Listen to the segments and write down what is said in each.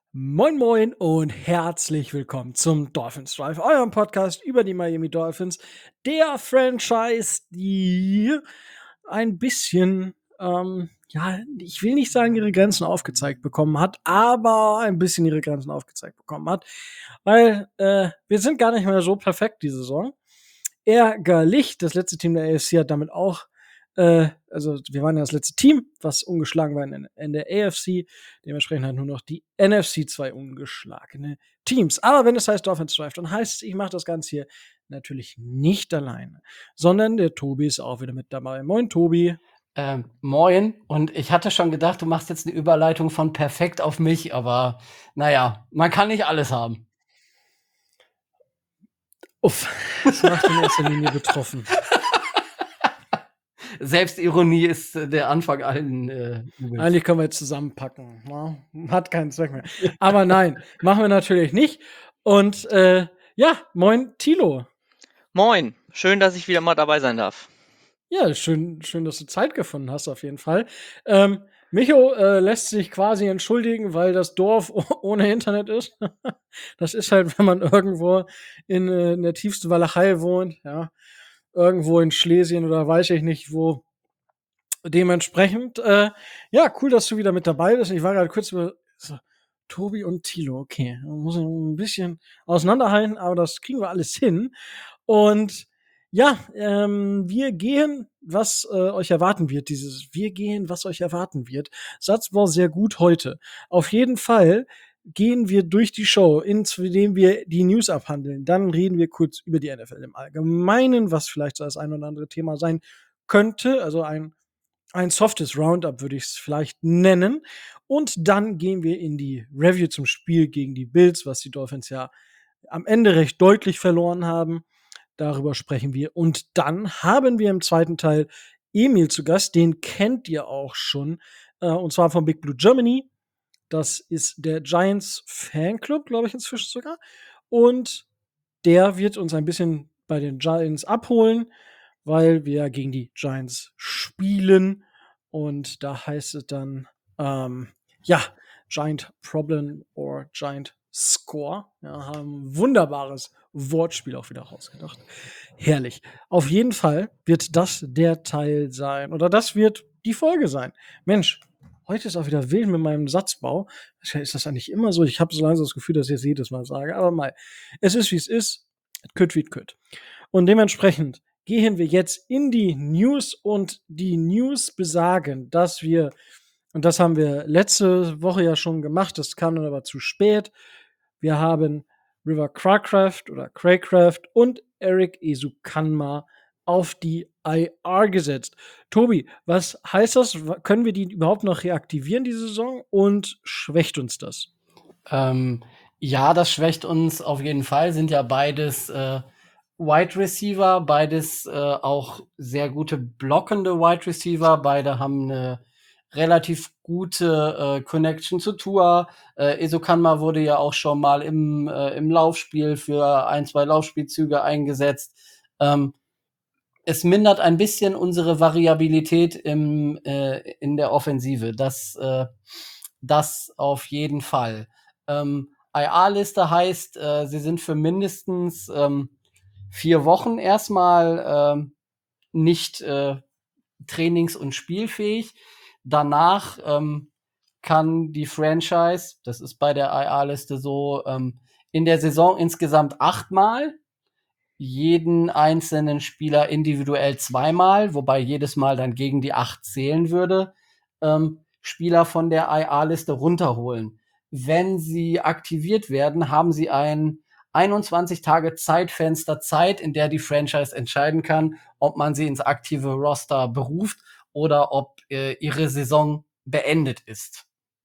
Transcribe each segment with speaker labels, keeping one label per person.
Speaker 1: Moin Moin und herzlich willkommen zum Dolphins Drive, eurem Podcast über die Miami Dolphins, der Franchise, die ein bisschen, ja, ich will nicht sagen, ihre Grenzen aufgezeigt bekommen hat, aber ein bisschen ihre Grenzen aufgezeigt bekommen hat, weil wir sind gar nicht mehr so perfekt diese Saison. Ärgerlich, das letzte Team der AFC hat damit auch also wir waren ja das letzte Team, was ungeschlagen war in der AFC. Dementsprechend hat nur noch die NFC zwei ungeschlagene Teams. Aber wenn es heißt Dolphins Drive, dann heißt es, ich mache das Ganze hier natürlich nicht alleine, sondern der Tobi ist auch wieder mit dabei. Moin, Tobi.
Speaker 2: Moin. Und ich hatte schon gedacht, du machst jetzt eine Überleitung von perfekt auf mich, aber naja, man kann nicht alles haben.
Speaker 1: Uff, das macht in erster Linie betroffen.
Speaker 2: Selbstironie ist der Anfang allen Übels.
Speaker 1: Eigentlich können wir jetzt zusammenpacken. Ne? Hat keinen Zweck mehr. Aber nein, machen wir natürlich nicht. Und ja, moin, Tilo.
Speaker 3: Moin, schön, dass ich wieder mal dabei sein darf.
Speaker 1: Ja, schön, dass du Zeit gefunden hast, auf jeden Fall. Micho lässt sich quasi entschuldigen, weil das Dorf ohne Internet ist. Das ist halt, wenn man irgendwo in der tiefsten Walachei wohnt, ja, irgendwo in Schlesien oder weiß ich nicht wo. Dementsprechend, ja, cool, dass du wieder mit dabei bist. Ich war gerade kurz über so, Tobi und Thilo, okay. Man muss ich ein bisschen auseinanderhalten, aber das kriegen wir alles hin. Und ja, wir gehen, was euch erwarten wird, wir gehen, was euch erwarten wird. Satz war sehr gut heute. Auf jeden Fall gehen wir durch die Show, indem wir die News abhandeln. Dann reden wir kurz über die NFL im Allgemeinen, was vielleicht so das ein oder andere Thema sein könnte. Also ein softes Roundup würde ich es vielleicht nennen. Und dann gehen wir in die Review zum Spiel gegen die Bills, was die Dolphins ja am Ende recht deutlich verloren haben. Darüber sprechen wir. Und dann haben wir im zweiten Teil Emil zu Gast. Den kennt ihr auch schon. Und zwar von Big Blue Germany. Das ist der Giants Fanclub, glaube ich, inzwischen sogar. Und der wird uns ein bisschen bei den Giants abholen, weil wir gegen die Giants spielen. Und da heißt es dann, ja, Giant Problem or Giant Score. Ja, haben ein wunderbares Wortspiel auch wieder rausgedacht. Herrlich. Auf jeden Fall wird das der Teil sein. Oder das wird die Folge sein. Mensch, heute ist auch wieder wild mit meinem Satzbau. Ist das eigentlich immer so? Ich habe so langsam das Gefühl, dass ich es jedes Mal sage. Aber mal, es ist, wie es ist. Kütt wie kütt. Und dementsprechend gehen wir jetzt in die News und die News besagen, dass wir, und das haben wir letzte Woche ja schon gemacht, das kam dann aber zu spät. Wir haben River Cracraft oder Craycraft und Eric Esukanma auf die IR gesetzt. Tobi, was heißt das? Können wir die überhaupt noch reaktivieren, diese Saison? Und schwächt uns das?
Speaker 2: Ja, das schwächt uns auf jeden Fall. Sind ja beides Wide Receiver, beides auch sehr gute blockende Wide Receiver. Beide haben eine relativ gute Connection zu Tua. Esokanma wurde ja auch schon mal im Laufspiel für ein, zwei Laufspielzüge eingesetzt. Es mindert ein bisschen unsere Variabilität in der Offensive. Das auf jeden Fall. IA-Liste heißt, sie sind für mindestens 4 Wochen erstmal nicht trainings- und spielfähig. Danach kann die Franchise, das ist bei der IA-Liste so, in der Saison insgesamt 8-mal jeden einzelnen Spieler individuell 2-mal, wobei jedes Mal dann gegen die 8 zählen würde, Spieler von der IA-Liste runterholen. Wenn sie aktiviert werden, haben sie ein 21 Tage Zeitfenster Zeit, in der die Franchise entscheiden kann, ob man sie ins aktive Roster beruft oder ob ihre Saison beendet ist.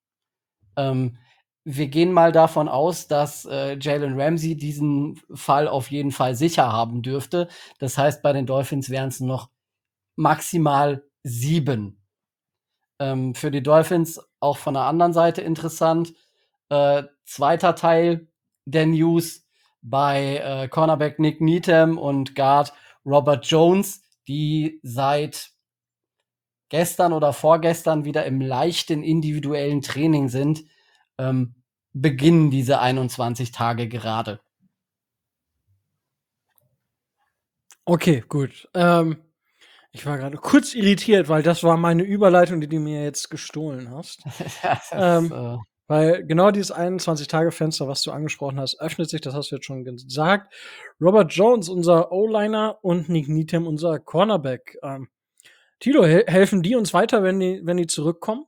Speaker 2: Wir gehen mal davon aus, dass Jalen Ramsey diesen Fall auf jeden Fall sicher haben dürfte. Das heißt, bei den Dolphins wären es noch maximal 7. Für die Dolphins auch von der anderen Seite interessant. Zweiter Teil der News bei Cornerback Nick Needham und Guard Robert Jones, die seit gestern oder vorgestern wieder im leichten individuellen Training sind. beginnen diese 21 Tage gerade.
Speaker 1: Okay, gut. Ich war gerade kurz irritiert, weil das war meine Überleitung, die du mir jetzt gestohlen hast.
Speaker 2: Das,
Speaker 1: Weil genau dieses 21-Tage-Fenster, was du angesprochen hast, öffnet sich, das hast du jetzt schon gesagt. Robert Jones, unser O-Liner, und Nick Needham, unser Cornerback. Tilo, helfen die uns weiter, wenn die zurückkommen?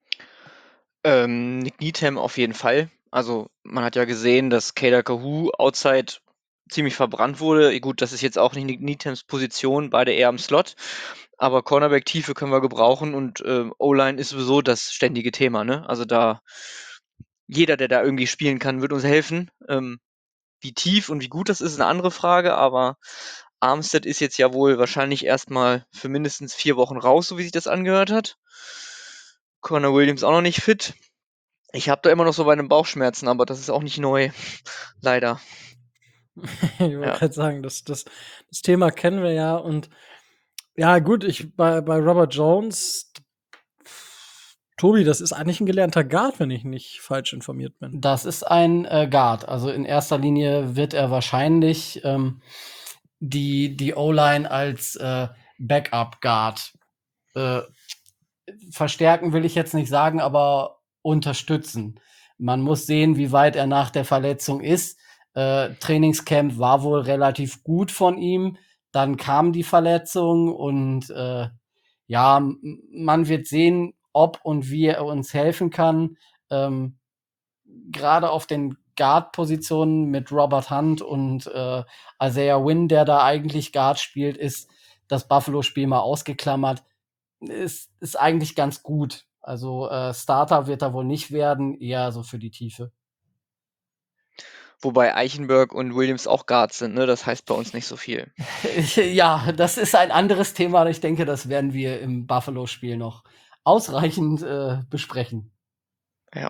Speaker 3: Nick Needham auf jeden Fall. Also, man hat ja gesehen, dass Kader Kahu outside ziemlich verbrannt wurde. Gut, das ist jetzt auch nicht Nick Needhams Position, beide eher am Slot, aber Cornerback-Tiefe können wir gebrauchen und, O-Line ist sowieso das ständige Thema, ne? Also, da jeder, der da irgendwie spielen kann, wird uns helfen. Wie tief und wie gut das ist 'ne andere Frage, aber Armstead ist jetzt ja wohl wahrscheinlich erst mal für mindestens 4 Wochen raus, so wie sich das angehört hat. Connor Williams auch noch nicht fit. Ich habe da immer noch so meine Bauchschmerzen, aber das ist auch nicht neu, leider.
Speaker 1: Ich wollte
Speaker 3: Ja.
Speaker 1: grad sagen, das Thema kennen wir ja, und ja gut, bei Robert Jones, Tobi, das ist eigentlich 'n gelernter Guard, wenn ich nicht falsch informiert bin.
Speaker 2: Das ist ein Guard. Also in erster Linie wird er wahrscheinlich die O-Line als Backup-Guard verstärken, will ich jetzt nicht sagen, aber unterstützen. Man muss sehen, wie weit er nach der Verletzung ist. Trainingscamp war wohl relativ gut von ihm. Dann kam die Verletzung und ja, man wird sehen, ob und wie er uns helfen kann. Gerade auf den Guard-Positionen mit Robert Hunt und Isaiah Wynn, der da eigentlich Guard spielt, ist das Buffalo-Spiel mal ausgeklammert, ist eigentlich ganz gut. Also Starter wird er wohl nicht werden, eher so für die Tiefe.
Speaker 3: Wobei Eichenberg und Williams auch Guards sind, ne? Das heißt bei uns nicht so viel.
Speaker 2: Ja, das ist ein anderes Thema. Ich denke, das werden wir im Buffalo-Spiel noch ausreichend besprechen.
Speaker 3: Ja.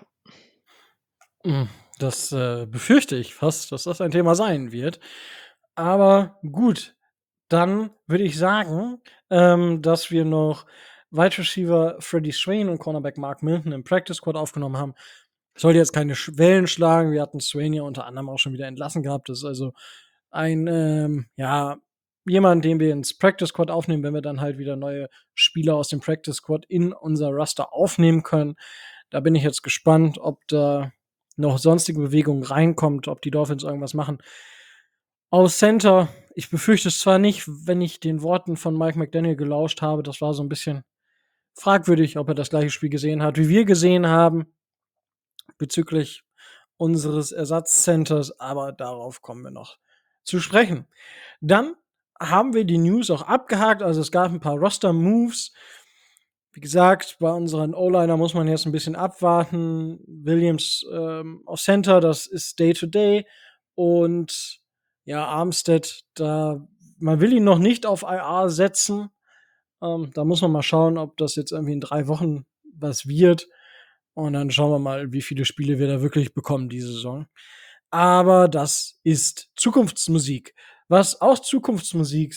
Speaker 1: Das befürchte ich fast, dass das ein Thema sein wird. Aber gut, dann würde ich sagen, dass wir noch Wide Receiver Freddie Swain und Cornerback Mark Milton im Practice Squad aufgenommen haben. Soll jetzt keine Wellen schlagen. Wir hatten Swain ja unter anderem auch schon wieder entlassen gehabt. Das ist also ein, ja, jemand, den wir ins Practice Squad aufnehmen, wenn wir dann halt wieder neue Spieler aus dem Practice Squad in unser Roster aufnehmen können. Da bin ich jetzt gespannt, ob da noch sonstige Bewegungen reinkommt, ob die Dolphins irgendwas machen. Aus Center, ich befürchte es zwar nicht, wenn ich den Worten von Mike McDaniel gelauscht habe, das war so ein bisschen fragwürdig, ob er das gleiche Spiel gesehen hat, wie wir gesehen haben, bezüglich unseres Ersatzcenters, aber darauf kommen wir noch zu sprechen. Dann haben wir die News auch abgehakt, also es gab ein paar Roster-Moves. Wie gesagt, bei unseren O-Liner muss man jetzt ein bisschen abwarten. Williams auf Center, das ist Day-to-Day. Und ja, Armstead, man will ihn noch nicht auf IR setzen. Da muss man mal schauen, ob das jetzt irgendwie in 3 Wochen was wird. Und dann schauen wir mal, wie viele Spiele wir da wirklich bekommen diese Saison. Aber das ist Zukunftsmusik. Was auch Zukunftsmusik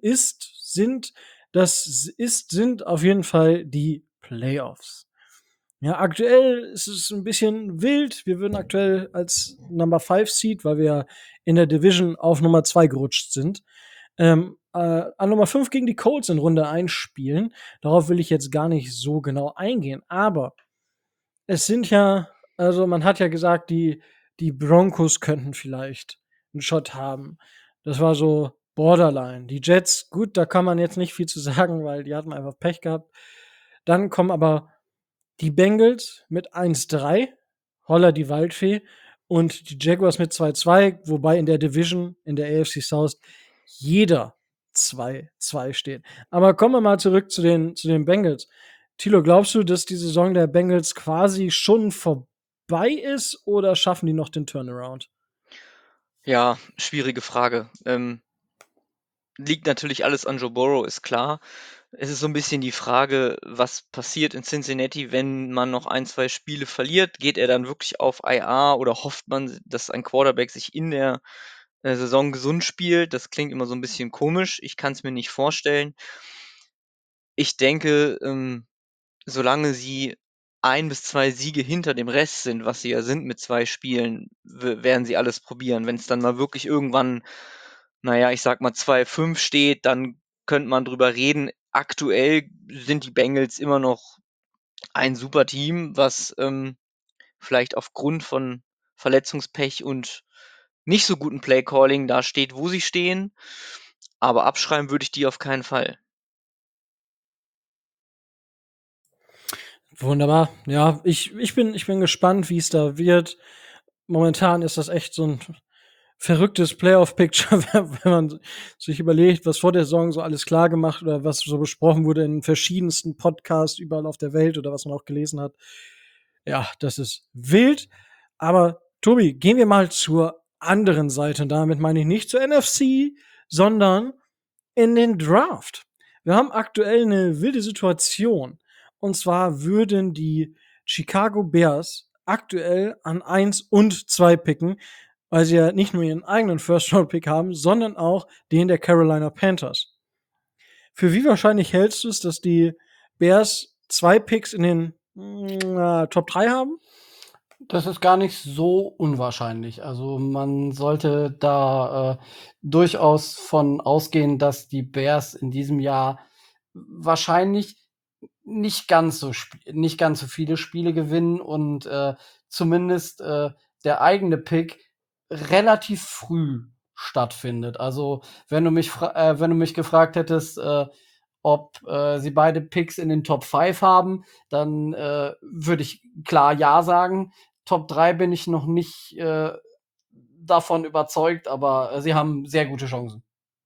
Speaker 1: sind auf jeden Fall die Playoffs. Ja, aktuell ist es ein bisschen wild. Wir würden aktuell als Number 5 Seed, weil wir in der Division auf Nummer 2 gerutscht sind, an Nummer 5 gegen die Colts in Runde 1 spielen. Darauf will ich jetzt gar nicht so genau eingehen. Aber es sind ja, also man hat ja gesagt, die Broncos könnten vielleicht einen Shot haben. Das war so Borderline. Die Jets, gut, da kann man jetzt nicht viel zu sagen, weil die hatten einfach Pech gehabt. Dann kommen aber die Bengals mit 1-3, Holla die Waldfee, und die Jaguars mit 2-2, wobei in der Division, in der AFC South, jeder 2-2 steht. Aber kommen wir mal zurück zu den Bengals. Thilo, glaubst du, dass die Saison der Bengals quasi schon vorbei ist oder schaffen die noch den Turnaround?
Speaker 3: Ja, schwierige Frage. Liegt natürlich alles an Joe Burrow, ist klar. Es ist so ein bisschen die Frage, was passiert in Cincinnati, wenn man noch 1, 2 Spiele verliert? Geht er dann wirklich auf IR oder hofft man, dass ein Quarterback sich in der, Saison gesund spielt? Das klingt immer so ein bisschen komisch. Ich kann es mir nicht vorstellen. Ich denke, solange sie 1 bis 2 Siege hinter dem Rest sind, was sie ja sind mit 2 Spielen, werden sie alles probieren. Wenn es dann mal wirklich irgendwann, naja, ich sag mal 2-5 steht, dann könnte man drüber reden. Aktuell sind die Bengals immer noch ein super Team, was vielleicht aufgrund von Verletzungspech und nicht so guten Playcalling da steht, wo sie stehen. Aber abschreiben würde ich die auf keinen Fall.
Speaker 1: Wunderbar. Ja, ich bin gespannt, wie es da wird. Momentan ist das echt so ein verrücktes Playoff-Picture, wenn man sich überlegt, was vor der Saison so alles klar gemacht oder was so besprochen wurde in verschiedensten Podcasts überall auf der Welt oder was man auch gelesen hat. Ja, das ist wild. Aber Tobi, gehen wir mal zur anderen Seite. Und damit meine ich nicht zur NFC, sondern in den Draft. Wir haben aktuell eine wilde Situation. Und zwar würden die Chicago Bears aktuell an 1 und 2 picken, weil sie ja nicht nur ihren eigenen First-Round-Pick haben, sondern auch den der Carolina Panthers. Für wie wahrscheinlich hältst du es, dass die Bears 2 Picks in den Top 3 haben?
Speaker 2: Das ist gar nicht so unwahrscheinlich. Also, man sollte da, durchaus von ausgehen, dass die Bears in diesem Jahr wahrscheinlich nicht ganz so viele Spiele gewinnen und, zumindest, der eigene Pick relativ früh stattfindet. Also, wenn du mich gefragt hättest, ob, sie beide Picks in den Top 5 haben, dann, würde ich klar ja sagen. Top 3 bin ich noch nicht, davon überzeugt, aber, sie haben sehr gute Chancen.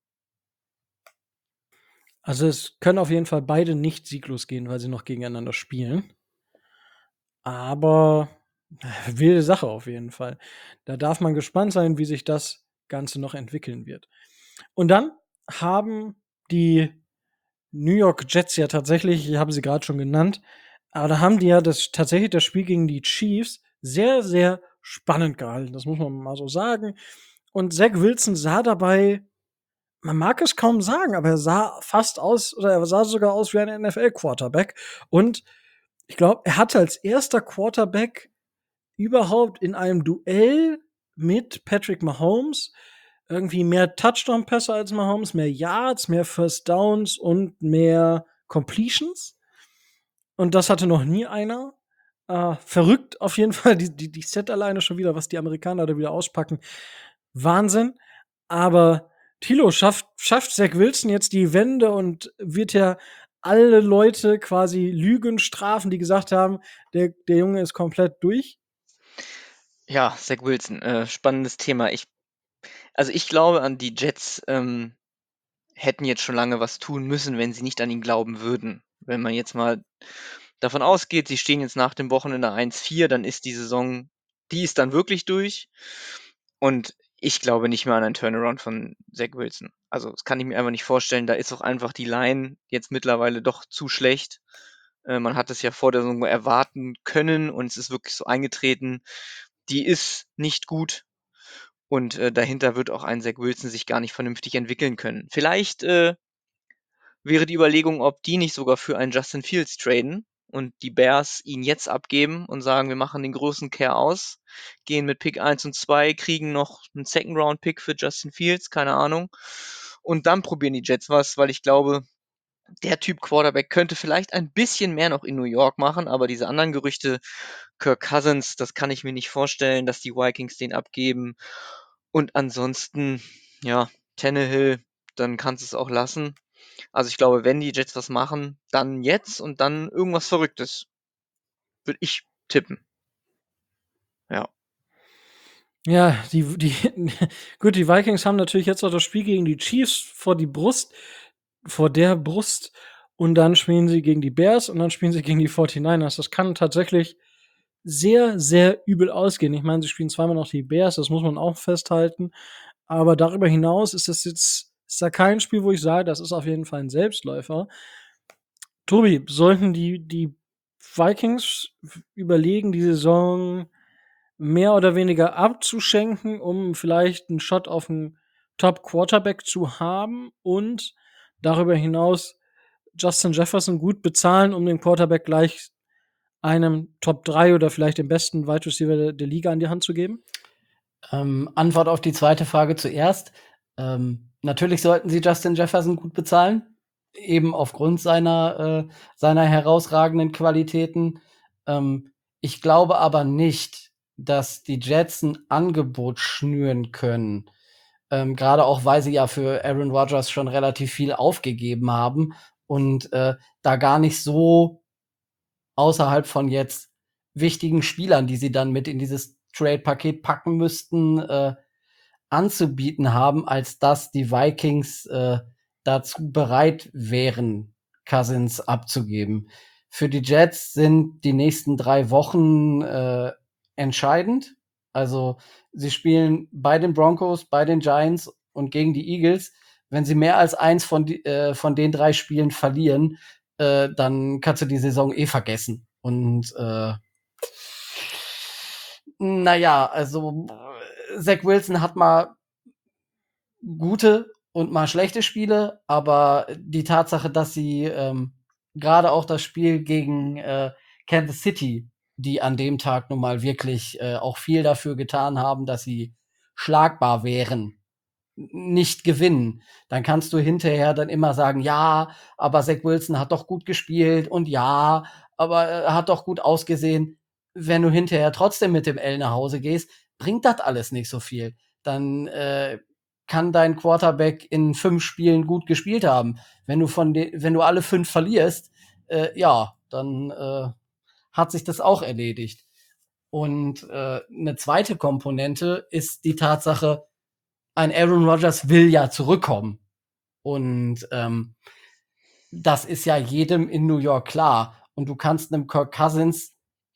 Speaker 1: Also es können auf jeden Fall beide nicht sieglos gehen, weil sie noch gegeneinander spielen. Aber wilde Sache auf jeden Fall. Da darf man gespannt sein, wie sich das Ganze noch entwickeln wird. Und dann haben die New York Jets ja tatsächlich, ich habe sie gerade schon genannt, aber da haben die ja tatsächlich das Spiel gegen die Chiefs sehr, sehr spannend gehalten. Das muss man mal so sagen. Und Zach Wilson sah dabei, man mag es kaum sagen, aber er sah fast aus, oder er sah sogar aus wie ein NFL-Quarterback. Und ich glaube, er hatte als erster Quarterback überhaupt in einem Duell mit Patrick Mahomes irgendwie mehr Touchdown-Pässe als Mahomes, mehr Yards, mehr First Downs und mehr Completions. Und das hatte noch nie einer. Verrückt auf jeden Fall, die Set alleine schon wieder, was die Amerikaner da wieder auspacken. Wahnsinn. Aber Thilo, schafft Zach Wilson jetzt die Wende und wird er alle Leute quasi Lügen strafen, die gesagt haben, der Junge ist komplett durch?
Speaker 3: Ja, Zach Wilson, spannendes Thema. Ich glaube, an die Jets hätten jetzt schon lange was tun müssen, wenn sie nicht an ihn glauben würden. Wenn man jetzt mal davon ausgeht, sie stehen jetzt nach dem Wochenende 1-4, dann ist die Saison, die ist dann wirklich durch. Und ich glaube nicht mehr an einen Turnaround von Zach Wilson. Also das kann ich mir einfach nicht vorstellen. Da ist auch einfach die Line jetzt mittlerweile doch zu schlecht. Man hat es ja vor der Saison erwarten können und es ist wirklich so eingetreten. Die ist nicht gut. Und dahinter wird auch ein Zach Wilson sich gar nicht vernünftig entwickeln können. Vielleicht wäre die Überlegung, ob die nicht sogar für einen Justin Fields traden und die Bears ihn jetzt abgeben und sagen, wir machen den großen Care aus, gehen mit Pick 1 und 2, kriegen noch einen Second-Round-Pick für Justin Fields, keine Ahnung. Und dann probieren die Jets was, weil ich glaube, der Typ Quarterback könnte vielleicht ein bisschen mehr noch in New York machen, aber diese anderen Gerüchte, Kirk Cousins, das kann ich mir nicht vorstellen, dass die Vikings den abgeben. Und ansonsten, ja, Tannehill, dann kannst du es auch lassen. Also ich glaube, wenn die Jets was machen, dann jetzt und dann irgendwas Verrücktes. Würde ich tippen. Ja.
Speaker 1: Ja, gut, die Vikings haben natürlich jetzt auch das Spiel gegen die Chiefs vor der Brust, und dann spielen sie gegen die Bears und dann spielen sie gegen die 49ers. Das kann tatsächlich sehr, sehr übel ausgehen. Ich meine, sie spielen zweimal noch die Bears, das muss man auch festhalten. Aber darüber hinaus ist da kein Spiel, wo ich sage, das ist auf jeden Fall ein Selbstläufer. Tobi, sollten die Vikings überlegen, die Saison mehr oder weniger abzuschenken, um vielleicht einen Shot auf 'n Top-Quarterback zu haben und darüber hinaus Justin Jefferson gut bezahlen, um den Quarterback gleich einem Top 3 oder vielleicht den besten Wide Receiver der Liga an die Hand zu geben?
Speaker 2: Antwort auf die zweite Frage zuerst. Natürlich sollten sie Justin Jefferson gut bezahlen, eben aufgrund seiner herausragenden Qualitäten. Ich glaube aber nicht, dass die Jets ein Angebot schnüren können. Gerade auch, weil sie ja für Aaron Rodgers schon relativ viel aufgegeben haben und da gar nicht so außerhalb von jetzt wichtigen Spielern, die sie dann mit in dieses Trade-Paket packen müssten, anzubieten haben, als dass die Vikings dazu bereit wären, Cousins abzugeben. Für die Jets sind die nächsten 3 Wochen entscheidend. Also sie spielen bei den Broncos, bei den Giants und gegen die Eagles. Wenn sie mehr als eins von den 3 Spielen verlieren, dann kannst du die Saison vergessen. Und naja, also Zach Wilson hat mal gute und mal schlechte Spiele, aber die Tatsache, dass sie gerade auch das Spiel gegen Kansas City, die an dem Tag nun mal wirklich auch viel dafür getan haben, dass sie schlagbar wären, nicht gewinnen, dann kannst du hinterher dann immer sagen, ja, aber Zach Wilson hat doch gut gespielt und ja, aber er hat doch gut ausgesehen. Wenn du hinterher trotzdem mit dem L nach Hause gehst, bringt das alles nicht so viel. Dann kann dein Quarterback in 5 Spielen gut gespielt haben. Wenn du alle 5 verlierst, ja, dann hat sich das auch erledigt. Und eine zweite Komponente ist die Tatsache, ein Aaron Rodgers will ja zurückkommen. Und das ist ja jedem in New York klar. Und du kannst einem Kirk Cousins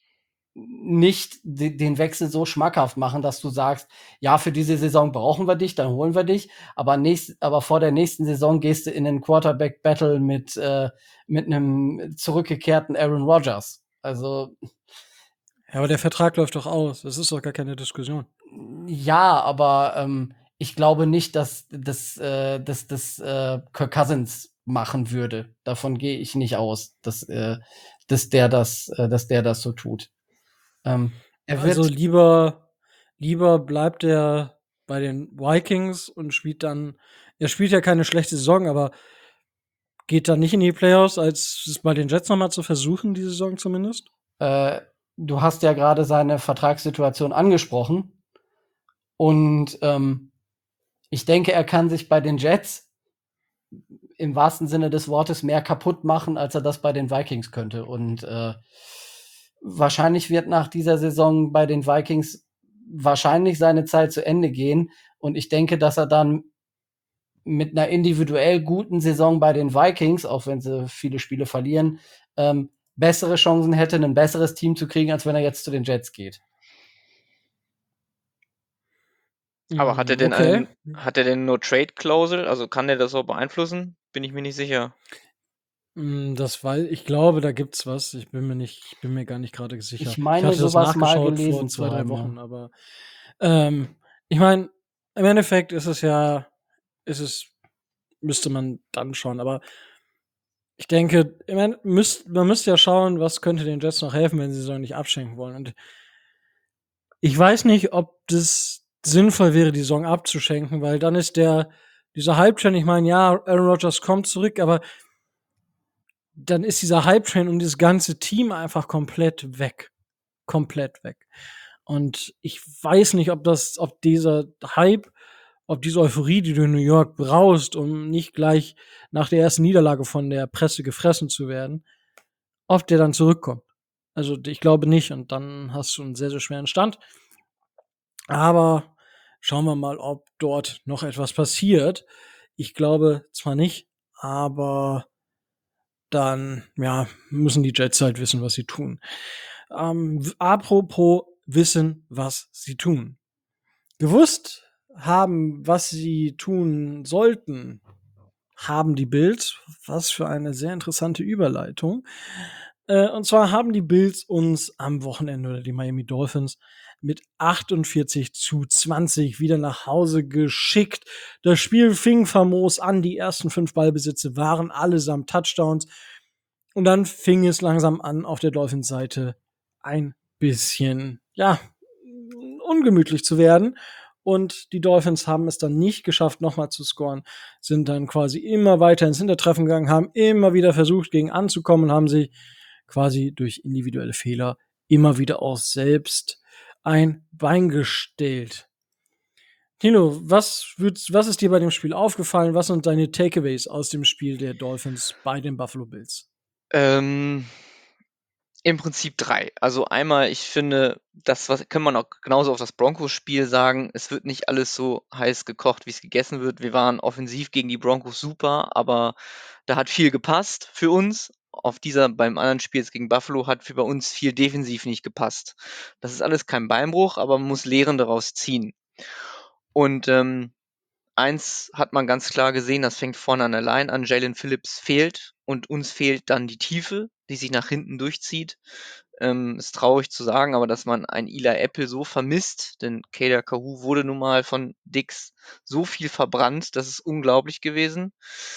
Speaker 2: nicht den Wechsel so schmackhaft machen, dass du sagst, ja, für diese Saison brauchen wir dich, dann holen wir dich, aber vor der nächsten Saison gehst du in einen Quarterback-Battle mit einem zurückgekehrten Aaron Rodgers. Also
Speaker 1: Ja, aber der Vertrag läuft doch aus. Das ist doch gar keine Diskussion.
Speaker 2: ja, aber ich glaube nicht, dass das Kirk Cousins machen würde. Davon gehe ich nicht aus, dass der das so tut. Er wird
Speaker 1: Also lieber bleibt er bei den Vikings und spielt dann. Er spielt ja keine schlechte Saison, aber geht dann nicht in die Playoffs, als es bei den Jets noch mal zu versuchen, die Saison zumindest?
Speaker 2: du hast ja gerade seine Vertragssituation angesprochen und ich denke, er kann sich bei den Jets im wahrsten Sinne des Wortes mehr kaputt machen, als er das bei den Vikings könnte. Und wahrscheinlich wird nach dieser Saison bei den Vikings wahrscheinlich seine Zeit zu Ende gehen. Und ich denke, dass er dann mit einer individuell guten Saison bei den Vikings, auch wenn sie viele Spiele verlieren, bessere Chancen hätte, ein besseres Team zu kriegen, als wenn er jetzt zu den Jets geht.
Speaker 3: Aber hat er denn
Speaker 1: Okay.
Speaker 3: hat er denn nur Trade-Klausel? Also kann der das auch beeinflussen? Bin ich mir nicht sicher.
Speaker 1: Ich glaube, da gibt's was. Ich bin mir gar nicht gerade sicher.
Speaker 2: Ich meine,
Speaker 1: hatte das
Speaker 2: sowas mal
Speaker 1: nachgeschaut vor
Speaker 2: gelesen zu
Speaker 1: 2, 3
Speaker 2: haben,
Speaker 1: Wochen,
Speaker 2: ja.
Speaker 1: aber ich meine, im Endeffekt müsste man dann schauen, aber ich denke, man müsste ja schauen, was könnte den Jets noch helfen, wenn sie die Saison nicht abschenken wollen. Und ich weiß nicht, ob das sinnvoll wäre, die Saison abzuschenken, weil dann ist dieser Hype-Train, ich meine, ja, Aaron Rodgers kommt zurück, aber dann ist dieser Hype-Train und dieses ganze Team einfach komplett weg. Komplett weg. Und ich weiß nicht, ob dieser Hype, ob diese Euphorie, die du in New York brauchst, um nicht gleich nach der ersten Niederlage von der Presse gefressen zu werden, ob der dann zurückkommt. Also ich glaube nicht. Und dann hast du einen sehr, sehr schweren Stand. Aber schauen wir mal, ob dort noch etwas passiert. Ich glaube zwar nicht, aber dann, ja, müssen die Jets halt wissen, was sie tun. Apropos wissen, was sie tun. Gewusst haben, was sie tun sollten, haben die Bills. Was für eine sehr interessante Überleitung. Und zwar haben die Bills uns am Wochenende oder die Miami Dolphins mit 48-20 wieder nach Hause geschickt. Das Spiel fing famos an. Die ersten 5 Ballbesitze waren allesamt Touchdowns. Und dann fing es langsam an, auf der Dolphins-Seite ein bisschen, ungemütlich zu werden. Und die Dolphins haben es dann nicht geschafft, nochmal zu scoren, sind dann quasi immer weiter ins Hintertreffen gegangen, haben immer wieder versucht, gegen anzukommen und haben sich quasi durch individuelle Fehler immer wieder auch selbst ein Bein gestellt. Tino, was ist dir bei dem Spiel aufgefallen? Was sind deine Takeaways aus dem Spiel der Dolphins bei den Buffalo Bills?
Speaker 3: Im Prinzip 3. Also einmal, ich finde, kann man auch genauso auf das Broncos-Spiel sagen, es wird nicht alles so heiß gekocht, wie es gegessen wird. Wir waren offensiv gegen die Broncos super, aber da hat viel gepasst für uns. Beim anderen Spiel jetzt gegen Buffalo hat für bei uns viel defensiv nicht gepasst. Das ist alles kein Beinbruch, aber man muss Lehren daraus ziehen. Und eins hat man ganz klar gesehen, das fängt vorne an der Line an. Jalen Phillips fehlt und uns fehlt dann die Tiefe, die sich nach hinten durchzieht. Ist traurig zu sagen, aber dass man einen Eli Apple so vermisst, denn Kader Kahu wurde nun mal von Dix so viel verbrannt, das ist unglaublich gewesen.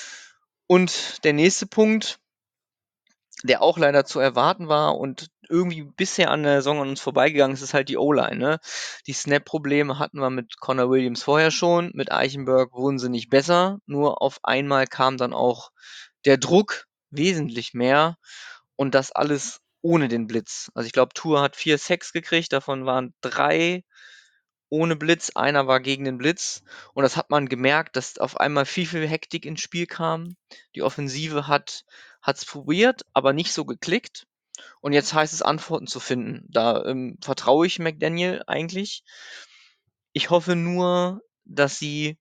Speaker 3: Und der nächste Punkt, der auch leider zu erwarten war und irgendwie bisher an der Saison an uns vorbeigegangen ist, ist halt die O-Line, ne? Die Snap-Probleme hatten wir mit Connor Williams vorher schon, mit Eichenberg wurden sie nicht besser, nur auf einmal kam dann auch der Druck wesentlich mehr und das alles ohne den Blitz. Also ich glaube, Tua hat 4 Sacks gekriegt, davon waren 3 ohne Blitz, einer war gegen den Blitz und das hat man gemerkt, dass auf einmal viel Hektik ins Spiel kam. Die Offensive hat's probiert, aber nicht so geklickt und jetzt heißt es, Antworten zu finden. Da vertraue ich McDaniel eigentlich. Ich hoffe nur, dass sie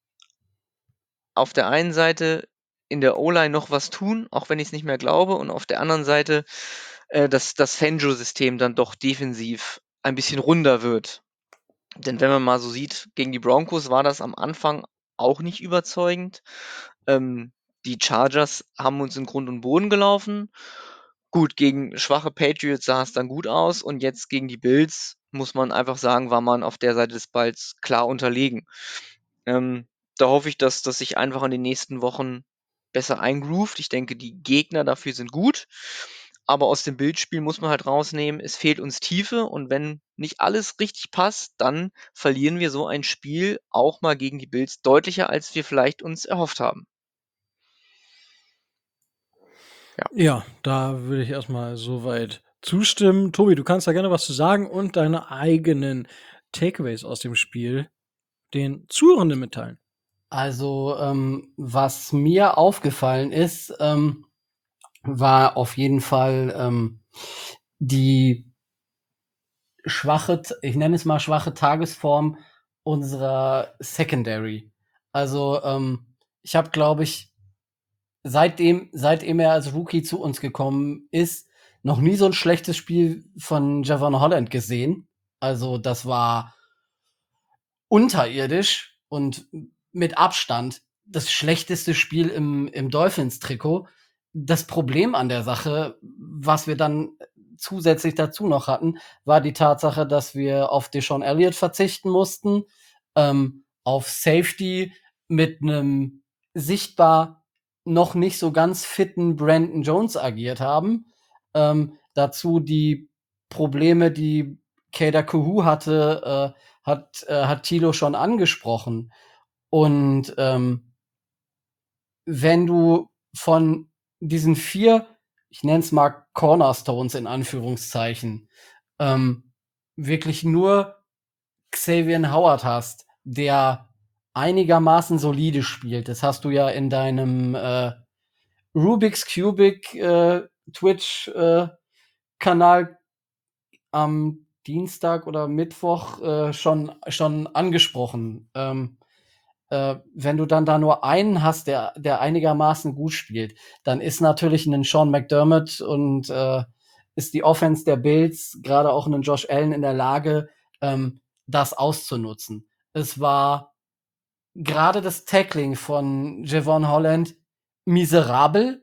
Speaker 3: auf der einen Seite in der O-Line noch was tun, auch wenn ich es nicht mehr glaube, und auf der anderen Seite, dass das Fangio-System dann doch defensiv ein bisschen runder wird. Denn wenn man mal so sieht, gegen die Broncos war das am Anfang auch nicht überzeugend. Die Chargers haben uns in Grund und Boden gelaufen. Gut, gegen schwache Patriots sah es dann gut aus und jetzt gegen die Bills, muss man einfach sagen, war man auf der Seite des Balls klar unterlegen. Da hoffe ich, dass das sich einfach in den nächsten Wochen besser eingroovt. Ich denke, die Gegner dafür sind gut. Aber aus dem Bildspiel muss man halt rausnehmen, es fehlt uns Tiefe und wenn nicht alles richtig passt, dann verlieren wir so ein Spiel auch mal gegen die Bills deutlicher, als wir vielleicht uns erhofft haben.
Speaker 1: Ja, da würde ich erstmal soweit zustimmen. Tobi, du kannst da gerne was zu sagen und deine eigenen Takeaways aus dem Spiel den Zuhörenden mitteilen.
Speaker 2: Also, was mir aufgefallen ist, war auf jeden Fall die ich nenne es mal schwache Tagesform unserer Secondary. Also, ich habe, glaube ich, seitdem er als Rookie zu uns gekommen ist, noch nie so ein schlechtes Spiel von Javon Holland gesehen. Also, das war unterirdisch und mit Abstand das schlechteste Spiel im Dolphins-Trikot. Das Problem an der Sache, was wir dann zusätzlich dazu noch hatten, war die Tatsache, dass wir auf Deshaun Elliott verzichten mussten, auf Safety mit einem sichtbar noch nicht so ganz fitten Brandon Jones agiert haben. Dazu die Probleme, die Kader Kuhu hatte, hat Thilo schon angesprochen. Und wenn du von diesen 4, ich nenne es mal Cornerstones in Anführungszeichen, wirklich nur Xavier Howard hast, der einigermaßen solide spielt. Das hast du ja in deinem Rubik's Cubic Twitch Kanal am Dienstag oder Mittwoch schon angesprochen. Wenn du dann da nur einen hast, der einigermaßen gut spielt, dann ist natürlich ein Sean McDermott und ist die Offense der Bills, gerade auch ein Josh Allen in der Lage, das auszunutzen. Es war gerade das Tackling von Javon Holland miserabel.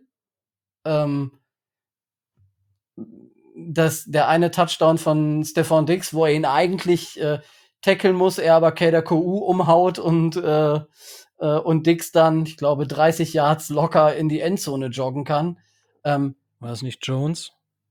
Speaker 2: Der eine Touchdown von Stephon Diggs, wo er ihn eigentlich tackeln muss, er aber Kader KU umhaut und Diggs dann, ich glaube, 30 Yards locker in die Endzone joggen kann.
Speaker 1: War es nicht Jones?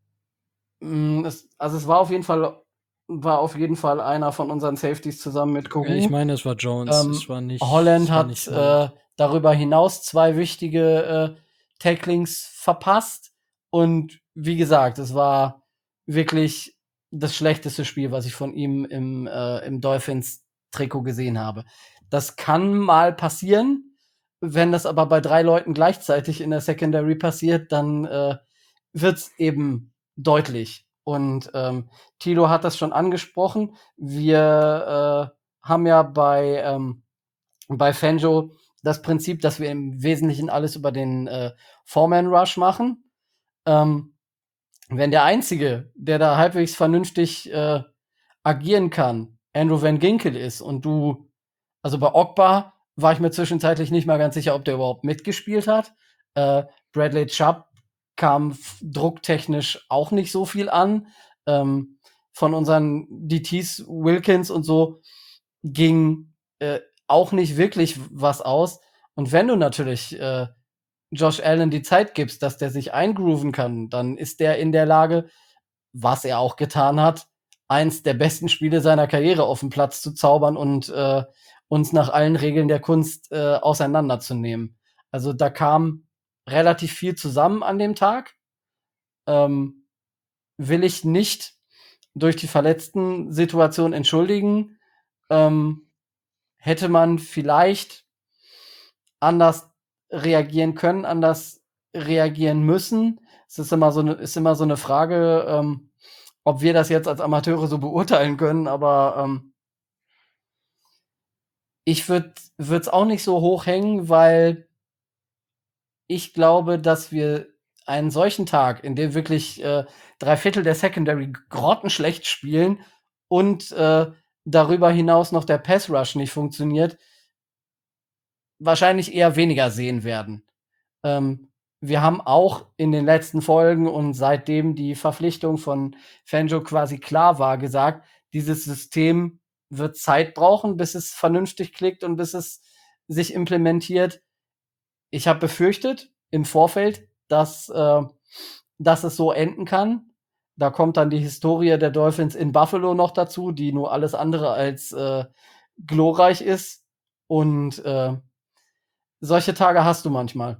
Speaker 2: Es war auf jeden Fall einer von unseren Safeties zusammen mit
Speaker 1: Ich
Speaker 2: Kohu.
Speaker 1: meine, es war Jones. Es war nicht
Speaker 2: Holland hat
Speaker 1: Hunt.
Speaker 2: darüber hinaus 2 wichtige Tacklings verpasst. Und wie gesagt, es war wirklich das schlechteste Spiel, was ich von ihm im Dolphins-Trikot gesehen habe. Das kann mal passieren. Wenn das aber bei 3 Leuten gleichzeitig in der Secondary passiert, dann wird's eben deutlich. Und Tilo hat das schon angesprochen. Wir haben ja bei Fangio das Prinzip, dass wir im Wesentlichen alles über den Foreman-Rush machen. Wenn der Einzige, der da halbwegs vernünftig agieren kann, Andrew Van Ginkel ist und also bei Ogba war ich mir zwischenzeitlich nicht mal ganz sicher, ob der überhaupt mitgespielt hat. Bradley Chubb kam drucktechnisch auch nicht so viel an. Von unseren DTs, Wilkins und so, ging auch nicht wirklich was aus. Und wenn du natürlich Josh Allen die Zeit gibst, dass der sich eingrooven kann, dann ist der in der Lage, was er auch getan hat, eins der besten Spiele seiner Karriere auf den Platz zu zaubern und uns nach allen Regeln der Kunst auseinanderzunehmen. Also da kam relativ viel zusammen an dem Tag. Will ich nicht durch die verletzten Situation entschuldigen. Hätte man vielleicht anders reagieren können, anders reagieren müssen. Es ist immer so eine Frage, ob wir das jetzt als Amateure so beurteilen können, aber ich würde es auch nicht so hoch hängen, weil ich glaube, dass wir einen solchen Tag, in dem wirklich 3/4 der Secondary grottenschlecht spielen und darüber hinaus noch der Pass Rush nicht funktioniert, wahrscheinlich eher weniger sehen werden. Wir haben auch in den letzten Folgen und seitdem die Verpflichtung von Fangio quasi klar war, gesagt, dieses System wird Zeit brauchen, bis es vernünftig klickt und bis es sich implementiert. Ich habe befürchtet im Vorfeld, dass es so enden kann. Da kommt dann die Historie der Dolphins in Buffalo noch dazu, die nur alles andere als glorreich ist. Und solche Tage hast du manchmal.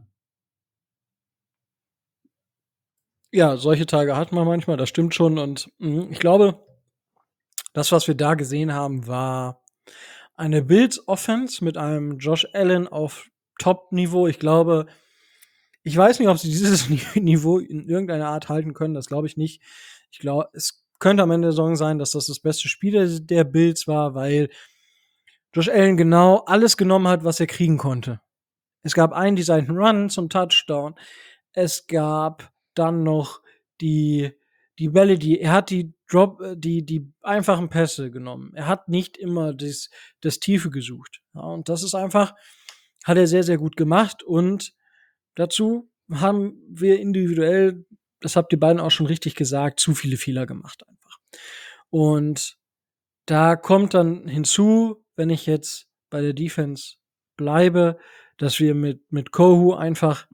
Speaker 1: Ja, solche Tage hat man manchmal, das stimmt schon. Und ich glaube, das, was wir da gesehen haben, war eine Bills-Offense mit einem Josh Allen auf Top-Niveau. Ich glaube, ich weiß nicht, ob sie dieses Niveau in irgendeiner Art halten können. Das glaube ich nicht. Ich glaube, es könnte am Ende der Saison sein, dass das beste Spiel der Bills war, weil Josh Allen genau alles genommen hat, was er kriegen konnte. Es gab einen designten Run zum Touchdown. Es gab dann noch die Bälle, er hat die einfachen Pässe genommen. Er hat nicht immer das Tiefe gesucht. Ja, und das ist einfach, hat er sehr, sehr gut gemacht. Und dazu haben wir individuell, das habt ihr beiden auch schon richtig gesagt, zu viele Fehler gemacht einfach. Und da kommt dann hinzu, wenn ich jetzt bei der Defense bleibe, dass wir mit Kohu einfach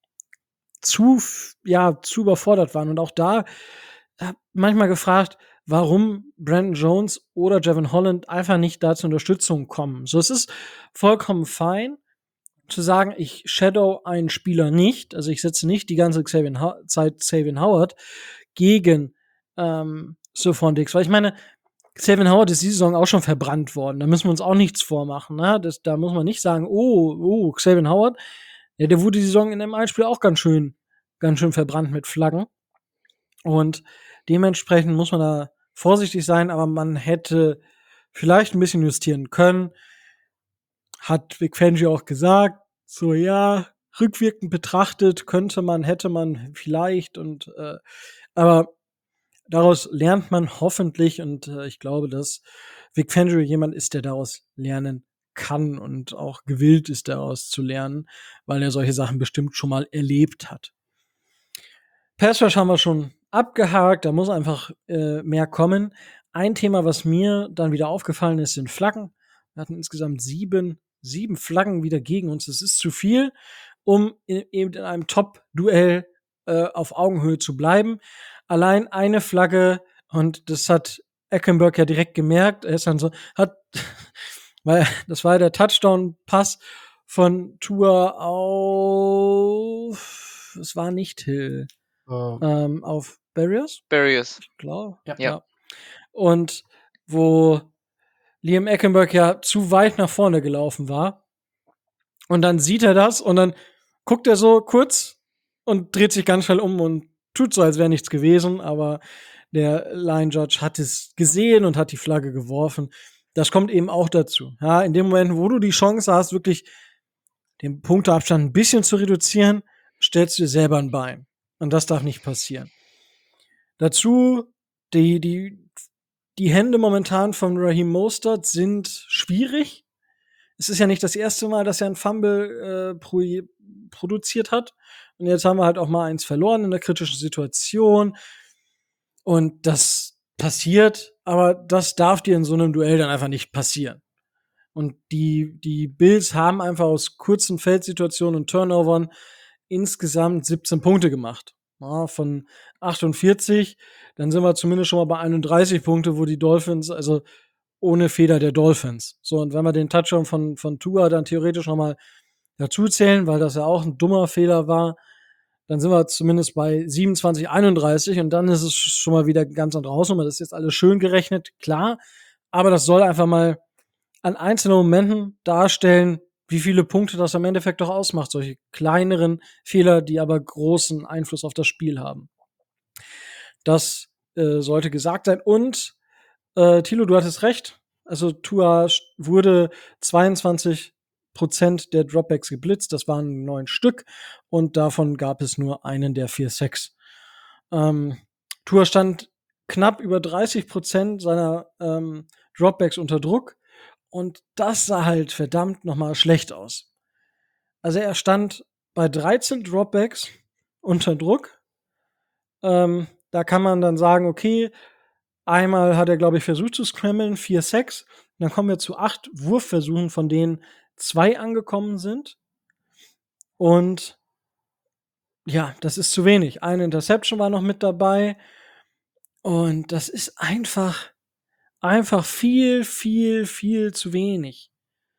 Speaker 1: zu überfordert waren. Und auch da manchmal gefragt, warum Brandon Jones oder Javon Holland einfach nicht da zur Unterstützung kommen. So, es ist vollkommen fein zu sagen, ich shadow einen Spieler nicht, also ich setze nicht die ganze Zeit Xavier Howard gegen Stephon Diggs, weil ich meine, Xavier Howard ist diese Saison auch schon verbrannt worden. Da müssen wir uns auch nichts vormachen. Ne? Da muss man nicht sagen, Xavier Howard, ja, der wurde die Saison in einem Einspiel auch ganz schön verbrannt mit Flaggen. Und dementsprechend muss man da vorsichtig sein, aber man hätte vielleicht ein bisschen justieren können. Hat Vic Fangio auch gesagt, so ja, rückwirkend betrachtet hätte man vielleicht aber daraus lernt man hoffentlich und ich glaube, dass Vic Fangio jemand ist, der daraus lernen kann und auch gewillt ist, daraus zu lernen, weil er solche Sachen bestimmt schon mal erlebt hat. Pass Rush haben wir schon abgehakt, da muss einfach mehr kommen. Ein Thema, was mir dann wieder aufgefallen ist, sind Flaggen. Wir hatten insgesamt sieben Flaggen wieder gegen uns. Das ist zu viel, um eben in einem Top-Duell auf Augenhöhe zu bleiben. Allein eine Flagge, und das hat Eckenberg ja direkt gemerkt. Er ist dann so, weil das war der Touchdown-Pass von Tua auf, es war nicht Hill, auf Barriers,
Speaker 3: Barriers.
Speaker 1: glaube.
Speaker 2: Ja.
Speaker 1: Ja. Und wo Liam Eckenberg ja zu weit nach vorne gelaufen war. Und dann sieht er das und dann guckt er so kurz und dreht sich ganz schnell um und tut so, als wäre nichts gewesen. Aber der Line Judge hat es gesehen und hat die Flagge geworfen. Das kommt eben auch dazu. Ja, in dem Moment, wo du die Chance hast, wirklich den Punkteabstand ein bisschen zu reduzieren, stellst du dir selber ein Bein. Und das darf nicht passieren. Dazu, die Hände momentan von Raheem Mostert sind schwierig. Es ist ja nicht das erste Mal, dass er ein Fumble produziert hat. Und jetzt haben wir halt auch mal eins verloren in der kritischen Situation. Und das passiert, aber das darf dir in so einem Duell dann einfach nicht passieren. Und die Bills haben einfach aus kurzen Feldsituationen und Turnovern insgesamt 17 Punkte gemacht. Ja, von 48, dann sind wir zumindest schon mal bei 31 Punkte, wo die Dolphins, also ohne Fehler der Dolphins. So, und wenn wir den Touchdown von Tua dann theoretisch noch mal dazu zählen, weil das ja auch ein dummer Fehler war, dann sind wir zumindest bei 27, 31 und dann ist es schon mal wieder ganz andere Hausnummer. Das ist jetzt alles schön gerechnet, klar, aber das soll einfach mal an einzelnen Momenten darstellen, wie viele Punkte das am Endeffekt doch ausmacht. Solche kleineren Fehler, die aber großen Einfluss auf das Spiel haben. Das sollte gesagt sein. Und Thilo, du hattest recht. Also Tua wurde 22% der Dropbacks geblitzt. Das waren 9 Stück. Und davon gab es nur einen der 4 Sacks. Tua stand knapp über 30% seiner Dropbacks unter Druck. Und das sah halt verdammt nochmal schlecht aus. Also er stand bei 13 Dropbacks unter Druck. Da kann man dann sagen, okay, einmal hat er, glaube ich, versucht zu scramblen, 4 Sacks. Dann kommen wir zu 8 Wurfversuchen, von denen 2 angekommen sind. Und ja, das ist zu wenig. Eine Interception war noch mit dabei. Und das ist einfach viel, viel, viel zu wenig.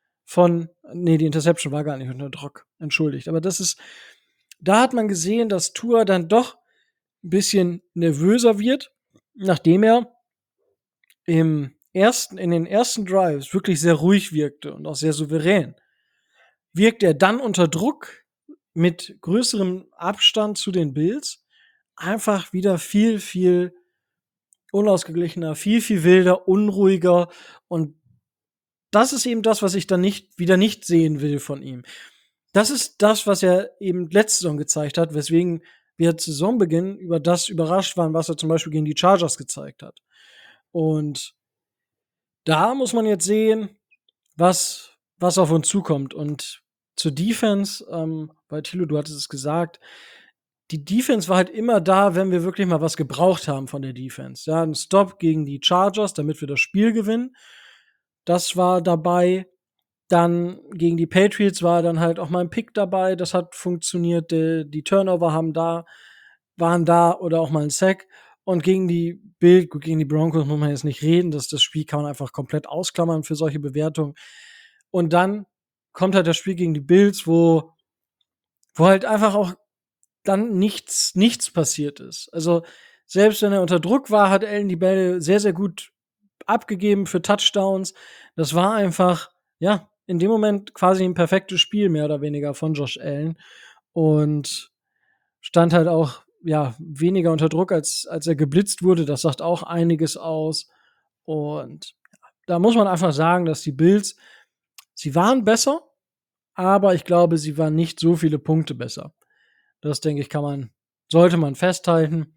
Speaker 1: Die Interception war gar nicht unter Druck, entschuldigt. Aber da hat man gesehen, dass Tua dann doch ein bisschen nervöser wird, nachdem er in den ersten Drives wirklich sehr ruhig wirkte und auch sehr souverän. Wirkt er dann unter Druck mit größerem Abstand zu den Bills einfach wieder viel, viel unausgeglichener, viel, viel wilder, unruhiger, und das ist eben das, was ich dann wieder nicht sehen will von ihm. Das ist das, was er eben letzte Saison gezeigt hat, weswegen wir zu Saisonbeginn über das überrascht waren, was er zum Beispiel gegen die Chargers gezeigt hat. Und da muss man jetzt sehen, was auf uns zukommt. Und zur Defense, weil Thilo, du hattest es gesagt, die Defense war halt immer da, wenn wir wirklich mal was gebraucht haben von der Defense. Ja, ein Stop gegen die Chargers, damit wir das Spiel gewinnen. Das war dabei. Dann gegen die Patriots war dann halt auch mal ein Pick dabei. Das hat funktioniert. Die Turnover waren da, oder auch mal ein Sack. Und gegen die Broncos muss man jetzt nicht reden. Das Spiel kann man einfach komplett ausklammern für solche Bewertungen. Und dann kommt halt das Spiel gegen die Bills, wo halt einfach auch dann nichts passiert ist. Also selbst wenn er unter Druck war, hat Allen die Bälle sehr, sehr gut abgegeben für Touchdowns. Das war einfach, ja, in dem Moment quasi ein perfektes Spiel, mehr oder weniger, von Josh Allen. Und stand halt auch, ja, weniger unter Druck, als er geblitzt wurde. Das sagt auch einiges aus. Und da muss man einfach sagen, dass die Bills, sie waren besser, aber ich glaube, sie waren nicht so viele Punkte besser. Das, denke ich, sollte man festhalten.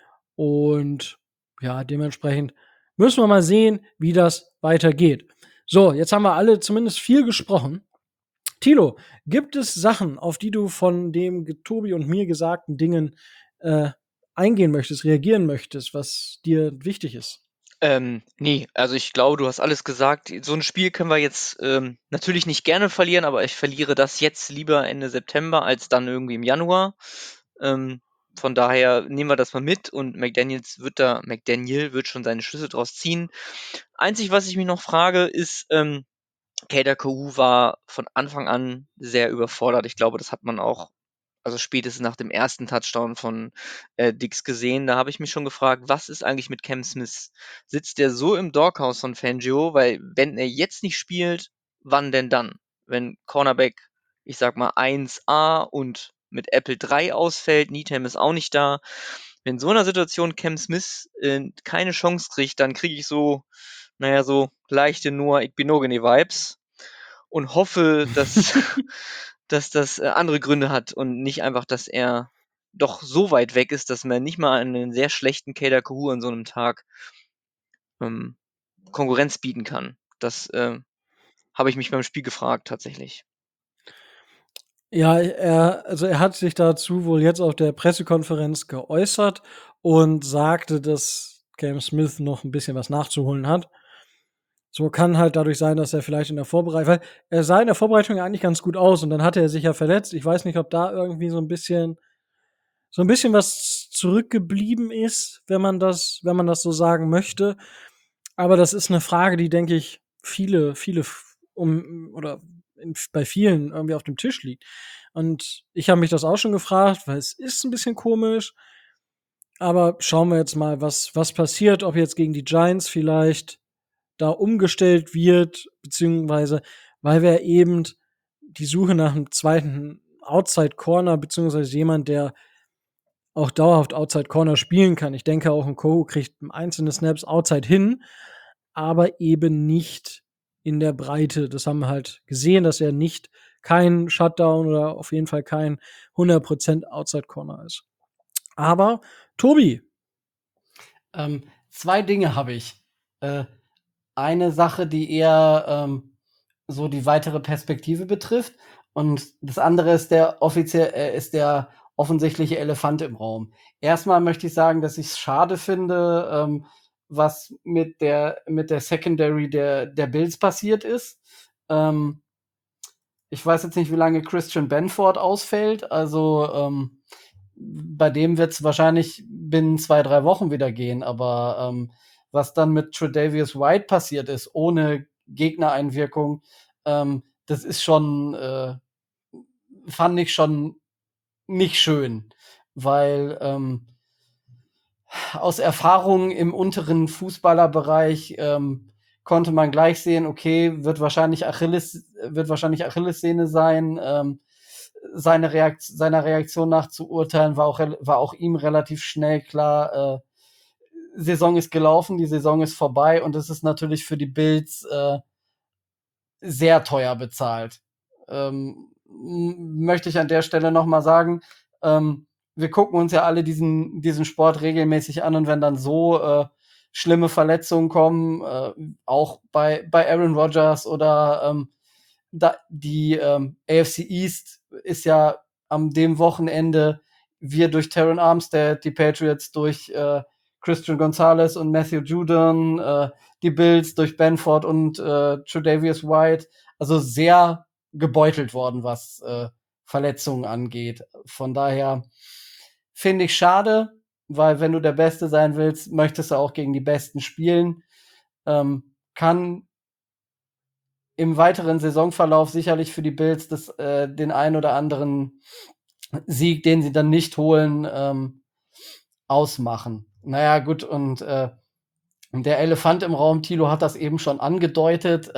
Speaker 1: Und ja, dementsprechend müssen wir mal sehen, wie das weitergeht. So, jetzt haben wir alle zumindest viel gesprochen. Thilo, gibt es Sachen, auf die du von dem Tobi und mir gesagten Dingen eingehen möchtest, reagieren möchtest, was dir wichtig ist?
Speaker 3: Nee, also ich glaube, du hast alles gesagt. So ein Spiel können wir jetzt natürlich nicht gerne verlieren, aber ich verliere das jetzt lieber Ende September als dann irgendwie im Januar. Von daher nehmen wir das mal mit und McDaniel wird schon seine Schlüsse draus ziehen. Einzig, was ich mich noch frage, ist, Kader Kohou war von Anfang an sehr überfordert. Ich glaube, das hat man auch, also spätestens nach dem ersten Touchdown von Diggs gesehen. Da habe ich mich schon gefragt, was ist eigentlich mit Cam Smith? Sitzt der so im Doghouse von Fangio? Weil wenn er jetzt nicht spielt, wann denn dann? Wenn Cornerback, ich sag mal 1A und mit Apple 3 ausfällt, Needham ist auch nicht da. Wenn in so einer Situation Cam Smith keine Chance kriegt, dann kriege ich so, naja, so leichte Noah Igbinoghene-Vibes und hoffe, dass, dass das andere Gründe hat und nicht einfach, dass er doch so weit weg ist, dass man nicht mal einen sehr schlechten Kader Kohou an so einem Tag Konkurrenz bieten kann. Das habe ich mich beim Spiel gefragt, tatsächlich.
Speaker 1: Ja, er hat sich dazu wohl jetzt auf der Pressekonferenz geäußert und sagte, dass Cam Smith noch ein bisschen was nachzuholen hat. So kann halt dadurch sein, dass er vielleicht in der Vorbereitung, weil er sah in der Vorbereitung ja eigentlich ganz gut aus und dann hatte er sich ja verletzt. Ich weiß nicht, ob da irgendwie so ein bisschen was zurückgeblieben ist, wenn man das so sagen möchte. Aber das ist eine Frage, die, denke ich, viele bei vielen irgendwie auf dem Tisch liegt. Und ich habe mich das auch schon gefragt, weil es ist ein bisschen komisch. Aber schauen wir jetzt mal, was passiert, ob jetzt gegen die Giants vielleicht da umgestellt wird, beziehungsweise weil wir eben die Suche nach einem zweiten Outside Corner, beziehungsweise jemand, der auch dauerhaft Outside Corner spielen kann. Ich denke auch, ein Kohou kriegt einzelne Snaps Outside hin, aber eben nicht in der Breite. Das haben wir halt gesehen, dass er nicht kein Shutdown oder auf jeden Fall kein 100% Outside Corner ist. Aber Tobi.
Speaker 2: 2 Dinge habe ich. Eine Sache, die eher so die weitere Perspektive betrifft, und das andere ist der offensichtliche Elefant im Raum. Erstmal möchte ich sagen, dass ich es schade finde, was mit der Secondary der Bills passiert ist. Ich weiß jetzt nicht, wie lange Christian Benford ausfällt. Also bei dem wird es wahrscheinlich binnen 2-3 Wochen wieder gehen. Aber was dann mit Tre'Davious White passiert ist, ohne Gegnereinwirkung, das ist schon, fand ich schon nicht schön, weil aus Erfahrung im unteren Fußballerbereich konnte man gleich sehen, okay, wird wahrscheinlich Achillessehne sein. Seiner Reaktion nach zu urteilen, war auch ihm relativ schnell klar, Saison ist gelaufen, die Saison ist vorbei und es ist natürlich für die Bills sehr teuer bezahlt. Möchte ich an der Stelle noch mal sagen, wir gucken uns ja alle diesen Sport regelmäßig an und wenn dann so schlimme Verletzungen kommen, auch bei Aaron Rodgers oder die AFC East ist ja am dem Wochenende, wir durch Terron Armstead, die Patriots durch Christian Gonzalez und Matthew Judon, die Bills durch Benford und Tre'Davious White, also sehr gebeutelt worden, was Verletzungen angeht. Von daher finde ich schade, weil wenn du der Beste sein willst, möchtest du auch gegen die Besten spielen. Kann im weiteren Saisonverlauf sicherlich für die Bills den ein oder anderen Sieg, den sie dann nicht holen, ausmachen. Naja, gut, und der Elefant im Raum, Thilo hat das eben schon angedeutet.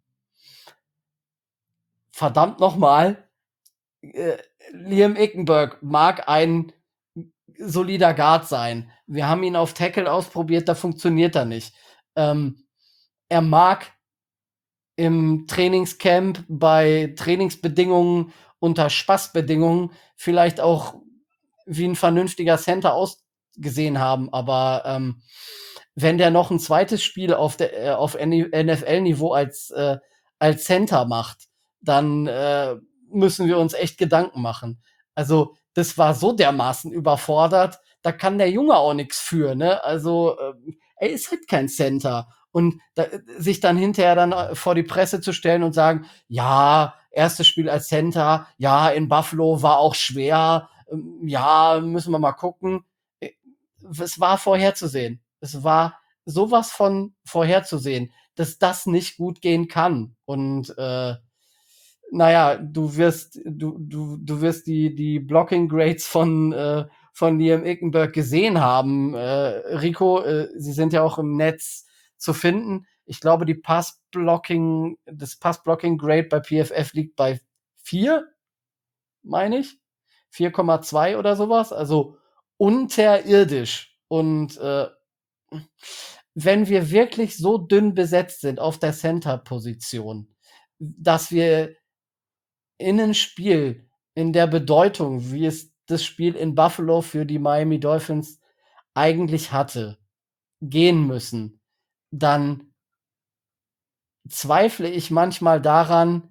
Speaker 2: Verdammt nochmal, Liam Ickenberg mag ein solider Guard sein. Wir haben ihn auf Tackle ausprobiert, da funktioniert er nicht. Er mag im Trainingscamp bei Trainingsbedingungen unter Spaßbedingungen vielleicht auch wie ein vernünftiger Center ausgesehen haben, aber wenn der noch ein zweites Spiel auf NFL-Niveau als Center macht, dann müssen wir uns echt Gedanken machen. Also das war so dermaßen überfordert, da kann der Junge auch nichts für, ne? Also er ist halt kein Center. Und sich dann hinterher dann vor die Presse zu stellen und sagen, ja, erstes Spiel als Center, ja, in Buffalo war auch schwer, Ja, müssen wir mal gucken. Es war vorherzusehen. Es war sowas von vorherzusehen, dass das nicht gut gehen kann. Und naja, du wirst die Blocking Grades von Liam Ickenberg gesehen haben. Rico, sie sind ja auch im Netz zu finden. Ich glaube, das Pass-Blocking Grade bei PFF liegt bei 4, meine ich. 4,2 oder sowas. Also unterirdisch. Und wenn wir wirklich so dünn besetzt sind auf der Center-Position, dass wir in ein Spiel in der Bedeutung, wie es das Spiel in Buffalo für die Miami Dolphins eigentlich hatte, gehen müssen, dann zweifle ich manchmal daran,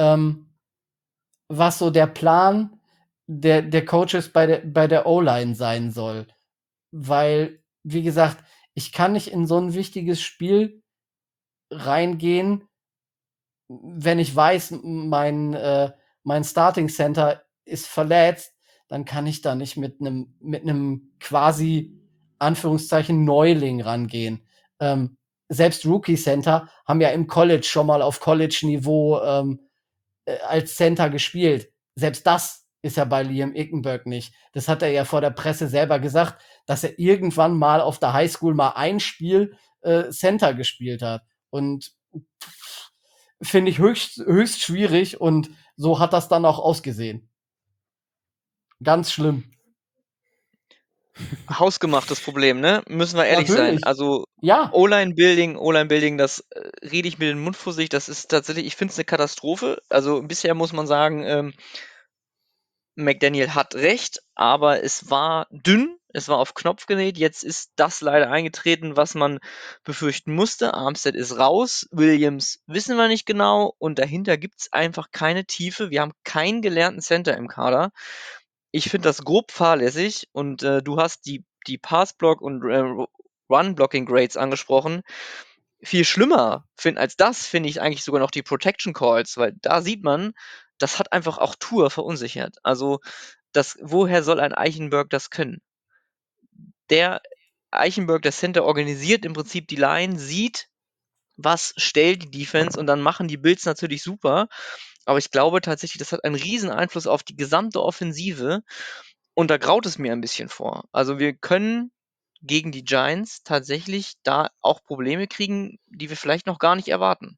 Speaker 2: was so der Plan der Coaches bei der O-Line sein soll. Weil, wie gesagt, ich kann nicht in so ein wichtiges Spiel reingehen, wenn ich weiß, mein Starting Center ist verletzt, dann kann ich da nicht mit einem quasi Anführungszeichen Neuling rangehen. Selbst Rookie Center haben ja im College schon mal auf College-Niveau als Center gespielt. Selbst das ist ja bei Liam Ickenberg nicht. Das hat er ja vor der Presse selber gesagt, dass er irgendwann mal auf der Highschool mal ein Spiel Center gespielt hat. Und finde ich höchst schwierig und so hat das dann auch ausgesehen. Ganz schlimm.
Speaker 3: Hausgemachtes Problem, ne? Müssen wir ehrlich sein.
Speaker 2: Natürlich.
Speaker 3: Also
Speaker 2: Ja,
Speaker 3: O-Line-Building, das rede ich mir den Mund vor sich. Das ist tatsächlich, ich finde es eine Katastrophe. Also bisher muss man sagen, McDaniel hat recht, aber es war dünn, es war auf Knopf genäht. Jetzt ist das leider eingetreten, was man befürchten musste. Armstead ist raus, Williams wissen wir nicht genau und dahinter gibt's einfach keine Tiefe. Wir haben keinen gelernten Center im Kader. Ich finde das grob fahrlässig und du hast die Pass-Block und Run-Blocking-Grades angesprochen. Viel schlimmer als das finde ich eigentlich sogar noch die Protection Calls, weil da sieht man, das hat einfach auch Tour verunsichert. Also, woher soll ein Eichenberg das können? Der Eichenberg, der Center, organisiert im Prinzip die Line, sieht, was stellt die Defense und dann machen die Bills natürlich super. Aber ich glaube tatsächlich, das hat einen riesen Einfluss auf die gesamte Offensive und da graut es mir ein bisschen vor. Also wir können gegen die Giants tatsächlich da auch Probleme kriegen, die wir vielleicht noch gar nicht erwarten.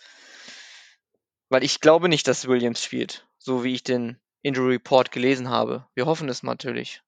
Speaker 3: Weil ich glaube nicht, dass Williams spielt, so wie ich den Injury Report gelesen habe. Wir hoffen es natürlich.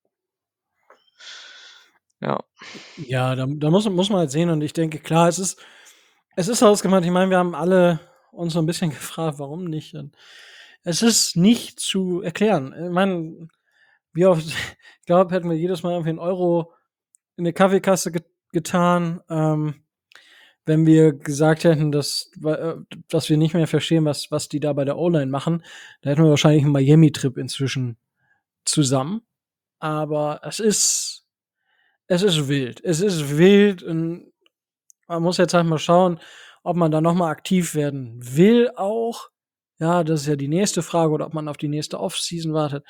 Speaker 3: Ja.
Speaker 1: Ja, da muss man halt sehen und ich denke, klar, es ist ausgemacht. Ich meine, wir haben alle uns so ein bisschen gefragt, warum nicht? Und es ist nicht zu erklären. Ich meine, wie oft ich glaube, hätten wir jedes Mal irgendwie 1 € in 'ne Kaffeekasse getan, wenn wir gesagt hätten, dass wir nicht mehr verstehen, was die da bei der O-Line machen. Da hätten wir wahrscheinlich 'n Miami-Trip inzwischen zusammen. Aber es ist wild. Es ist wild und man muss jetzt halt mal schauen, ob man da noch mal aktiv werden will auch. Ja, das ist ja die nächste Frage oder ob man auf die nächste Offseason wartet.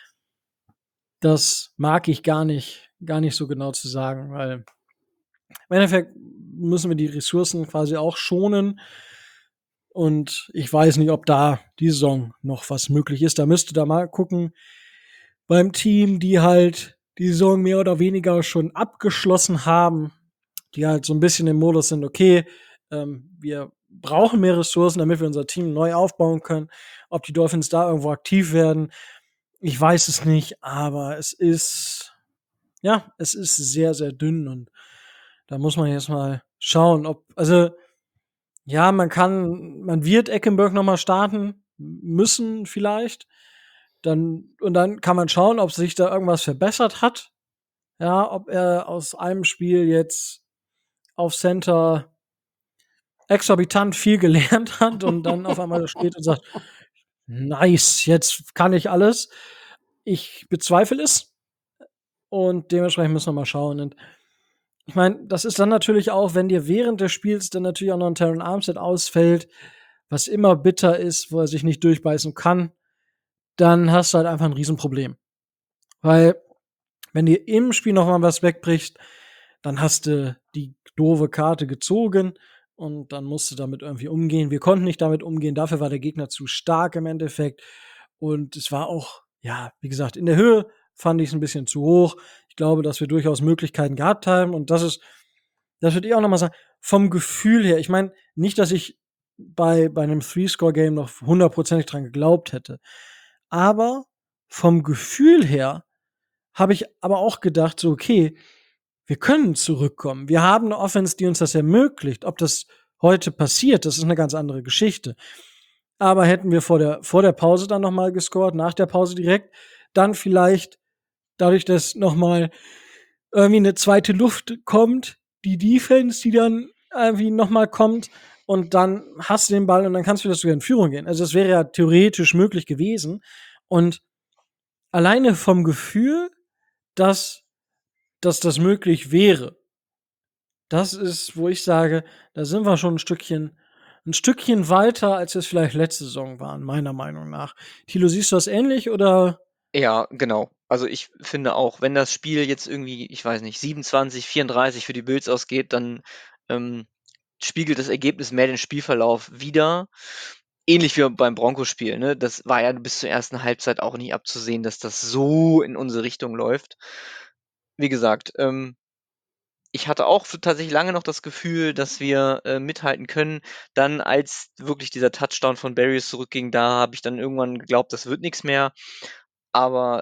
Speaker 1: Das mag ich gar nicht so genau zu sagen, weil im Endeffekt müssen wir die Ressourcen quasi auch schonen und ich weiß nicht, ob da die Saison noch was möglich ist. Da müsste da mal gucken beim Team, die halt die Saison mehr oder weniger schon abgeschlossen haben, die halt so ein bisschen im Modus sind, okay, wir brauchen mehr Ressourcen, damit wir unser Team neu aufbauen können. Ob die Dolphins da irgendwo aktiv werden, ich weiß es nicht, aber es ist sehr, sehr dünn und da muss man jetzt mal schauen, ja, man wird Eckenberg noch mal starten müssen vielleicht. Dann kann man schauen, ob sich da irgendwas verbessert hat. Ja, ob er aus einem Spiel jetzt auf Center exorbitant viel gelernt hat und dann auf einmal steht und sagt: „Nice, jetzt kann ich alles." Ich bezweifle es und dementsprechend müssen wir mal schauen. Und ich meine, das ist dann natürlich auch, wenn dir während des Spiels dann natürlich auch noch 'n Terron Armstead ausfällt, was immer bitter ist, wo er sich nicht durchbeißen kann, dann hast du halt einfach 'n Riesenproblem. Weil, wenn dir im Spiel noch mal was wegbricht, dann hast du die doofe Karte gezogen und dann musst du damit irgendwie umgehen. Wir konnten nicht damit umgehen, dafür war der Gegner zu stark im Endeffekt. Und es war auch, ja, wie gesagt, in der Höhe fand ich es ein bisschen zu hoch. Ich glaube, dass wir durchaus Möglichkeiten gehabt haben und das würde ich auch noch mal sagen, vom Gefühl her, ich meine, nicht, dass ich bei einem Three-Score-Game noch hundertprozentig dran geglaubt hätte. Aber vom Gefühl her habe ich aber auch gedacht, so, okay, wir können zurückkommen. Wir haben eine Offense, die uns das ermöglicht. Ob das heute passiert, das ist eine ganz andere Geschichte. Aber hätten wir vor der Pause dann noch mal gescored, nach der Pause direkt, dann vielleicht dadurch, dass noch mal irgendwie eine zweite Luft kommt, die Defense, die dann irgendwie noch mal kommt und dann hast du den Ball und dann kannst du wieder sogar in Führung gehen. Also, das wäre ja theoretisch möglich gewesen und alleine vom Gefühl, dass das möglich wäre, das ist, wo ich sage, da sind wir schon ein Stückchen weiter, als es vielleicht letzte Saison waren, meiner Meinung nach. Thilo, siehst du das ähnlich oder?
Speaker 3: Ja, genau. Also, ich finde auch, wenn das Spiel jetzt irgendwie, ich weiß nicht, 27-34 für die Bills ausgeht, dann, ähm, spiegelt das Ergebnis mehr den Spielverlauf wider. Ähnlich wie beim Broncos-Spiel, ne? Das war ja bis zur ersten Halbzeit auch nicht abzusehen, dass das so in unsere Richtung läuft. Wie gesagt, ich hatte auch tatsächlich lange noch das Gefühl, dass wir, mithalten können. Dann, als wirklich dieser Touchdown von Berrios zurückging, da habe ich dann irgendwann geglaubt, das wird nix mehr. Aber,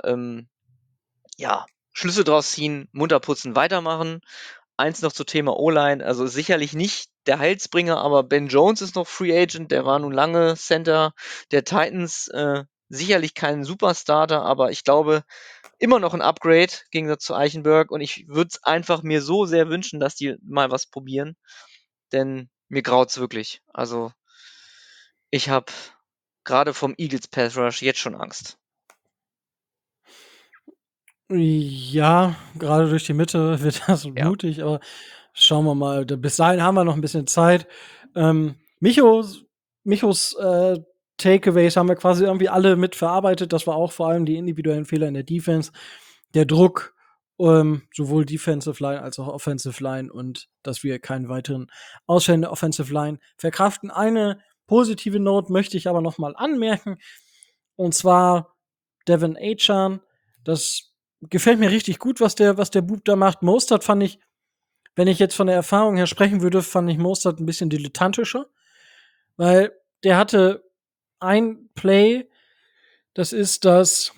Speaker 3: ja, Schlüsse draus ziehen, munter putzen, weitermachen. Eins noch zum Thema O-Line, also sicherlich nicht der Heilsbringer, aber Ben Jones ist noch Free Agent, der war nun lange Center der Titans, sicherlich kein Superstarter, aber ich glaube, immer noch 'n Upgrade im Gegensatz zu Eichenberg und ich würde es einfach mir so sehr wünschen, dass die mal was probieren, denn mir graut's wirklich. Also, ich habe grade vom Eagles Pass Rush jetzt schon Angst.
Speaker 1: Ja, gerade durch die Mitte wird das
Speaker 3: Ja.
Speaker 1: mutig, aber schauen wir mal. Bis dahin haben wir noch ein bisschen Zeit. Michos Takeaways haben wir quasi irgendwie alle mitverarbeitet. Das war auch vor allem die individuellen Fehler in der Defense, der Druck, sowohl Defensive Line als auch Offensive Line und dass wir keinen weiteren Ausfällen der Offensive Line verkraften. Eine positive Note möchte ich aber noch mal anmerken, und zwar Devin Achane. Das gefällt mir richtig gut, was der Bub da macht. Mostert fand ich, wenn ich jetzt von der Erfahrung her sprechen würde, fand ich Mostert ein bisschen dilettantischer, weil der hatte ein Play, das ist das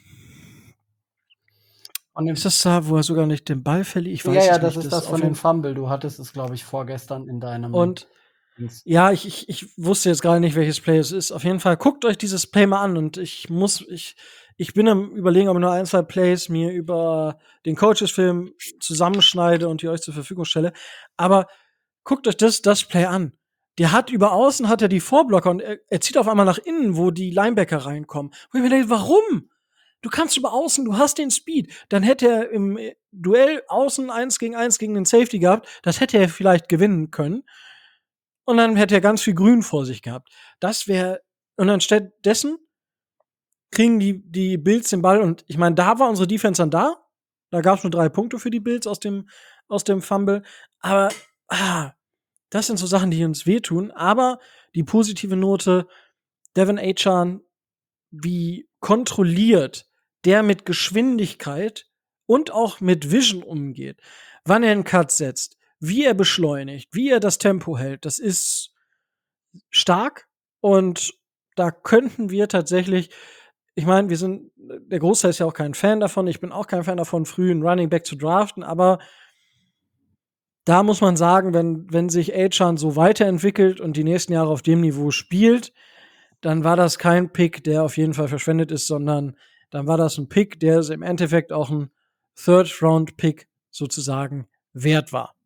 Speaker 1: ist das da, wo er sogar nicht den Ball verliert? Ich
Speaker 2: Ja,
Speaker 1: weiß
Speaker 2: ja,
Speaker 1: es
Speaker 2: das
Speaker 1: nicht.
Speaker 2: ist
Speaker 1: Das
Speaker 2: das
Speaker 1: auf
Speaker 2: von dem
Speaker 1: jeden
Speaker 2: Fumble. Du hattest es, glaube ich, vorgestern in deinem
Speaker 1: und
Speaker 2: Dings.
Speaker 1: ja, ich wusste jetzt gerade nicht, welches Play es ist. Auf jeden Fall guckt euch dieses Play mal an und ich bin am Überlegen, ob ich nur ein, zwei Plays mir über den Coaches-Film zusammenschneide und die euch zur Verfügung stelle. Aber guckt euch das Play an. Der hat über außen hat er die Vorblocker und er zieht auf einmal nach innen, wo die Linebacker reinkommen. Wo ich mir denke, warum? Du kannst über außen, du hast den Speed. Dann hätte er im Duell außen 1 gegen den Safety gehabt. Das hätte er vielleicht gewinnen können. Und dann hätte er ganz viel Grün vor sich gehabt. Das wäre, und anstatt dessen kriegen die Bills den Ball und ich meine, da war unsere Defense dann da. Da gab es nur 3 Punkte für die Bills aus dem Fumble. Aber das sind so Sachen, die uns wehtun. Aber die positive Note, Devin Achane, wie kontrolliert der mit Geschwindigkeit und auch mit Vision umgeht, wann er einen Cut setzt, wie er beschleunigt, wie er das Tempo hält, das ist stark und da könnten wir tatsächlich, ich meine, der Großteil ist ja auch kein Fan davon, ich bin auch kein Fan davon, früh einen Running Back zu draften, aber da muss man sagen, wenn sich Achane so weiterentwickelt und die nächsten Jahre auf dem Niveau spielt, dann war das kein Pick, der auf jeden Fall verschwendet ist, sondern dann war das ein Pick, der im Endeffekt auch ein Third-Round-Pick sozusagen wert war.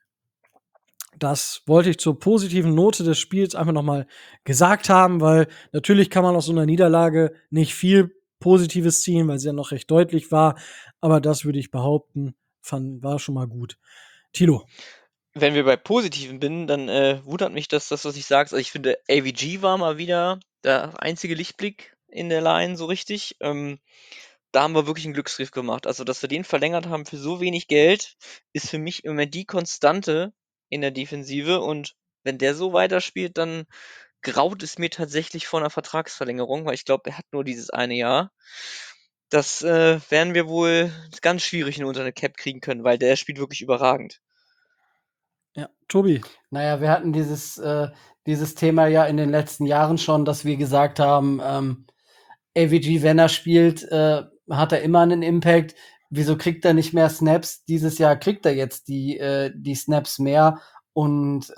Speaker 1: Das wollte ich zur positiven Note des Spiels einfach noch mal gesagt haben, weil natürlich kann man aus so einer Niederlage nicht viel Positives ziehen, weil sie ja noch recht deutlich war. Aber das würde ich behaupten, war schon mal gut. Thilo.
Speaker 3: Wenn wir bei Positiven bin, dann, wundert mich das, was ich sage. Also, ich finde, AVG war mal wieder der einzige Lichtblick in der Line so richtig. da haben wir wirklich einen Glücksgriff gemacht. Also, dass wir den verlängert haben für so wenig Geld, ist für mich im Moment die Konstante in der Defensive. Und wenn der so weiterspielt, dann graut es mir tatsächlich vor einer Vertragsverlängerung, weil ich glaube, er hat nur dieses eine Jahr. Das werden wir wohl ganz schwierig unter eine Cap kriegen können, weil der spielt wirklich überragend.
Speaker 1: Ja, Tobi.
Speaker 2: Naja, wir hatten dieses Thema ja in den letzten Jahren schon, dass wir gesagt haben, AVG, wenn er spielt, hat er immer einen Impact. Wieso kriegt er nicht mehr Snaps? Dieses Jahr kriegt er jetzt die Snaps mehr und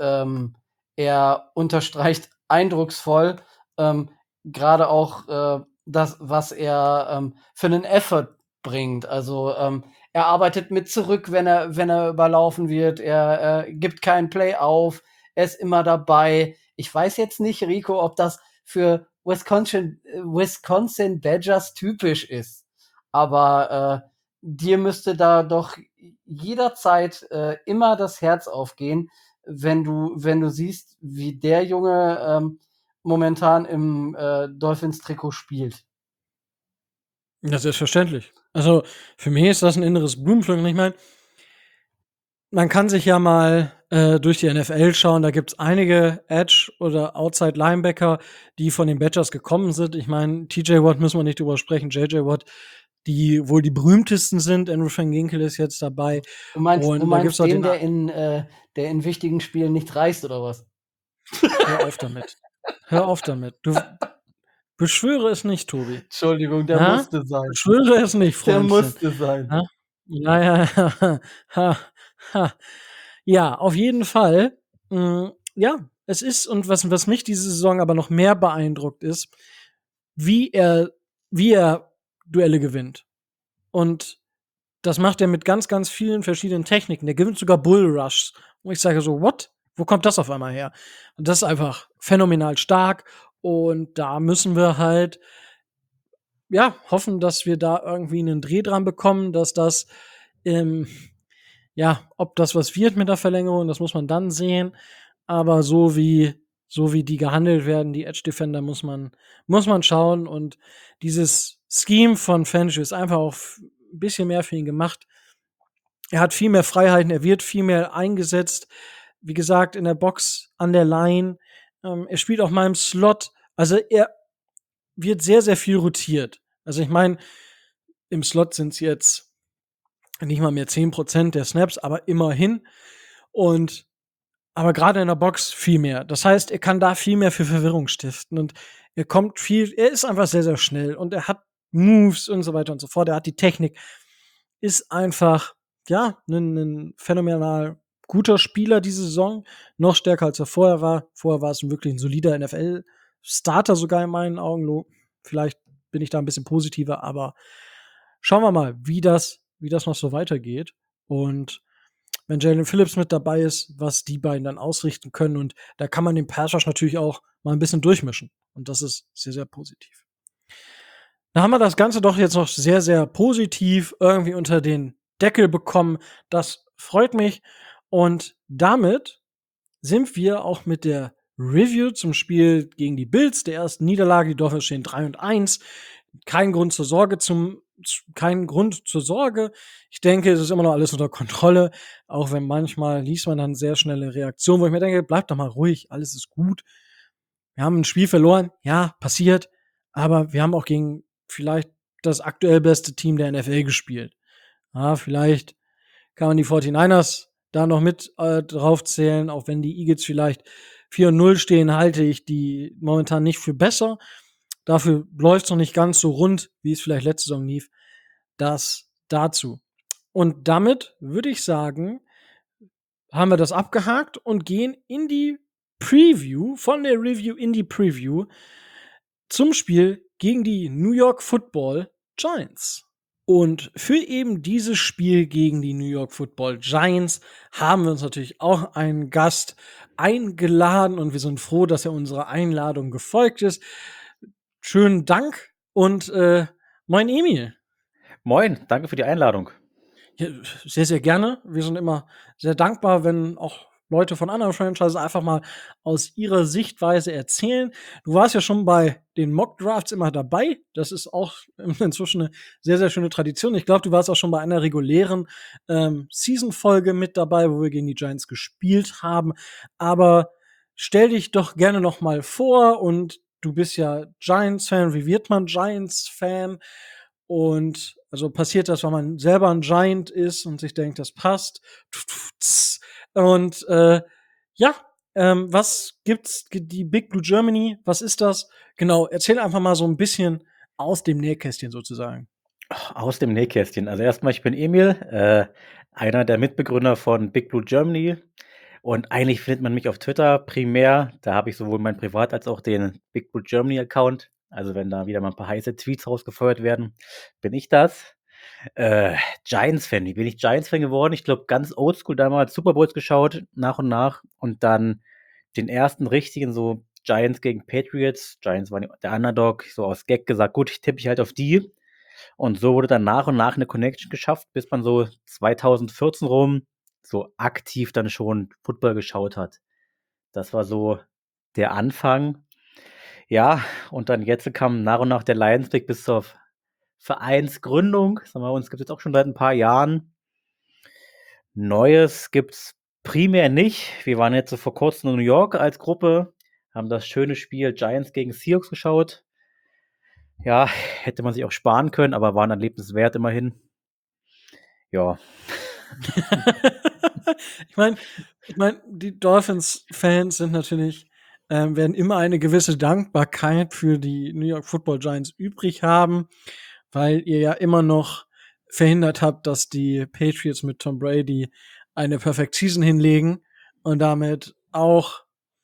Speaker 2: er unterstreicht eindrucksvoll gerade auch das, was er für einen Effort bringt. Also er arbeitet mit zurück, wenn er überlaufen wird. Er gibt keinen Play auf. Er ist immer dabei. Ich weiß jetzt nicht, Rico, ob das für Wisconsin Badgers typisch ist. Aber dir müsste da doch jederzeit immer das Herz aufgehen, wenn du siehst, wie der Junge momentan im Dolphins-Trikot spielt.
Speaker 1: Ja, selbstverständlich. Also, für mich ist das ein inneres Blumenpflücken. Ich meine, man kann sich ja mal durch die NFL schauen. Da gibt's einige Edge- oder Outside-Linebacker, die von den Badgers gekommen sind. Ich meine, TJ Watt müssen wir nicht drüber sprechen. JJ Watt, die wohl die berühmtesten sind. Andrew Van Ginkel ist jetzt dabei.
Speaker 2: Du meinst
Speaker 1: da gibt's auch
Speaker 2: den,
Speaker 1: den
Speaker 2: der in wichtigen Spielen nicht reißt, oder was?
Speaker 1: Hör auf damit. Hör auf damit. Du beschwöre es nicht, Tobi.
Speaker 2: Entschuldigung, der
Speaker 1: Ja?
Speaker 2: musste sein.
Speaker 1: Beschwöre es nicht,
Speaker 2: Der
Speaker 1: Freundchen.
Speaker 2: musste sein.
Speaker 1: Ja, ja, ja. Ja, auf jeden Fall. Ja, es ist, und was mich diese Saison aber noch mehr beeindruckt ist, wie er Duelle gewinnt. Und das macht er mit ganz, ganz vielen verschiedenen Techniken. Der gewinnt sogar Bullrushs. Und ich sage so, what? Wo kommt das auf einmal her? Und das ist einfach phänomenal stark. Und da müssen wir halt, ja, hoffen, dass wir da irgendwie einen Dreh dran bekommen, dass das, ja, ob das was wird mit der Verlängerung, das muss man dann sehen. Aber so wie die gehandelt werden, die Edge Defender, muss man schauen. Und dieses Scheme von Fangio ist einfach auch ein bisschen mehr für ihn gemacht. Er hat viel mehr Freiheiten, er wird viel mehr eingesetzt. Wie gesagt, in der Box, an der Line. Er spielt auch mal im Slot. Also er wird sehr, sehr viel rotiert. Also ich meine, im Slot sind es jetzt nicht mal mehr 10% der Snaps, aber immerhin. Aber gerade in der Box viel mehr. Das heißt, er kann da viel mehr für Verwirrung stiften. Und er ist einfach sehr, sehr schnell. Und er hat Moves und so weiter und so fort. Er hat die Technik. Ist einfach, ja, ein phänomenal guter Spieler diese Saison. Noch stärker, als er vorher war. Vorher war es wirklich ein solider NFL-Starter sogar in meinen Augen. Vielleicht bin ich da ein bisschen positiver, aber schauen wir mal, wie das noch so weitergeht. Und wenn Jalen Phillips mit dabei ist, was die beiden dann ausrichten können. Und da kann man den Pass Rush natürlich auch mal ein bisschen durchmischen. Und das ist sehr, sehr positiv. Da haben wir das Ganze doch jetzt noch sehr, sehr positiv irgendwie unter den Deckel bekommen. Das freut mich. Und damit sind wir auch mit der Review zum Spiel gegen die Bills, der ersten Niederlage. Die Dolphins stehen 3-1. Kein Grund zur Sorge. Ich denke, es ist immer noch alles unter Kontrolle, auch wenn manchmal liest man dann sehr schnelle Reaktionen, wo ich mir denke, bleibt doch mal ruhig, alles ist gut. Wir haben ein Spiel verloren, ja, passiert, aber wir haben auch gegen vielleicht das aktuell beste Team der NFL gespielt. Ja, vielleicht kann man die 49ers da noch mit drauf zählen, auch wenn die Eagles vielleicht 4-0 stehen, halte ich die momentan nicht für besser. Dafür läuft es noch nicht ganz so rund, wie es vielleicht letzte Saison lief. Das dazu. Und damit würde ich sagen, haben wir das abgehakt und gehen in die Preview, von der Review in die Preview zum Spiel gegen die New York Football Giants. Und für eben dieses Spiel gegen die New York Football Giants haben wir uns natürlich auch einen Gast eingeladen und wir sind froh, dass er unserer Einladung gefolgt ist. Schönen Dank und moin Emil.
Speaker 4: Moin, danke für die Einladung.
Speaker 1: Ja, sehr, sehr gerne. Wir sind immer sehr dankbar, wenn auch Leute von anderen Franchises einfach mal aus ihrer Sichtweise erzählen. Du warst ja schon bei den Mock-Drafts immer dabei. Das ist auch inzwischen eine sehr, sehr schöne Tradition. Ich glaube, du warst auch schon bei einer regulären Season-Folge mit dabei, wo wir gegen die Giants gespielt haben. Aber stell dich doch gerne noch mal vor, und du bist ja Giants-Fan. Wie wird man Giants-Fan? Und also passiert das, wenn man selber ein Giant ist und sich denkt, das passt. Und ja, was gibt's? Die Big Blue Germany, was ist das? Genau, erzähl einfach mal so ein bisschen aus dem Nähkästchen sozusagen.
Speaker 4: Aus dem Nähkästchen. Also erstmal, ich bin Emil, einer der Mitbegründer von Big Blue Germany. Und eigentlich findet man mich auf Twitter primär. Da habe ich sowohl mein Privat- als auch den Big Blue Germany Account. Also wenn da wieder mal ein paar heiße Tweets rausgefeuert werden, bin ich das. Giants-Fan. Wie bin ich Giants-Fan geworden? Ich glaube, ganz oldschool damals Super Bowls geschaut, nach und nach. Und dann den ersten richtigen, so Giants gegen Patriots. Giants waren der Underdog, so aus Gag gesagt, gut, ich tippe halt auf die. Und so wurde dann nach und nach eine Connection geschafft, bis man so 2014 rum so aktiv dann schon Football geschaut hat. Das war so der Anfang. Ja, und dann jetzt kam nach und nach der Lions-Blick bis zur Vereinsgründung. Sagen wir, uns gibt es jetzt auch schon seit ein paar Jahren. Neues gibt's primär nicht. Wir waren jetzt so vor kurzem in New York als Gruppe, haben das schöne Spiel Giants gegen Seahawks geschaut. Ja, hätte man sich auch sparen können, aber war ein Erlebnis wert immerhin. Ja.
Speaker 1: Ich meine, die Dolphins-Fans sind natürlich, werden immer eine gewisse Dankbarkeit für die New York Football Giants übrig haben, weil ihr ja immer noch verhindert habt, dass die Patriots mit Tom Brady eine Perfect Season hinlegen und damit auch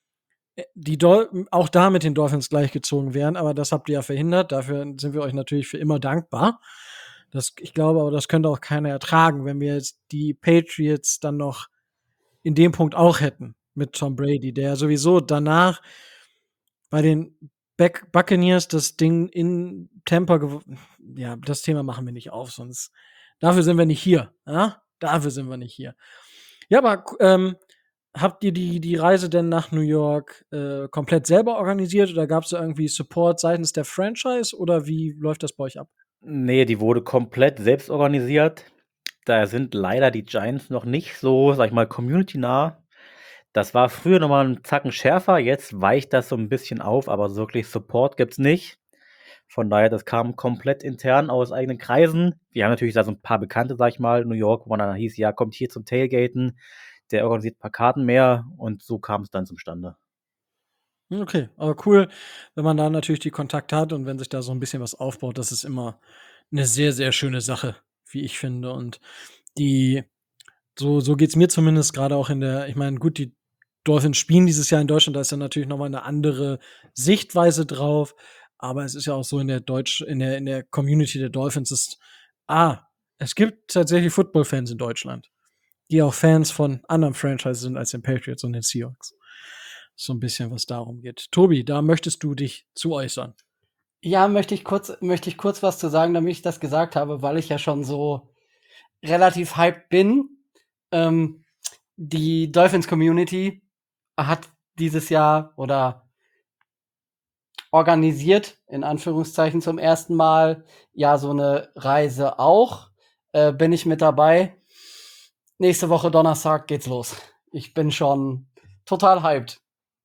Speaker 1: auch da mit den Dolphins gleichgezogen werden, aber das habt ihr ja verhindert. Dafür sind wir euch natürlich für immer dankbar. Ich glaube aber, das könnte auch keiner ertragen, wenn wir jetzt die Patriots dann noch in dem Punkt auch hätten mit Tom Brady, der sowieso danach bei den Buccaneers das Ding in Tampa ja, das Thema machen wir nicht auf, sonst dafür sind wir nicht hier. Ja? Dafür sind wir nicht hier. Ja, aber habt ihr die Reise denn nach New York komplett selber organisiert oder gab es da irgendwie Support seitens der Franchise oder wie läuft das bei euch ab?
Speaker 4: Nee, die wurde komplett selbst organisiert. Da sind leider die Giants noch nicht so, sag ich mal, community-nah. Das war früher noch mal 'n Zacken schärfer, jetzt weicht das so ein bisschen auf, aber wirklich Support gibt's nicht. Von daher, das kam komplett intern aus eigenen Kreisen. Wir haben natürlich da so ein paar Bekannte, sag ich mal, in New York, wo man dann hieß: „Ja, kommt hier zum Tailgaten, der organisiert ein paar Karten mehr“, und so kam es dann zustande.
Speaker 1: Okay, aber cool, wenn man da natürlich die Kontakte hat und wenn sich da so ein bisschen was aufbaut, das ist immer eine sehr, sehr schöne Sache, wie ich finde. Und die so geht's mir zumindest gerade auch ich meine, gut, die Dolphins spielen dieses Jahr in Deutschland, da ist dann natürlich noch mal 'ne andere Sichtweise drauf, aber es ist ja auch so in der Community der Dolphins es gibt tatsächlich Football-Fans in Deutschland, die auch Fans von anderen Franchises sind als den Patriots und den Seahawks. So ein bisschen, was darum geht. Tobi, da möchtest du dich zu äußern.
Speaker 2: Ja, möchte ich kurz was zu sagen, damit ich das gesagt habe, weil ich ja schon so relativ hyped bin. Ähm, Die Dolphins-Community hat dieses Jahr oder organisiert, in Anführungszeichen zum ersten Mal, ja, so eine Reise auch. Bin ich mit dabei. Nächste Woche Donnerstag geht's los. Ich bin schon total hyped.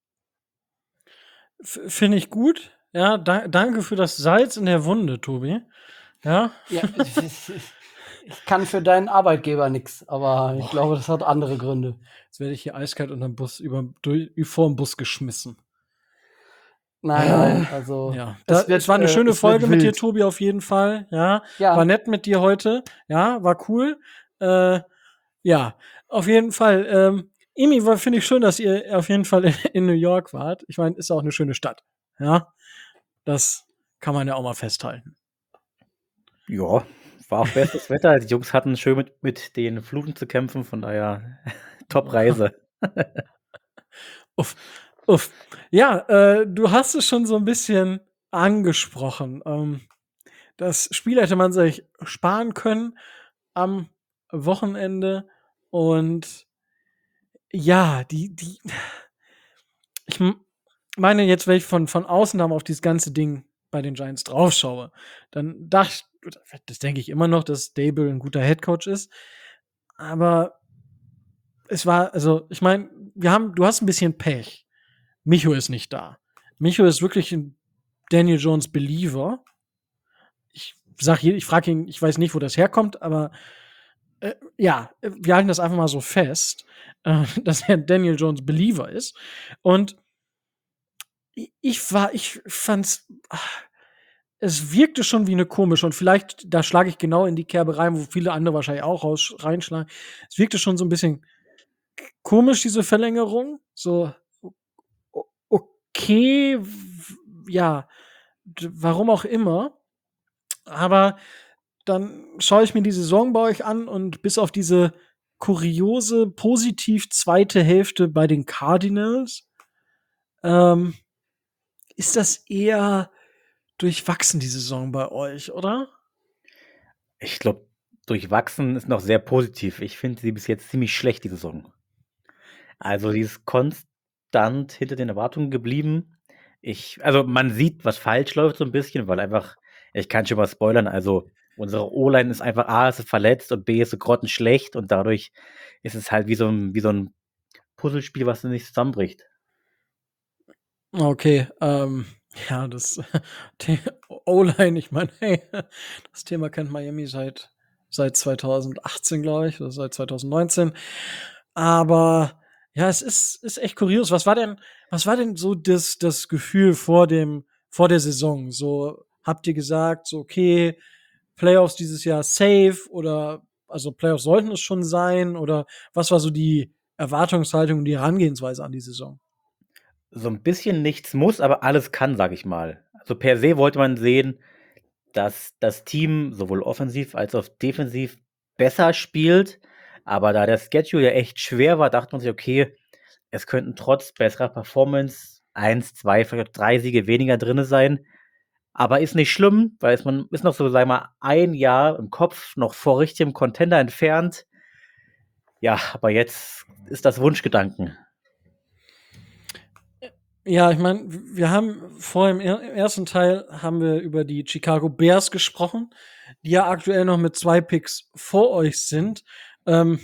Speaker 1: Finde ich gut. Ja, danke für das Salz in der Wunde, Tobi. Ja.
Speaker 2: Ja, ich kann für deinen Arbeitgeber nix, aber ich glaube, das hat andere Gründe.
Speaker 1: Jetzt werde ich hier eiskalt unterm Bus vor den Bus geschmissen.
Speaker 2: Nein, also
Speaker 1: Ja,
Speaker 2: es
Speaker 1: war eine schöne
Speaker 2: es wird
Speaker 1: Folge mit dir,
Speaker 2: wild.
Speaker 1: Tobi, auf jeden Fall. Ja,
Speaker 2: Ja.
Speaker 1: war nett mit dir heute. Ja, war cool. Ja, auf jeden Fall. Emi, finde ich schön, dass ihr auf jeden Fall in New York wart. Ich meine, ist auch eine schöne Stadt. Ja, das kann man ja auch mal festhalten.
Speaker 4: Ja, war auch bestes Wetter. Die Jungs hatten schön mit den Fluten zu kämpfen, von daher Top-Reise.
Speaker 1: Uff, uff. Ja, du hast es schon so ein bisschen angesprochen. Das Spiel hätte man sich sparen können am Wochenende und Ja, ich meine jetzt, wenn ich von außen da mal auf dieses ganze Ding bei den Giants drauf schaue, dann das denke ich immer noch, dass Daboll 'n guter Headcoach ist, aber es war also, ich meine, du hast ein bisschen Pech. Micho ist nicht da. Micho ist wirklich ein Daniel Jones Believer. Ich frage ihn, ich weiß nicht, wo das herkommt, aber, ja, wir halten das einfach mal so fest, dass er Daniel Jones Believer ist. Und ich fand's, es wirkte schon wie eine komische, und vielleicht, da schlage ich genau in die Kerbe rein, wo viele andere wahrscheinlich auch reinschlagen. Es wirkte schon so ein bisschen komisch, diese Verlängerung. So, okay, ja, warum auch immer. Aber dann schaue ich mir die Saison bei euch an, und bis auf diese kuriose, positiv zweite Hälfte bei den Cardinals, ähm, ist das eher durchwachsen, die Saison bei euch, oder?
Speaker 4: Ich glaube, durchwachsen ist noch sehr positiv. Ich finde sie bis jetzt ziemlich schlecht, die Saison. Also, sie ist konstant hinter den Erwartungen geblieben. Also, man sieht, was falsch läuft so ein bisschen, weil einfach, ich kann schon mal spoilern, also, unsere O-Line ist einfach A, ist verletzt, und B, ist so grottenschlecht, und dadurch ist es halt wie so ein Puzzlespiel, was nicht zusammenbricht.
Speaker 1: Okay, ja, das The O-Line, ich meine, hey, das Thema kennt Miami seit 2018, glaube ich, oder seit 2019. Aber ja, es ist echt kurios. Was war denn so das Gefühl vor der Saison? So, habt ihr gesagt, so, okay, Playoffs dieses Jahr safe, oder also Playoffs sollten es schon sein, oder was war so die Erwartungshaltung und die Herangehensweise an die Saison?
Speaker 4: So ein bisschen nichts muss, aber alles kann, sage ich mal. Also, per se wollte man sehen, dass das Team sowohl offensiv als auch defensiv besser spielt, aber da der Schedule ja echt schwer war, dachte man sich: „Okay, es könnten trotz besserer Performance 1, 2, vielleicht 3 Siege weniger drinne sein." Aber ist nicht schlimm, weil man ist noch so, sagen wir mal, ein Jahr im Kopf noch vor richtigem Contender entfernt. Ja, aber jetzt ist das Wunschgedanken.
Speaker 1: Ja, ich meine, wir haben vorher im ersten Teil haben wir über die Chicago Bears gesprochen, die ja aktuell noch mit 2 Picks vor euch sind. Ähm,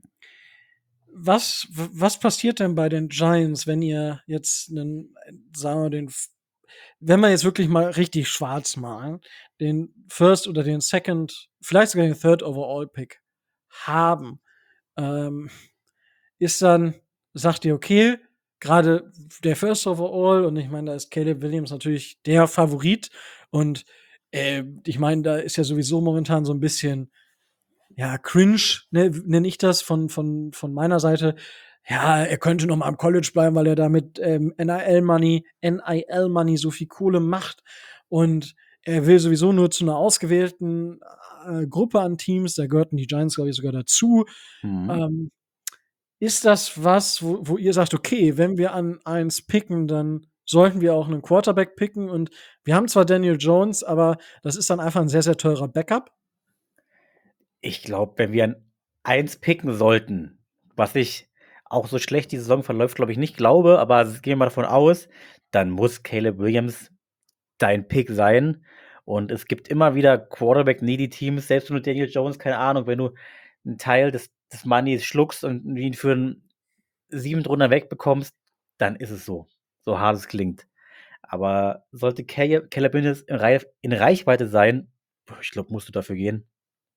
Speaker 1: was passiert denn bei den Giants, wenn ihr jetzt sagen wir, wenn wir jetzt wirklich mal richtig schwarz malen, den First oder den Second, vielleicht sogar den Third Overall Pick haben? Ähm, ist dann, sagt ihr, okay, gerade der First Overall, und ich meine, da ist Caleb Williams natürlich der Favorit, und ich meine, da ist ja sowieso momentan so ein bisschen, ja, cringe, ne, nenne ich das von meiner Seite. Ja, er könnte noch mal am College bleiben, weil er damit NIL Money so viel Kohle macht, und er will sowieso nur zu einer ausgewählten Gruppe an Teams, da gehörten die Giants, glaube ich, sogar dazu.
Speaker 4: Mhm.
Speaker 1: Ähm, ist das was, wo ihr sagt: „Okay, wenn wir an eins picken, dann sollten wir auch einen Quarterback picken, und wir haben zwar Daniel Jones, aber das ist dann einfach ein sehr, sehr teurer Backup?“
Speaker 4: Ich glaube, wenn wir an 1 picken sollten, was ich auch so schlecht die Saison verläuft, glaube ich nicht glaube, aber gehen wir mal davon aus, dann muss Caleb Williams dein Pick sein. Und es gibt immer wieder Quarterback-needy Teams, selbst wenn du Daniel Jones, keine Ahnung, wenn du einen Teil des Moneys schluckst und ihn für 'n 7. wegbekommst, dann ist es so, so hart es klingt. Aber sollte Caleb Williams in Reichweite sein, ich glaube, musst du dafür gehen.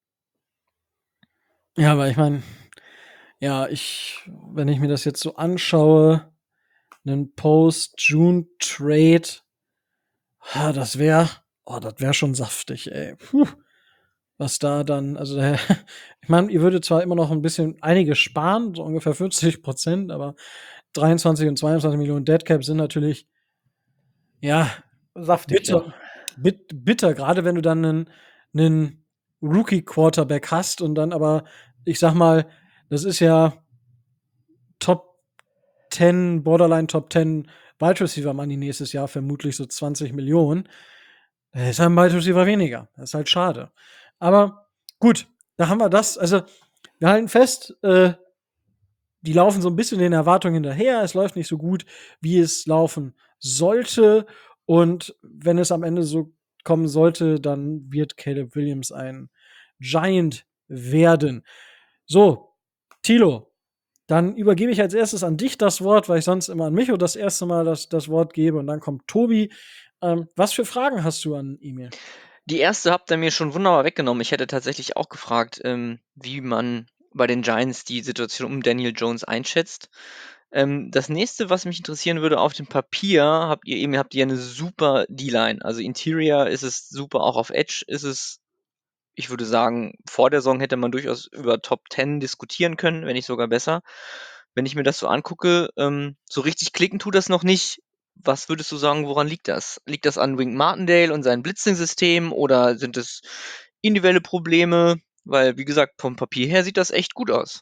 Speaker 1: Ja, aber ich meine, ja, wenn ich mir das jetzt so anschaue, 'nen Post-June-Trade, das wäre schon saftig, ey. Puh, was da dann, also, ich meine, ihr würdet zwar immer noch ein bisschen einiges sparen, so ungefähr 50%, aber 23 und 22 Millionen Deadcap sind natürlich, ja,
Speaker 4: Saftig, ja.
Speaker 1: bitter. Bitter, gerade wenn du dann einen Rookie-Quarterback hast, und dann aber, ich sag mal, das ist ja Top 10, Borderline Top 10 Wide Receiver Money nächstes Jahr, vermutlich so 20 Millionen. Da ist ein Wide Receiver weniger. Das ist halt schade. Aber gut, da haben wir das. Also, wir halten fest, die laufen so ein bisschen den Erwartungen hinterher. Es läuft nicht so gut, wie es laufen sollte. Und wenn es am Ende so kommen sollte, dann wird Caleb Williams ein Giant werden. So, Thilo, dann übergebe ich als erstes an dich das Wort, weil ich sonst immer an Micho das erste Mal das Wort gebe. Und dann kommt Tobi. Was für Fragen hast du an Emil?
Speaker 3: Die erste habt ihr mir schon wunderbar weggenommen. Ich hätte tatsächlich auch gefragt, wie man bei den Giants die Situation um Daniel Jones einschätzt. Das nächste, was mich interessieren würde, auf dem Papier habt ihr eine super D-Line. Also Interior ist es super, auch auf Edge ist es, ich würde sagen, vor der Saison hätte man durchaus über Top 10 diskutieren können, wenn nicht sogar besser. Wenn ich mir das so angucke, so richtig klicken tut das noch nicht. Was würdest du sagen, woran liegt das? Liegt das an Wink Martindale und seinem Blitzing-System oder sind es individuelle Probleme? Weil, wie gesagt, vom Papier her sieht das echt gut aus.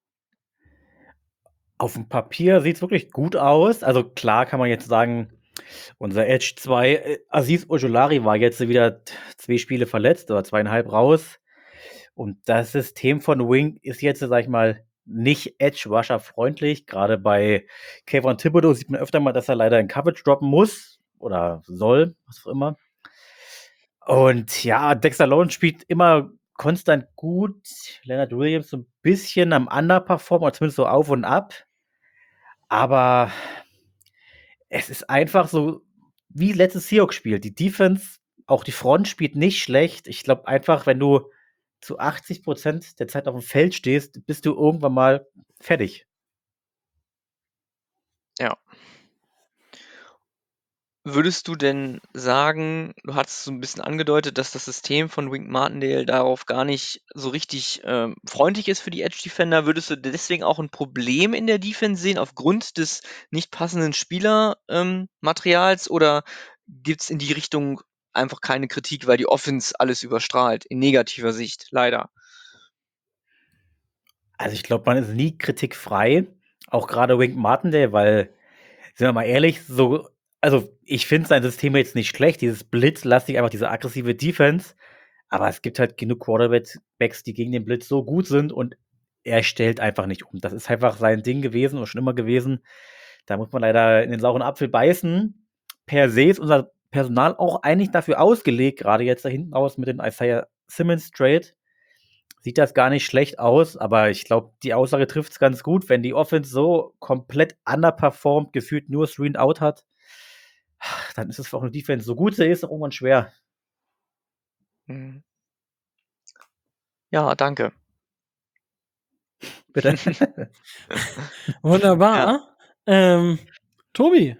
Speaker 4: Auf dem Papier sieht es wirklich gut aus. Also klar kann man jetzt sagen, unser Edge 2, Aziz Ojulari war jetzt wieder 2 Spiele verletzt oder 2,5 raus. Und das System von Wing ist jetzt, sag ich mal, nicht Edge-Rusher-freundlich. Gerade bei Kayvon Thibodeau sieht man öfter mal, dass er leider in Coverage droppen muss oder soll, was auch immer. Und ja, Dexter Lawrence spielt immer konstant gut. Leonard Williams so ein bisschen am Underperform, oder zumindest so auf und ab. Aber es ist einfach so wie letztes Seahawks-Spiel. Die Defense, auch die Front spielt nicht schlecht. Ich glaube einfach, wenn du zu 80% der Zeit auf dem Feld stehst, bist du irgendwann mal fertig.
Speaker 3: Ja. Würdest du denn sagen, du hattest so ein bisschen angedeutet, dass das System von Wink Martindale darauf gar nicht so richtig, freundlich ist für die Edge Defender. Würdest du deswegen auch ein Problem in der Defense sehen aufgrund des nicht passenden Spielermaterials Materials oder gibt's in die Richtung einfach keine Kritik, weil die Offense alles überstrahlt, in negativer Sicht, leider?
Speaker 4: Also ich glaube, man ist nie kritikfrei, auch gerade Wink Martindale, weil, sind wir mal ehrlich, so, also ich finde sein System jetzt nicht schlecht, dieses blitzlastig, einfach diese aggressive Defense, aber es gibt halt genug Quarterbacks, die gegen den Blitz so gut sind und er stellt einfach nicht um. Das ist einfach sein Ding gewesen oder schon immer gewesen. Da muss man leider in den sauren Apfel beißen. Per se ist unser Personal auch eigentlich dafür ausgelegt, gerade jetzt da hinten raus mit dem Isaiah Simmons Trade, sieht das gar nicht schlecht aus, aber ich glaube, die Aussage trifft es ganz gut. Wenn die Offense so komplett underperformed, gefühlt nur Three and Out hat, dann ist es für auch eine Defense, so gut sie ist, auch irgendwann schwer.
Speaker 3: Mhm. Ja, danke.
Speaker 4: Bitte.
Speaker 1: Wunderbar. Tobi.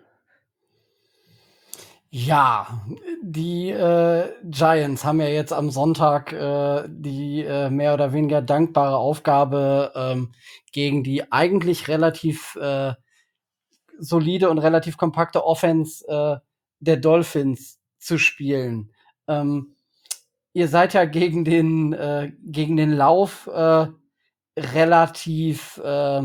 Speaker 2: Ja, die Giants haben ja jetzt am Sonntag die mehr oder weniger dankbare Aufgabe, gegen die eigentlich relativ solide und relativ kompakte Offense der Dolphins zu spielen. Ihr seid ja gegen den Lauf relativ,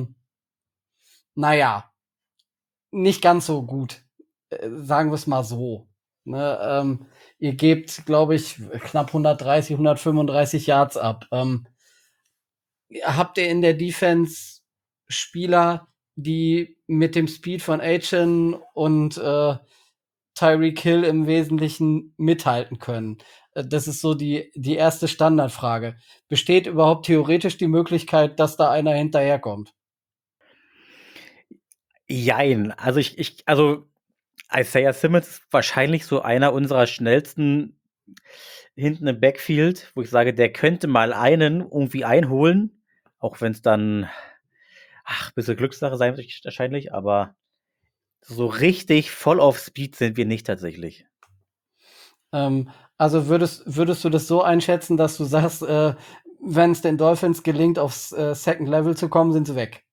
Speaker 2: naja, nicht ganz so gut. Sagen wir es mal so. Ne, ihr gebt, glaube ich, knapp 130, 135 Yards ab. Habt ihr in der Defense Spieler, die mit dem Speed von Achane und Tyreek Hill im Wesentlichen mithalten können? Das ist so die erste Standardfrage. Besteht überhaupt theoretisch die Möglichkeit, dass da einer hinterherkommt?
Speaker 4: Jein. Also Isaiah Simmons ist wahrscheinlich so einer unserer schnellsten hinten im Backfield, wo ich sage, der könnte mal einen irgendwie einholen, auch wenn es dann, ein bisschen Glückssache sein wird wahrscheinlich, aber so richtig voll auf Speed sind wir nicht tatsächlich.
Speaker 2: Also würdest du das so einschätzen, dass du sagst, wenn es den Dolphins gelingt, aufs Second Level zu kommen, sind sie weg?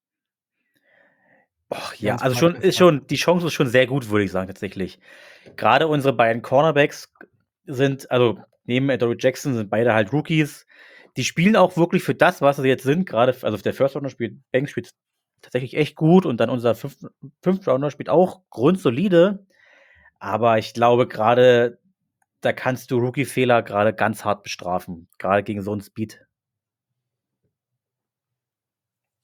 Speaker 4: Ja,
Speaker 2: Ganz
Speaker 4: also
Speaker 2: platt gefragt.
Speaker 4: die Chance ist schon sehr gut, würde ich sagen, tatsächlich. Gerade unsere beiden Cornerbacks sind, also neben Adoree Jackson sind beide halt Rookies. Die spielen auch wirklich für das, was sie jetzt sind. Gerade, also der First Rounder spielt, Banks spielt tatsächlich echt gut und dann unser Fifth Rounder spielt auch grundsolide. Aber ich glaube, gerade da kannst du Rookie-Fehler gerade ganz hart bestrafen. Gerade gegen so einen Speed.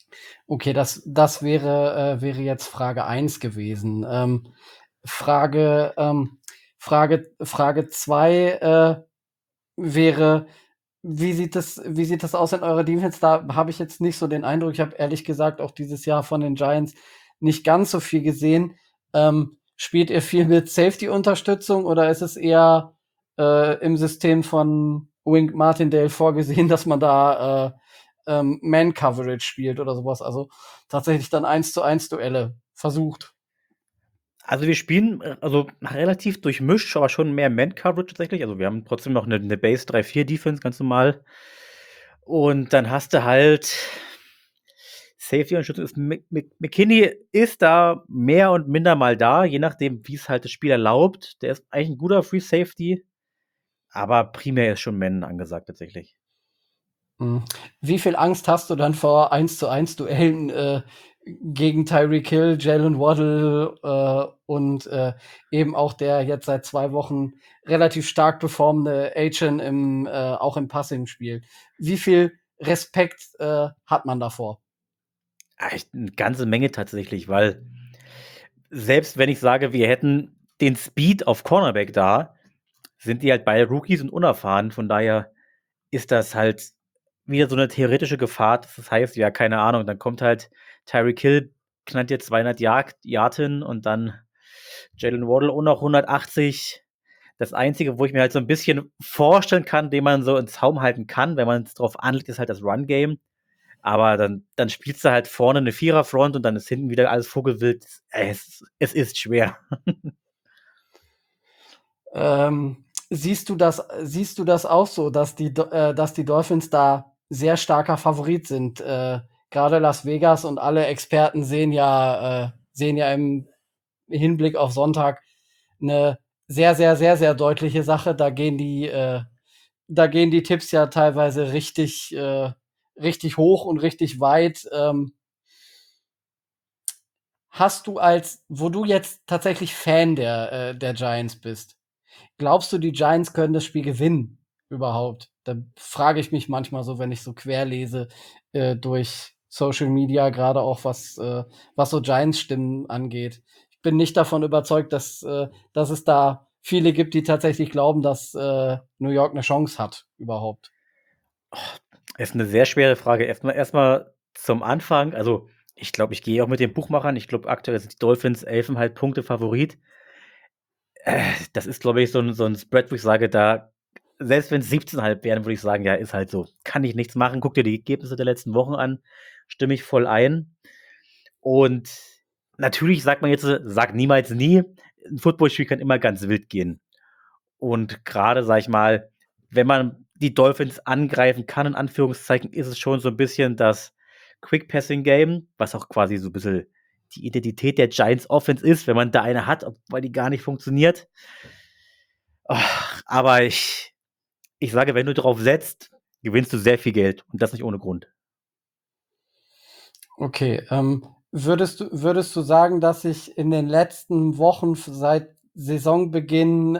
Speaker 2: Okay, das wäre jetzt Frage 1 gewesen. Frage, Frage 2 wäre, wie sieht das aus in eurer Defense? Da habe ich jetzt nicht so den Eindruck. Ich habe ehrlich gesagt auch dieses Jahr von den Giants nicht ganz so viel gesehen. Spielt ihr viel mit Safety-Unterstützung oder ist es eher im System von Wink Martindale vorgesehen, dass man da Man-Coverage spielt oder sowas? Also tatsächlich dann 1-zu-1 Duelle versucht.
Speaker 4: Also wir spielen also relativ durchmischt, aber schon mehr Man-Coverage tatsächlich. Also wir haben trotzdem noch eine Base 3-4-Defense, ganz normal. Und dann hast du halt Safety-Unterstützung. McKinney ist da mehr und minder mal da, je nachdem, wie es halt das Spiel erlaubt. Der ist eigentlich ein guter Free Safety, aber primär ist schon Man angesagt tatsächlich.
Speaker 2: Wie viel Angst hast du dann vor 1-zu-1 Duellen gegen Tyreek Hill, Jalen Waddle und eben auch der jetzt seit 2 Wochen relativ stark performende Achane auch im Passing-Spiel? Wie viel Respekt hat man davor?
Speaker 4: Echt eine ganze Menge tatsächlich, weil selbst wenn ich sage, wir hätten den Speed auf Cornerback da, sind die halt beide Rookies und unerfahren. Von daher ist das halt wieder so eine theoretische Gefahr. Das heißt, ja, keine Ahnung, dann kommt halt Tyreek Hill, knallt dir 200 Yard hin und dann Jalen Waddle auch noch 180. Das Einzige, wo ich mir halt so ein bisschen vorstellen kann, den man so ins Zaum halten kann, wenn man es drauf anlegt, ist halt das Run-Game. Aber dann spielst du halt vorne eine Viererfront und dann ist hinten wieder alles vogelwild. Es ist schwer.
Speaker 2: Siehst du das auch so, dass dass die Dolphins da sehr starker Favorit sind? Gerade Las Vegas und alle Experten sehen ja im Hinblick auf Sonntag eine sehr, sehr, sehr, sehr deutliche Sache. Da gehen die Tipps ja teilweise richtig hoch und richtig weit. Hast du wo du jetzt tatsächlich Fan der Giants bist, glaubst du, die Giants können das Spiel gewinnen überhaupt? Da frage ich mich manchmal so, wenn ich so querlese durch Social Media, gerade auch was so Giants-Stimmen angeht. Ich bin nicht davon überzeugt, dass es da viele gibt, die tatsächlich glauben, dass New York eine Chance hat überhaupt.
Speaker 4: Ist eine sehr schwere Frage. Erstmal zum Anfang. Also, ich glaube, ich gehe auch mit den Buchmachern. Ich glaube, aktuell sind die Dolphins 11,5 Punkte Favorit. Das ist, glaube ich, so ein Spread, wo ich sage, da selbst wenn es 17,5 wären, würde ich sagen, ja, ist halt so. Kann ich nichts machen. Guck dir die Ergebnisse der letzten Wochen an. Stimme ich voll ein. Und natürlich sagt man jetzt, sagt niemals nie. Ein Footballspiel kann immer ganz wild gehen. Und gerade, sag ich mal, wenn man die Dolphins angreifen kann, in Anführungszeichen, ist es schon so ein bisschen das Quick-Passing-Game, was auch quasi so ein bisschen die Identität der Giants Offense ist, wenn man da eine hat, weil die gar nicht funktioniert. Aber ich sage, wenn du drauf setzt, gewinnst du sehr viel Geld und das nicht ohne Grund.
Speaker 2: Okay, würdest du sagen, dass sich in den letzten Wochen seit Saisonbeginn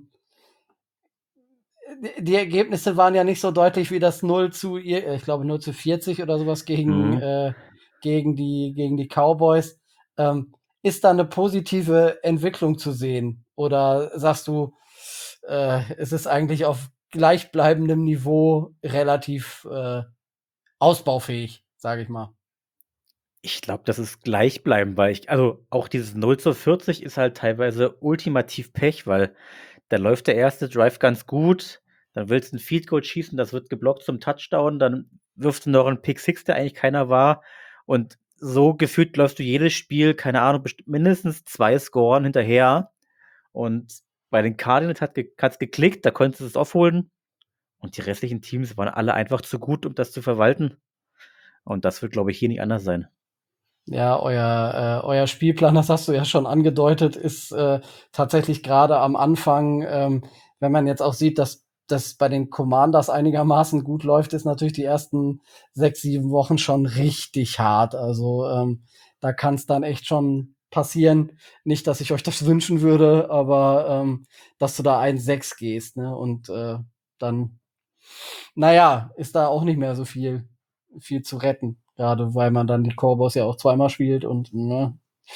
Speaker 2: die Ergebnisse waren ja nicht so deutlich wie das 0-40 oder sowas gegen die Cowboys. Ist da eine positive Entwicklung zu sehen? Oder sagst du, es ist eigentlich auf gleichbleibendem Niveau relativ ausbaufähig, sage ich mal?
Speaker 4: Ich glaube, das ist gleichbleibend, weil also auch dieses 0-40 ist halt teilweise ultimativ Pech, weil da läuft der erste Drive ganz gut, dann willst du ein Field Goal schießen, das wird geblockt zum Touchdown, dann wirfst du noch einen Pick Six, der eigentlich keiner war. Und so gefühlt läufst du jedes Spiel, keine Ahnung, mindestens 2 Scoren hinterher. Und bei den Cardinals hat's geklickt, da konntest du es aufholen. Und die restlichen Teams waren alle einfach zu gut, um das zu verwalten. Und das wird, glaube ich, hier nicht anders sein.
Speaker 2: Ja, euer Spielplan, das hast du ja schon angedeutet, ist tatsächlich gerade am Anfang, wenn man jetzt auch sieht, dass das bei den Commanders einigermaßen gut läuft, ist natürlich die ersten 6, 7 Wochen schon richtig hart. Also da kann es dann echt schon passieren. Nicht, dass ich euch das wünschen würde, aber dass du da 1-6 gehst, ne? Und dann, naja, ist da auch nicht mehr so viel zu retten, Gerade weil man dann die Cowboys ja auch zweimal spielt und ne.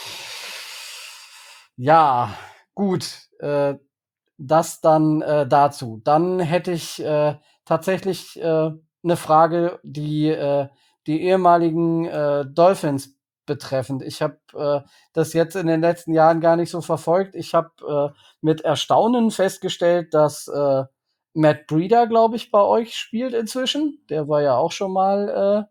Speaker 2: Ja, gut. Das dann dazu. Dann hätte ich tatsächlich eine Frage, die ehemaligen Dolphins betreffend. Ich habe das jetzt in den letzten Jahren gar nicht so verfolgt. Ich habe mit Erstaunen festgestellt, dass Matt Breida, glaube ich, bei euch spielt inzwischen. Der war ja auch schon mal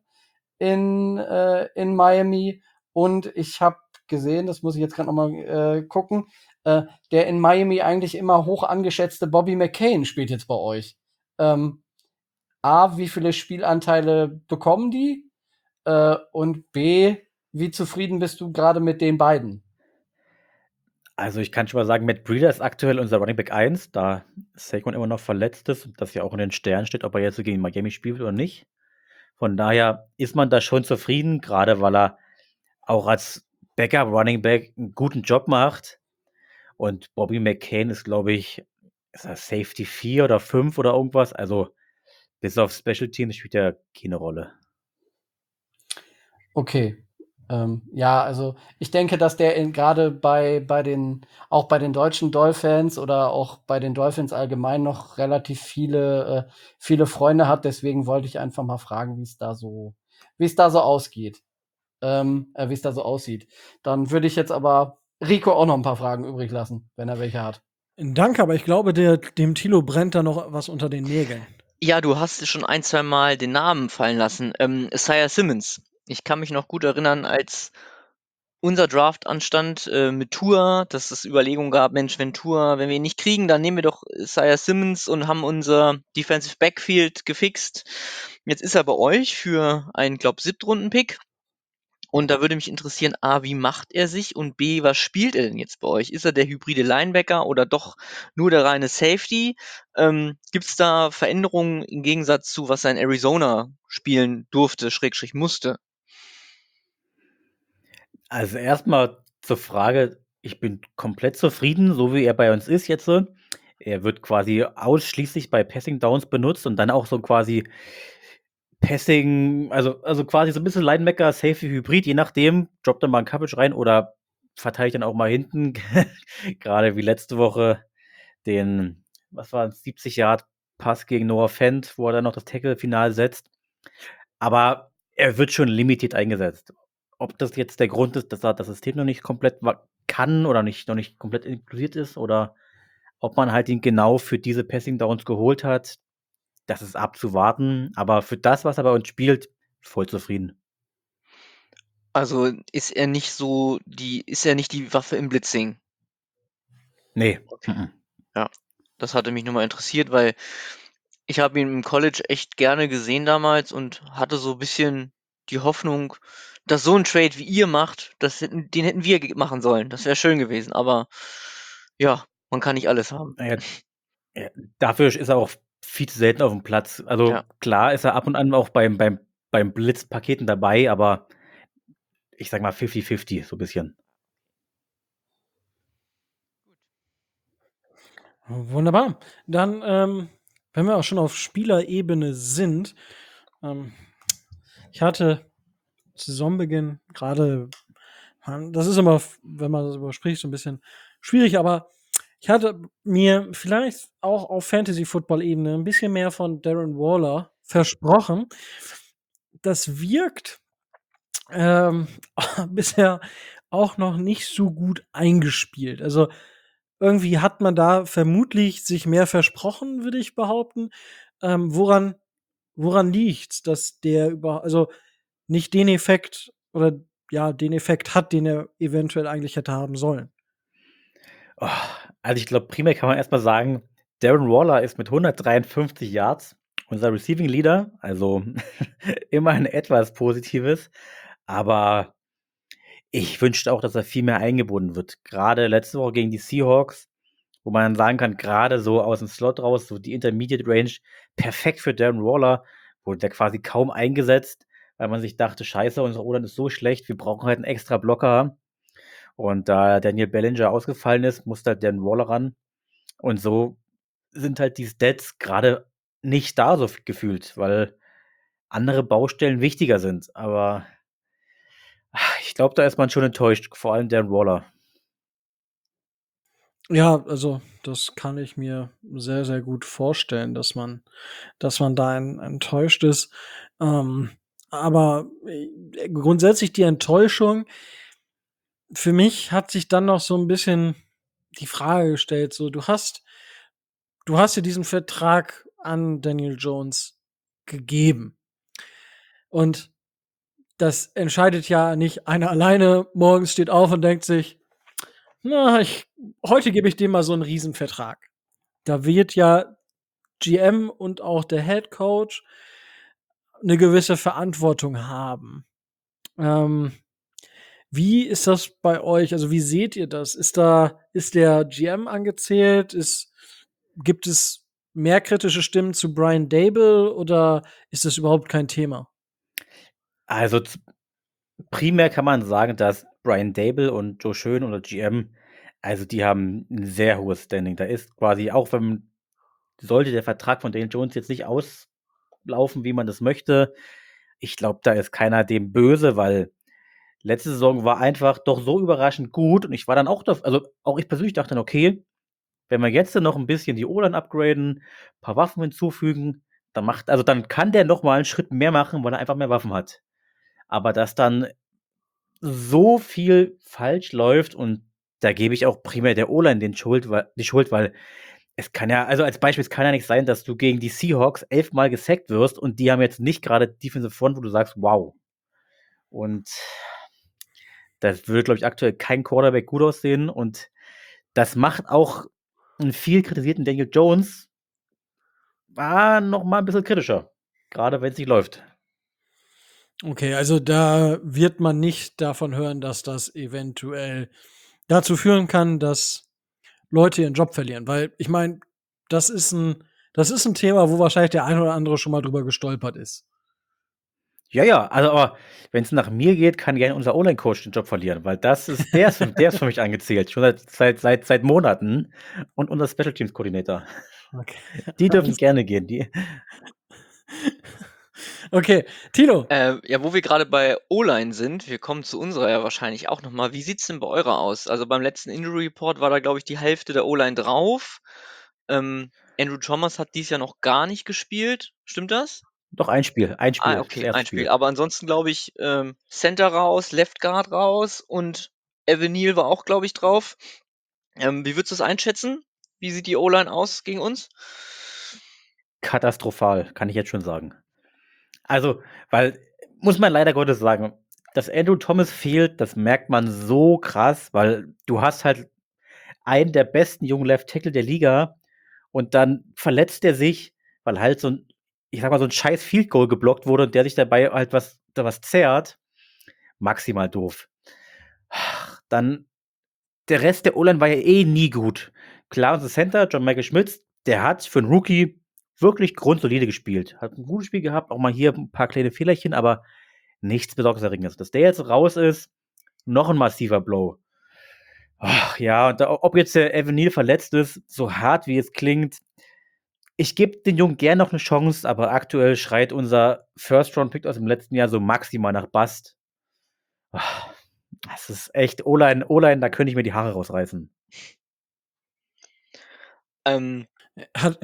Speaker 2: in Miami. Und ich habe gesehen, das muss ich jetzt gerade noch mal gucken, der in Miami eigentlich immer hoch angeschätzte Bobby McCain spielt jetzt bei euch. Ähm, A, wie viele Spielanteile bekommen die? Und B, wie zufrieden bist du gerade mit den beiden?
Speaker 4: Also ich kann schon mal sagen, Matt Breida ist aktuell unser Running Back 1, da Saquon immer noch verletzt ist und das ja auch in den Sternen steht, ob er jetzt so gegen Miami spielt oder nicht. Von daher ist man da schon zufrieden, gerade weil er auch als Backup Running Back einen guten Job macht. Und Bobby McCain ist, glaube ich, ist er Safety 4 oder 5 oder irgendwas. Also bis auf Special Teams spielt er keine Rolle.
Speaker 2: Okay. Ja, also ich denke, dass der gerade auch bei den deutschen Dolphins oder auch bei den Dolphins allgemein noch relativ viele Freunde hat. Deswegen wollte ich einfach mal fragen, wie es da so ausgeht. Wie es da so aussieht. Dann würde ich jetzt aber Rico auch noch ein paar Fragen übrig lassen, wenn er welche hat.
Speaker 1: Danke, aber ich glaube, dem Thilo brennt da noch was unter den Nägeln.
Speaker 3: Ja, du hast schon ein, zwei Mal den Namen fallen lassen. Isaiah Simmons. Ich kann mich noch gut erinnern, als unser Draft anstand mit Tua, dass es Überlegungen gab, Mensch, wenn wir ihn nicht kriegen, dann nehmen wir doch Isaiah Simmons und haben unser Defensive Backfield gefixt. Jetzt ist er bei euch für einen, glaube ich, 7. Runden-Pick. Und da würde mich interessieren, A, wie macht er sich und B, was spielt er denn jetzt bei euch? Ist er der hybride Linebacker oder doch nur der reine Safety? Gibt es da Veränderungen im Gegensatz zu, was er in Arizona spielen durfte, Schrägstrich musste?
Speaker 4: Also erstmal zur Frage, ich bin komplett zufrieden, so wie er bei uns ist jetzt. Er wird quasi ausschließlich bei Passing Downs benutzt und dann auch so quasi Passing, also quasi so ein bisschen Linebacker, Safety, Hybrid, je nachdem, droppt er mal ein Coverage rein oder verteilt dann auch mal hinten. Gerade wie letzte Woche den, was war es, 70-Yard-Pass gegen Noah Fent, wo er dann noch das Tackle-Final setzt. Aber er wird schon limitiert eingesetzt. Ob das jetzt der Grund ist, dass er das System noch nicht komplett kann oder noch nicht komplett inkludiert ist oder ob man halt ihn genau für diese Passing Downs geholt hat, das ist abzuwarten. Aber für das, was er bei uns spielt, voll zufrieden.
Speaker 3: Also ist er nicht die Waffe im Blitzing?
Speaker 4: Nee.
Speaker 3: Okay. Ja, das hatte mich nur mal interessiert, weil ich habe ihn im College echt gerne gesehen damals und hatte so ein bisschen die Hoffnung, dass so ein Trade wie ihr macht, den hätten wir machen sollen. Das wäre schön gewesen, aber ja, man kann nicht alles haben.
Speaker 4: Ja, ja, dafür ist er auch viel zu selten auf dem Platz. Also
Speaker 3: Ja.
Speaker 4: klar ist er ab und an auch beim Blitzpaketen dabei, aber ich sag mal 50-50, so ein bisschen.
Speaker 1: Wunderbar. Dann, wenn wir auch schon auf Spielerebene sind, ich hatte Saisonbeginn gerade, das ist immer, wenn man das überspricht, so ein bisschen schwierig, aber ich hatte mir vielleicht auch auf Fantasy-Football-Ebene ein bisschen mehr von Darren Waller versprochen. Das wirkt bisher auch noch nicht so gut eingespielt. Also irgendwie hat man da vermutlich sich mehr versprochen, würde ich behaupten. Woran liegt's, dass der also nicht den Effekt oder ja, den Effekt hat, den er eventuell eigentlich hätte haben sollen?
Speaker 4: Oh, also ich glaube, primär kann man erstmal sagen, Darren Waller ist mit 153 Yards unser Receiving Leader, also immerhin etwas Positives, aber ich wünschte auch, dass er viel mehr eingebunden wird. Gerade letzte Woche gegen die Seahawks, wo man dann sagen kann, gerade so aus dem Slot raus, so die Intermediate Range, perfekt für Darren Waller, wurde der quasi kaum eingesetzt, weil man sich dachte, scheiße, unsere O-Line ist so schlecht, wir brauchen halt einen extra Blocker. Und da Daniel Bellinger ausgefallen ist, musste halt Darren Waller ran. Und so sind halt die Stats gerade nicht da so gefühlt, weil andere Baustellen wichtiger sind. Aber ich glaube, da ist man schon enttäuscht, vor allem Darren Waller.
Speaker 1: Ja, also das kann ich mir sehr, sehr gut vorstellen, dass man da enttäuscht ist. Aber grundsätzlich die Enttäuschung, für mich hat sich dann noch so ein bisschen die Frage gestellt, so du hast dir diesen Vertrag an Daniel Jones gegeben. Und das entscheidet ja nicht einer alleine morgens, steht auf und denkt sich: „Na, heute gebe ich dem mal so einen Riesenvertrag.“ Da wird ja GM und auch der Head Coach eine gewisse Verantwortung haben. Ähm, Wie ist das bei euch? Also, wie seht ihr das? Ist der GM angezählt? Gibt es mehr kritische Stimmen zu Brian Daboll oder ist das überhaupt kein Thema?
Speaker 4: Also primär kann man sagen, dass Brian Daboll und Joe Schoen oder GM, also die haben ein sehr hohes Standing. Da ist quasi, auch wenn sollte der Vertrag von Daniel Jones jetzt nicht auslaufen, wie man das möchte, ich glaube, da ist keiner dem böse, weil letzte Saison war einfach doch so überraschend gut und ich war dann auch, also auch ich persönlich dachte dann, okay, wenn wir jetzt noch ein bisschen die O-Line upgraden, ein paar Waffen hinzufügen, dann kann der noch mal einen Schritt mehr machen, weil er einfach mehr Waffen hat. Aber dass dann so viel falsch läuft und da gebe ich auch primär der O-Line die Schuld, weil es kann ja, also als Beispiel, es kann ja nicht sein, dass du gegen die Seahawks 11-mal gesackt wirst und die haben jetzt nicht gerade Defensive Front, wo du sagst, wow. Und das würde, glaube ich, aktuell kein Quarterback gut aussehen und das macht auch einen viel kritisierten Daniel Jones noch mal ein bisschen kritischer, gerade wenn es nicht läuft.
Speaker 1: Okay, also da wird man nicht davon hören, dass das eventuell dazu führen kann, dass Leute ihren Job verlieren, weil ich meine, das ist ein Thema, wo wahrscheinlich der ein oder andere schon mal drüber gestolpert ist.
Speaker 4: Ja, also aber wenn es nach mir geht, kann gerne unser O-Line-Coach den Job verlieren, weil der ist für mich angezählt, schon seit Monaten und unser Special Teams-Koordinator.
Speaker 1: Okay.
Speaker 4: Die dürfen
Speaker 1: Alles
Speaker 4: gerne gehen, die
Speaker 1: Okay, Tilo.
Speaker 3: Ja, wo wir gerade bei O-Line sind, wir kommen zu unserer ja wahrscheinlich auch noch mal. Wie sieht's denn bei eurer aus? Also, beim letzten Injury Report war da, glaube ich, die Hälfte der O-Line drauf. Andrew Thomas hat dies Jahr noch gar nicht gespielt. Stimmt das?
Speaker 4: Doch ein Spiel, das
Speaker 3: Okay,
Speaker 4: erste
Speaker 3: ein Spiel.
Speaker 4: Spiel.
Speaker 3: Aber ansonsten glaube ich, Center raus, Left Guard raus und Evan Neal war auch, glaube ich, drauf. Wie würdest du das einschätzen? Wie sieht die O-Line aus gegen uns?
Speaker 4: Katastrophal, kann ich jetzt schon sagen. Also, weil, muss man leider Gottes sagen, dass Andrew Thomas fehlt, das merkt man so krass, weil du hast halt einen der besten jungen Left Tackle der Liga und dann verletzt er sich, weil halt so ein, ich sag mal, so ein scheiß Field Goal geblockt wurde und der sich dabei halt was zerrt. Maximal doof. Dann, der Rest der O-Line war ja eh nie gut. Klar, unser Center, John Michael Schmitz, der hat für einen Rookie wirklich grundsolide gespielt. Hat ein gutes Spiel gehabt, auch mal hier ein paar kleine Fehlerchen, aber nichts Besorgniserregendes. Dass der jetzt raus ist, noch ein massiver Blow. Ach, ja, und ob jetzt der Evan Neal verletzt ist, so hart wie es klingt, ich gebe den Jungen gern noch eine Chance, aber aktuell schreit unser First-Round-Pick aus dem letzten Jahr so maximal nach Bust. Ach, das ist echt O-Line, da könnte ich mir die Haare rausreißen.
Speaker 1: Hat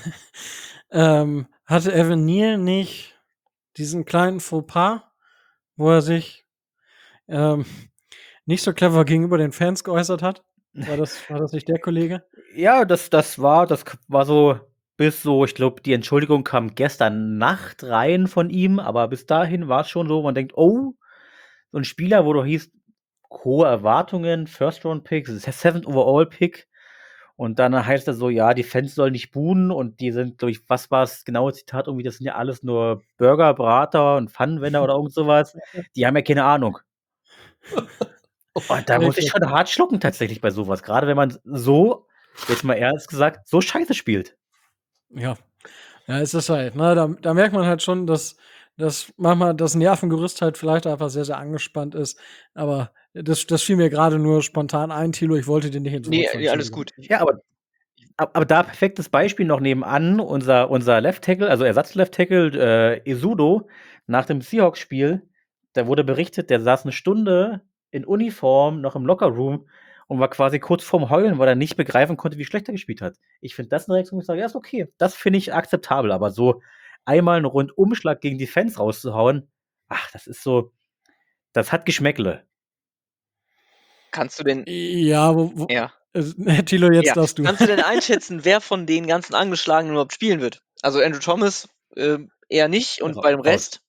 Speaker 1: hatte Evan Neal nicht diesen kleinen Fauxpas, wo er sich, nicht so clever gegenüber den Fans geäußert hat? War das nicht der Kollege?
Speaker 4: Ja, das war so bis so, ich glaube, die Entschuldigung kam gestern Nacht rein von ihm, aber bis dahin war es schon so, man denkt, oh, so ein Spieler, wo du hieß, hohe Erwartungen, First-Round-Pick, 7th Overall-Pick und dann heißt es so, ja, die Fans sollen nicht buhen und die sind, glaube ich, was war das genaue Zitat, irgendwie, das sind ja alles nur Burger, Brater und Pfannenwender oder irgend sowas. Die haben ja keine Ahnung. Und da muss ich schon hart schlucken tatsächlich bei sowas, gerade wenn man so, jetzt mal ernst gesagt, so scheiße spielt.
Speaker 1: Ja. Ja, es ist halt, ne, da merkt man halt schon, dass manchmal das Nervengerüst halt vielleicht einfach sehr, sehr angespannt ist. Aber das fiel mir gerade nur spontan ein, Thilo, ich wollte dir nicht ins Wort
Speaker 3: Nee,
Speaker 1: fallen,
Speaker 3: nee, alles
Speaker 1: Entschuldigung.
Speaker 3: gut.
Speaker 4: Ja, aber aber da perfektes Beispiel noch nebenan, unser Left Tackle, also Ersatz-Left Tackle, Isudo, nach dem Seahawks-Spiel, da wurde berichtet, der saß 1 Stunde in Uniform noch im Lockerroom und war quasi kurz vorm Heulen, weil er nicht begreifen konnte, wie schlecht er gespielt hat. Ich finde das 'ne Reaktion, wo ich sage: „Ja, ist okay." Das finde ich akzeptabel, aber so einmal 'n Rundumschlag gegen die Fans rauszuhauen, das ist so, das hat Geschmäckle.
Speaker 3: Kannst du denn
Speaker 1: Ja,
Speaker 3: ja.
Speaker 1: Thilo, jetzt
Speaker 3: Ja.
Speaker 1: darfst du.
Speaker 3: Kannst du denn einschätzen, wer von den ganzen Angeschlagenen überhaupt spielen wird? Also Andrew Thomas eher nicht und bei dem
Speaker 4: Raus.
Speaker 3: Rest?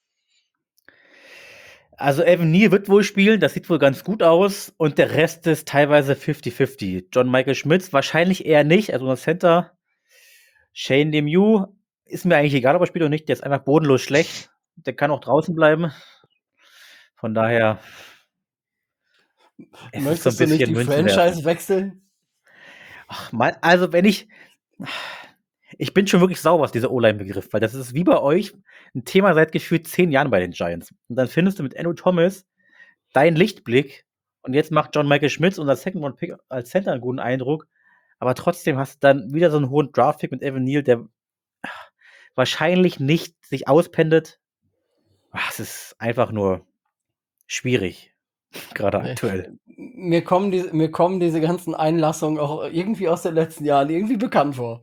Speaker 4: Also Evan Neal wird wohl spielen, das sieht wohl ganz gut aus und der Rest ist teilweise 50-50. John Michael Schmitz wahrscheinlich eher nicht, also unser Center. Shane Lemieux ist mir eigentlich egal, ob er spielt oder nicht, der ist einfach bodenlos schlecht. Der kann auch draußen bleiben. Von daher es ist so 'n
Speaker 2: Möchtest du nicht
Speaker 4: bisschen
Speaker 2: die
Speaker 4: Münzen werfen.
Speaker 2: Franchise wechseln?
Speaker 4: Ach Mann, also wenn ich bin schon wirklich sauer, was dieser O-Line betrifft, weil das ist wie bei euch 'n Thema seit gefühlt 10 Jahren bei den Giants. Und dann findest du mit Andrew Thomas deinen Lichtblick und jetzt macht John Michael Schmitz, unser Second-Round-Pick, als Center 'n guten Eindruck, aber trotzdem hast du dann wieder so 'n hohen Draft-Pick mit Evan Neal, der wahrscheinlich nicht sich auspendelt. Es ist einfach nur schwierig, grade
Speaker 2: Nee.
Speaker 4: aktuell.
Speaker 2: Mir kommen diese ganzen Einlassungen auch irgendwie aus den letzten Jahren irgendwie bekannt vor.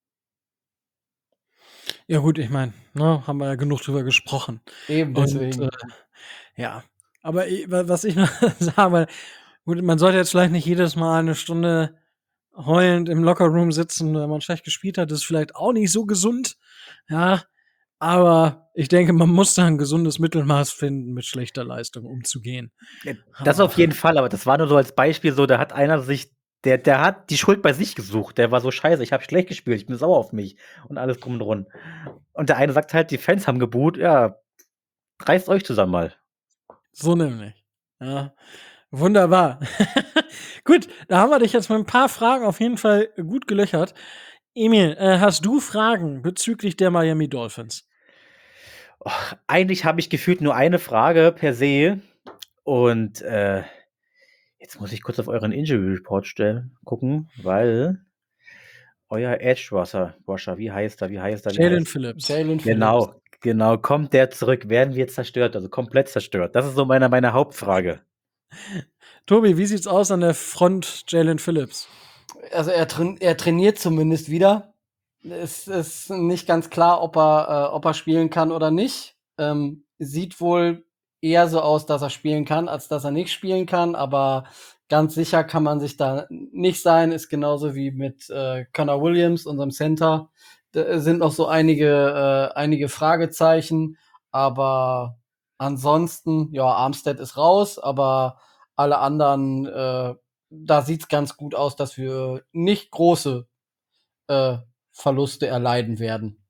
Speaker 1: Ja gut, ich meine, ne, haben wir ja genug drüber gesprochen.
Speaker 2: Eben
Speaker 1: Und,
Speaker 2: deswegen.
Speaker 1: ja. Aber was ich noch sagen will, gut, man sollte jetzt vielleicht nicht jedes Mal 1 Stunde heulend im Lockerroom sitzen, wenn man schlecht gespielt hat. Das ist vielleicht auch nicht so gesund, ja. Aber ich denke, man muss da 'n gesundes Mittelmaß finden, mit schlechter Leistung umzugehen.
Speaker 4: Das auf jeden Fall, aber das war nur so als Beispiel so, da hat einer sich der hat die Schuld bei sich gesucht. Der war so: „Scheiße, ich habe schlecht gespielt, ich bin sauer auf mich" und alles drum und dran. Und der eine sagt halt, die Fans haben geboot. Ja, reißt euch zusammen mal.
Speaker 1: So nämlich. Ja, wunderbar. Gut, da haben wir dich jetzt mit 'n paar Fragen auf jeden Fall gut gelöchert. Emil, hast du Fragen bezüglich der Miami Dolphins?
Speaker 4: Eigentlich habe ich gefühlt nur eine Frage per se und, jetzt muss ich kurz auf euren Injury Report gucken, weil euer Edge Rusher, wie heißt er?
Speaker 1: Jalen Phillips.
Speaker 2: Jalen Phillips.
Speaker 4: Genau. Kommt der zurück? Werden wir zerstört, also komplett zerstört? Das ist so meine Hauptfrage.
Speaker 2: Tobi, wie sieht's aus an der Front Jalen Phillips? Also er trainiert zumindest wieder. Es ist nicht ganz klar, ob er spielen kann oder nicht. Sieht wohl eher so aus, dass er spielen kann, als dass er nicht spielen kann, aber ganz sicher kann man sich da nicht sein. Ist genauso wie mit Connor Williams, unserem Center. Da sind noch so einige Fragezeichen, aber ansonsten, ja, Armstead ist raus, aber alle anderen, da sieht's ganz gut aus, dass wir nicht große Verluste erleiden werden.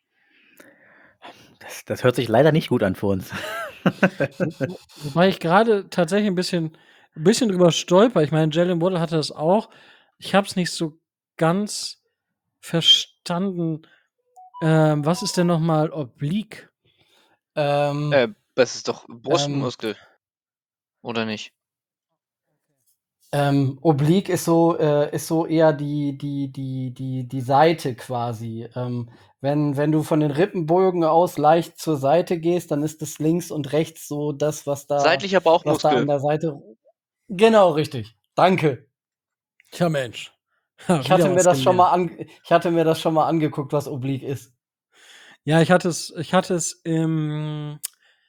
Speaker 4: Das hört sich leider nicht gut an für uns.
Speaker 1: Wobei ich gerade tatsächlich ein bisschen drüber stolper. Ich meine, Jalen Waddle hatte das auch. Ich habe es nicht so ganz verstanden. Was ist denn noch mal Oblique?
Speaker 3: Das ist doch Brustmuskel. Oder nicht?
Speaker 2: Oblique ist so eher die Seite quasi. Wenn du von den Rippenbögen aus leicht zur Seite gehst, dann ist es links und rechts so das, was da
Speaker 3: Seitlicher
Speaker 2: was da
Speaker 3: Bauchmuskel.
Speaker 2: an der Seite. Genau, richtig. Danke.
Speaker 1: Tja, Mensch.
Speaker 2: Ich hatte mir das schon mal angeguckt, was Oblique ist.
Speaker 1: Ja, ich hatte es im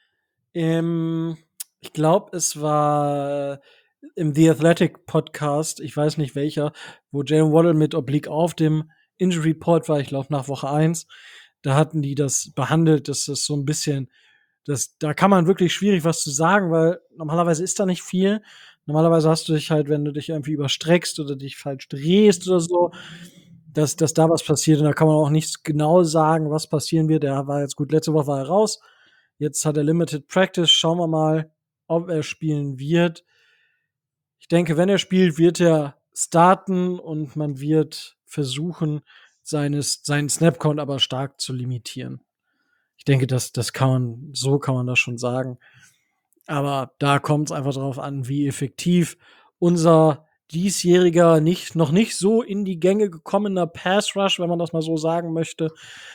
Speaker 1: ich glaube, es war im The Athletic Podcast, ich weiß nicht welcher, wo Jalen Waddle mit Oblique auf dem Injury Report war, ich glaube nach Woche 1. Da hatten die das behandelt, dass das so ein bisschen da kann man wirklich schwierig was zu sagen, weil normalerweise ist da nicht viel. Normalerweise hast du dich halt, wenn du dich irgendwie überstreckst oder dich falsch drehst oder so, dass da was passiert und da kann man auch nicht genau sagen, was passieren wird. Der war jetzt gut, letzte Woche war er raus. Jetzt hat er Limited Practice. Schauen wir mal, ob er spielen wird. Ich denke, wenn er spielt, wird er starten und man wird versuchen, seinen Snap-Count aber stark zu limitieren. Ich denke, das kann man das schon sagen. Aber da kommt es einfach darauf an, wie effektiv unser diesjähriger, noch nicht so in die Gänge gekommener Pass Rush, wenn man das mal so sagen möchte.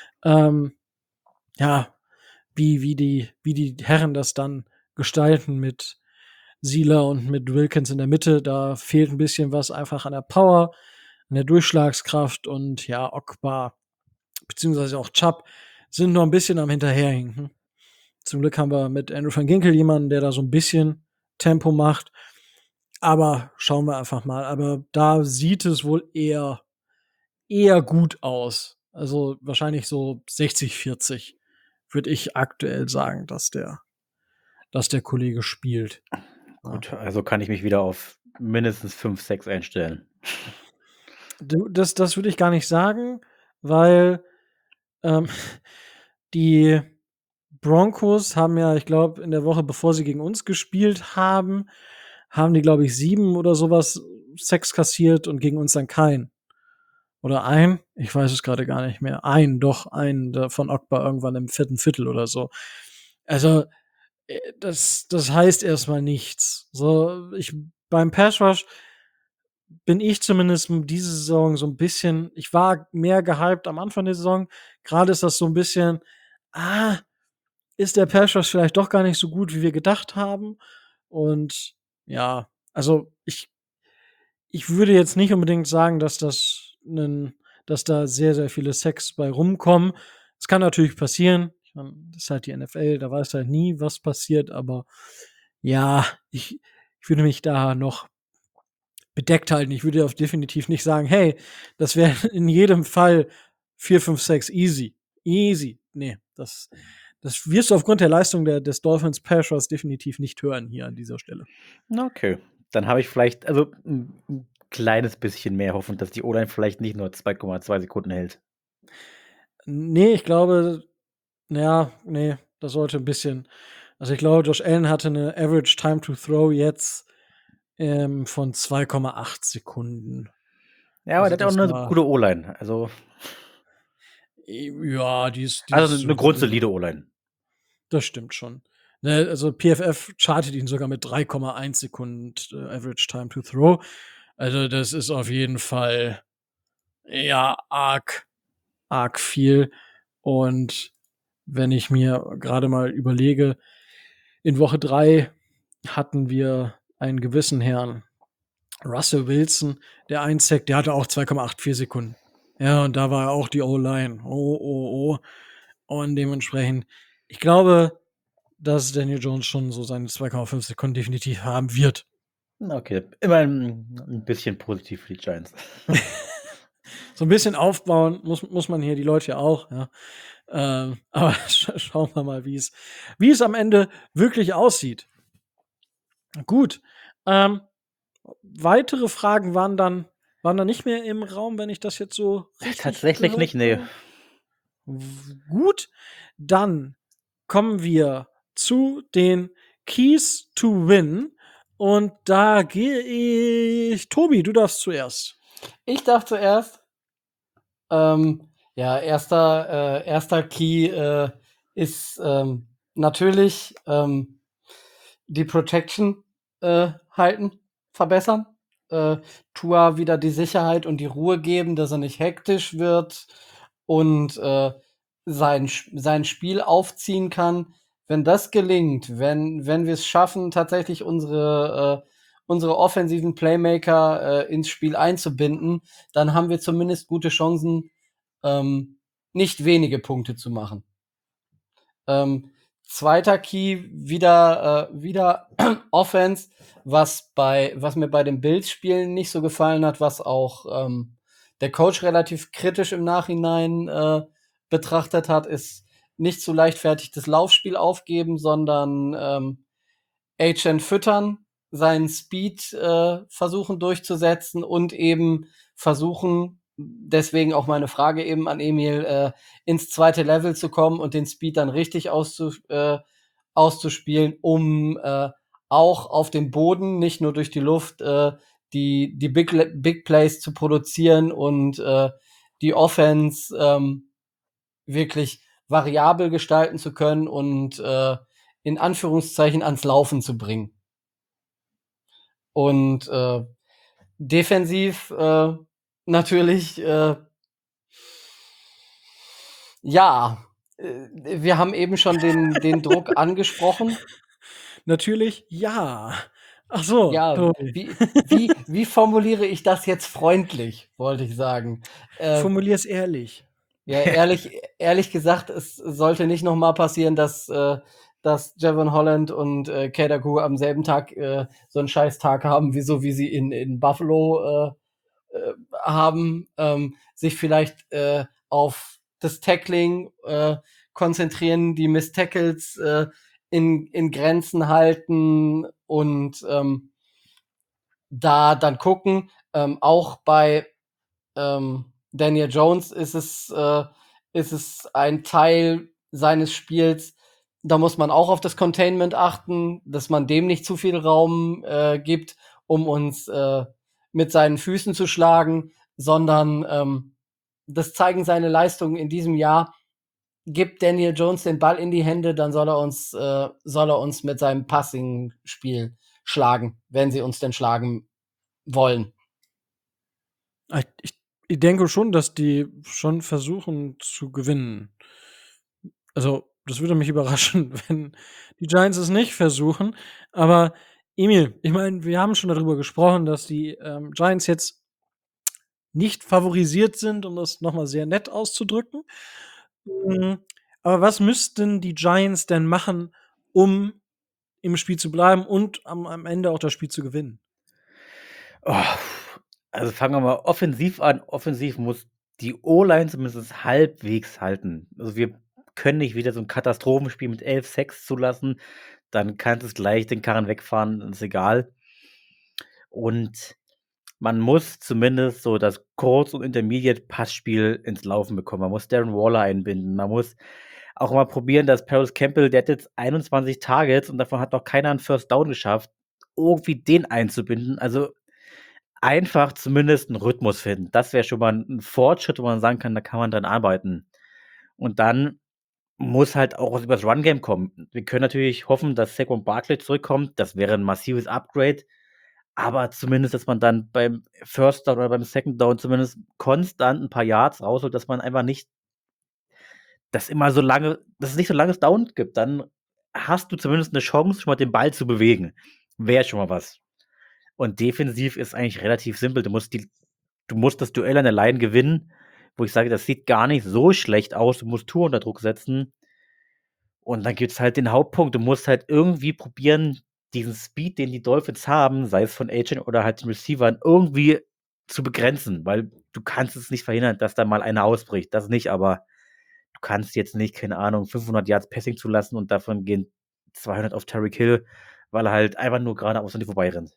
Speaker 1: Ja, wie die Herren das dann gestalten mit Sieler und mit Wilkins in der Mitte. Da fehlt ein bisschen was einfach an der Power, an der Durchschlagskraft und ja, Okbar beziehungsweise auch Chubb sind noch ein bisschen am Hinterherhinken. Zum Glück haben wir mit Andrew van Ginkel jemanden, der da so ein bisschen Tempo macht. Aber schauen wir einfach mal. Aber da sieht es wohl eher gut aus. Also wahrscheinlich so 60-40 würde ich aktuell sagen, dass der Kollege spielt.
Speaker 4: Gut, also kann ich mich wieder auf mindestens 5-6 einstellen.
Speaker 1: Das würde ich gar nicht sagen, weil die Broncos haben ja, ich glaube, in der Woche, bevor sie gegen uns gespielt haben, haben die, glaube ich, 7 oder sowas Sacks kassiert und gegen uns dann keinen. Oder ein? Ich weiß es gerade gar nicht mehr. Einen von Okbar irgendwann im 4. Viertel oder so. Also, das heißt erstmal nichts. So, beim Pass Rush bin ich zumindest diese Saison so ein bisschen, ich war mehr gehypt am Anfang der Saison. Gerade ist das so ein bisschen, ist der Pass Rush vielleicht doch gar nicht so gut, wie wir gedacht haben. Und ja, also ich würde jetzt nicht unbedingt sagen, dass da sehr, sehr viele Sacks bei rumkommen. Es kann natürlich passieren. Ich meine, das ist halt die NFL, da weiß halt nie, was passiert, aber ja, ich würde mich da noch bedeckt halten. Ich würde auch definitiv nicht sagen, hey, das wäre in jedem Fall 4, 5, 6 easy. Easy. Nee, das wirst du aufgrund der Leistung des Dolphins Pass Rush definitiv nicht hören hier an dieser Stelle.
Speaker 4: Okay, dann habe ich vielleicht ein kleines bisschen mehr Hoffnung, dass die O-Line vielleicht nicht nur 2,2 Sekunden hält.
Speaker 1: Nee, ich glaube, nee, das sollte ein bisschen. Also ich glaube, Josh Allen hatte eine Average Time to Throw jetzt von 2,8 Sekunden.
Speaker 4: Ja, aber
Speaker 1: Also
Speaker 4: der hat auch
Speaker 1: das
Speaker 4: eine
Speaker 1: war-
Speaker 4: gute O-Line. Also
Speaker 1: Ja, die ist
Speaker 4: eine
Speaker 1: solide.
Speaker 4: grundsolide O-Line.
Speaker 1: Das stimmt schon. Ne, also PFF chartet ihn sogar mit 3,1 Sekunden Average Time to Throw. Also das ist auf jeden Fall ja arg viel. Und wenn ich mir gerade mal überlege, in Woche 3 hatten wir einen gewissen Herrn Russell Wilson, der einen Sack, der hatte auch 2,84 Sekunden. Ja, und da war auch die O-Line. Oh. Und dementsprechend, ich glaube, dass Daniel Jones schon so seine 2,5 Sekunden definitiv haben wird.
Speaker 4: Okay, immerhin ein bisschen positiv für die Giants.
Speaker 1: So ein bisschen aufbauen muss man hier, die Leute ja auch, ja. Aber schauen wir mal, wie es am Ende wirklich aussieht. Gut. Weitere Fragen waren dann nicht mehr im Raum, wenn ich das jetzt so richtig
Speaker 4: Tatsächlich nicht, nee.
Speaker 1: Gut, dann kommen wir zu den Keys to Win. Und da gehe ich. Tobi, du darfst zuerst.
Speaker 2: Ich darf zuerst. Ja, erster Key ist natürlich die Protection halten, verbessern. Tua wieder die Sicherheit und die Ruhe geben, dass er nicht hektisch wird und sein Spiel aufziehen kann. Wenn das gelingt, wenn wir es schaffen, tatsächlich unsere offensiven Playmaker ins Spiel einzubinden, dann haben wir zumindest gute Chancen, nicht wenige Punkte zu machen. Zweiter Key, wieder Offense, was mir bei den Bills-Spielen nicht so gefallen hat, was auch der Coach relativ kritisch im Nachhinein betrachtet hat, ist nicht so leichtfertig das Laufspiel aufgeben, sondern HN füttern, seinen Speed versuchen durchzusetzen und eben versuchen, deswegen auch meine Frage eben an Emil, ins zweite Level zu kommen und den Speed dann richtig auszuspielen, um auch auf dem Boden, nicht nur durch die Luft, die Big Plays zu produzieren und die Offense wirklich variabel gestalten zu können und in Anführungszeichen ans Laufen zu bringen. Und defensiv natürlich, ja, wir haben eben schon den Druck angesprochen.
Speaker 1: Natürlich ja. Ach so,
Speaker 2: Ja,
Speaker 1: Tobi.
Speaker 2: wie formuliere ich das jetzt freundlich, wollte ich sagen.
Speaker 1: Formulier's ehrlich.
Speaker 2: Ja, ehrlich gesagt, es sollte nicht noch mal passieren, dass Jevon Holland und Kadaku am selben Tag so einen Scheiß-Tag haben, wie sie in Buffalo haben, sich vielleicht auf das Tackling konzentrieren, die Miss Tackles in Grenzen halten und da dann gucken. Auch bei Daniel Jones ist es ein Teil seines Spiels, da muss man auch auf das Containment achten, dass man dem nicht zu viel Raum gibt, um uns mit seinen Füßen zu schlagen, sondern das zeigen seine Leistungen in diesem Jahr. Gibt Daniel Jones den Ball in die Hände, dann soll er uns mit seinem Passing-Spiel schlagen, wenn sie uns denn schlagen wollen.
Speaker 1: Ich denke schon, dass die schon versuchen zu gewinnen. Also, das würde mich überraschen, wenn die Giants es nicht versuchen. Aber Emil, ich meine, wir haben schon darüber gesprochen, dass die Giants jetzt nicht favorisiert sind, um das noch mal sehr nett auszudrücken. Aber was müssten die Giants denn machen, um im Spiel zu bleiben und am Ende auch das Spiel zu gewinnen?
Speaker 4: Oh, also fangen wir mal offensiv an. Offensiv muss die O-Line zumindest halbwegs halten. Also wir können nicht wieder so ein Katastrophenspiel mit 11 Sacks zulassen. Dann kannst du gleich den Karren wegfahren, ist egal. Und man muss zumindest so das Kurz- und Intermediate-Passspiel ins Laufen bekommen. Man muss Darren Waller einbinden. Man muss auch mal probieren, dass Paris Campbell, der hat jetzt 21 Targets und davon hat noch keiner einen First Down geschafft, irgendwie den einzubinden. Also einfach zumindest einen Rhythmus finden. Das wäre schon mal ein Fortschritt, wo man sagen kann, da kann man dran arbeiten. Und dann muss halt auch was übers Run-Game kommen. Wir können natürlich hoffen, dass Saquon Barkley zurückkommt. Das wäre ein massives Upgrade. Aber zumindest, dass man dann beim First Down oder beim Second Down zumindest konstant ein paar Yards rausholt, dass man einfach nicht dass es nicht so langes Down gibt. Dann hast du zumindest eine Chance, schon mal den Ball zu bewegen. Wäre schon mal was. Und defensiv ist eigentlich relativ simpel. Du musst das Duell an der Line gewinnen, wo ich sage, das sieht gar nicht so schlecht aus. Du musst Tour unter Druck setzen. Und dann gibt's halt den Hauptpunkt. Du musst halt irgendwie probieren, diesen Speed, den die Dolphins haben, sei es von Agent oder halt den Receivern, irgendwie zu begrenzen, weil du kannst es nicht verhindern, dass da mal einer ausbricht. Das nicht, aber du kannst jetzt nicht, keine Ahnung, 500 Yards Passing zulassen und davon gehen 200 auf Tyreek Hill, weil er halt einfach nur geradeaus an dir vorbeirennt.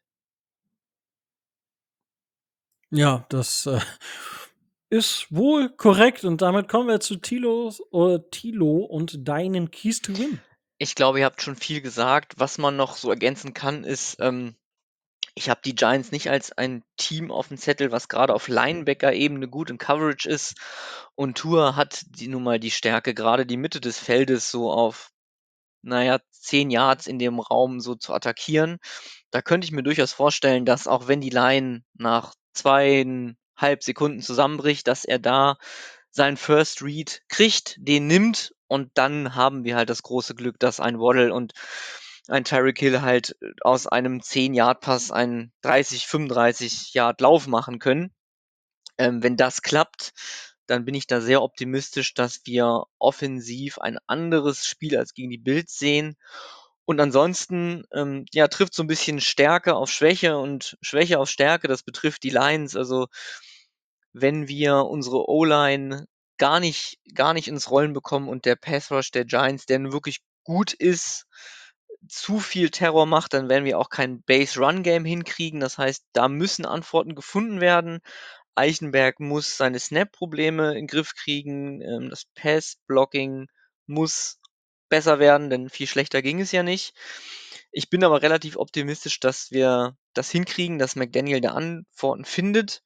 Speaker 1: Ja, das ist wohl korrekt. Und damit kommen wir zu Tilo und deinen Keys to Win.
Speaker 3: Ich glaube, ihr habt schon viel gesagt. Was man noch so ergänzen kann, ist, ich habe die Giants nicht als ein Team auf dem Zettel, was gerade auf Linebacker-Ebene gut in Coverage ist. Und Tua hat nun mal die Stärke, gerade die Mitte des Feldes so auf, 10 Yards in dem Raum so zu attackieren. Da könnte ich mir durchaus vorstellen, dass auch wenn die Line nach 2,5 Sekunden zusammenbricht, dass er da seinen First Read kriegt, den nimmt und dann haben wir halt das große Glück, dass ein Waddle und ein Tyreek Hill halt aus einem 10-Yard-Pass einen 30, 35-Yard-Lauf machen können. Wenn das klappt, dann bin ich da sehr optimistisch, dass wir offensiv ein anderes Spiel als gegen die Bills sehen. Und ansonsten, trifft so ein bisschen Stärke auf Schwäche und Schwäche auf Stärke. Das betrifft die Lions. Also, wenn wir unsere O-Line gar nicht ins Rollen bekommen und der Pass Rush der Giants, der nun wirklich gut ist, zu viel Terror macht, dann werden wir auch kein Base-Run-Game hinkriegen. Das heißt, da müssen Antworten gefunden werden. Eichenberg muss seine Snap-Probleme in den Griff kriegen. Das Pass-Blocking muss besser werden, denn viel schlechter ging es ja nicht. Ich bin aber relativ optimistisch, dass wir das hinkriegen, dass McDaniel da Antworten findet.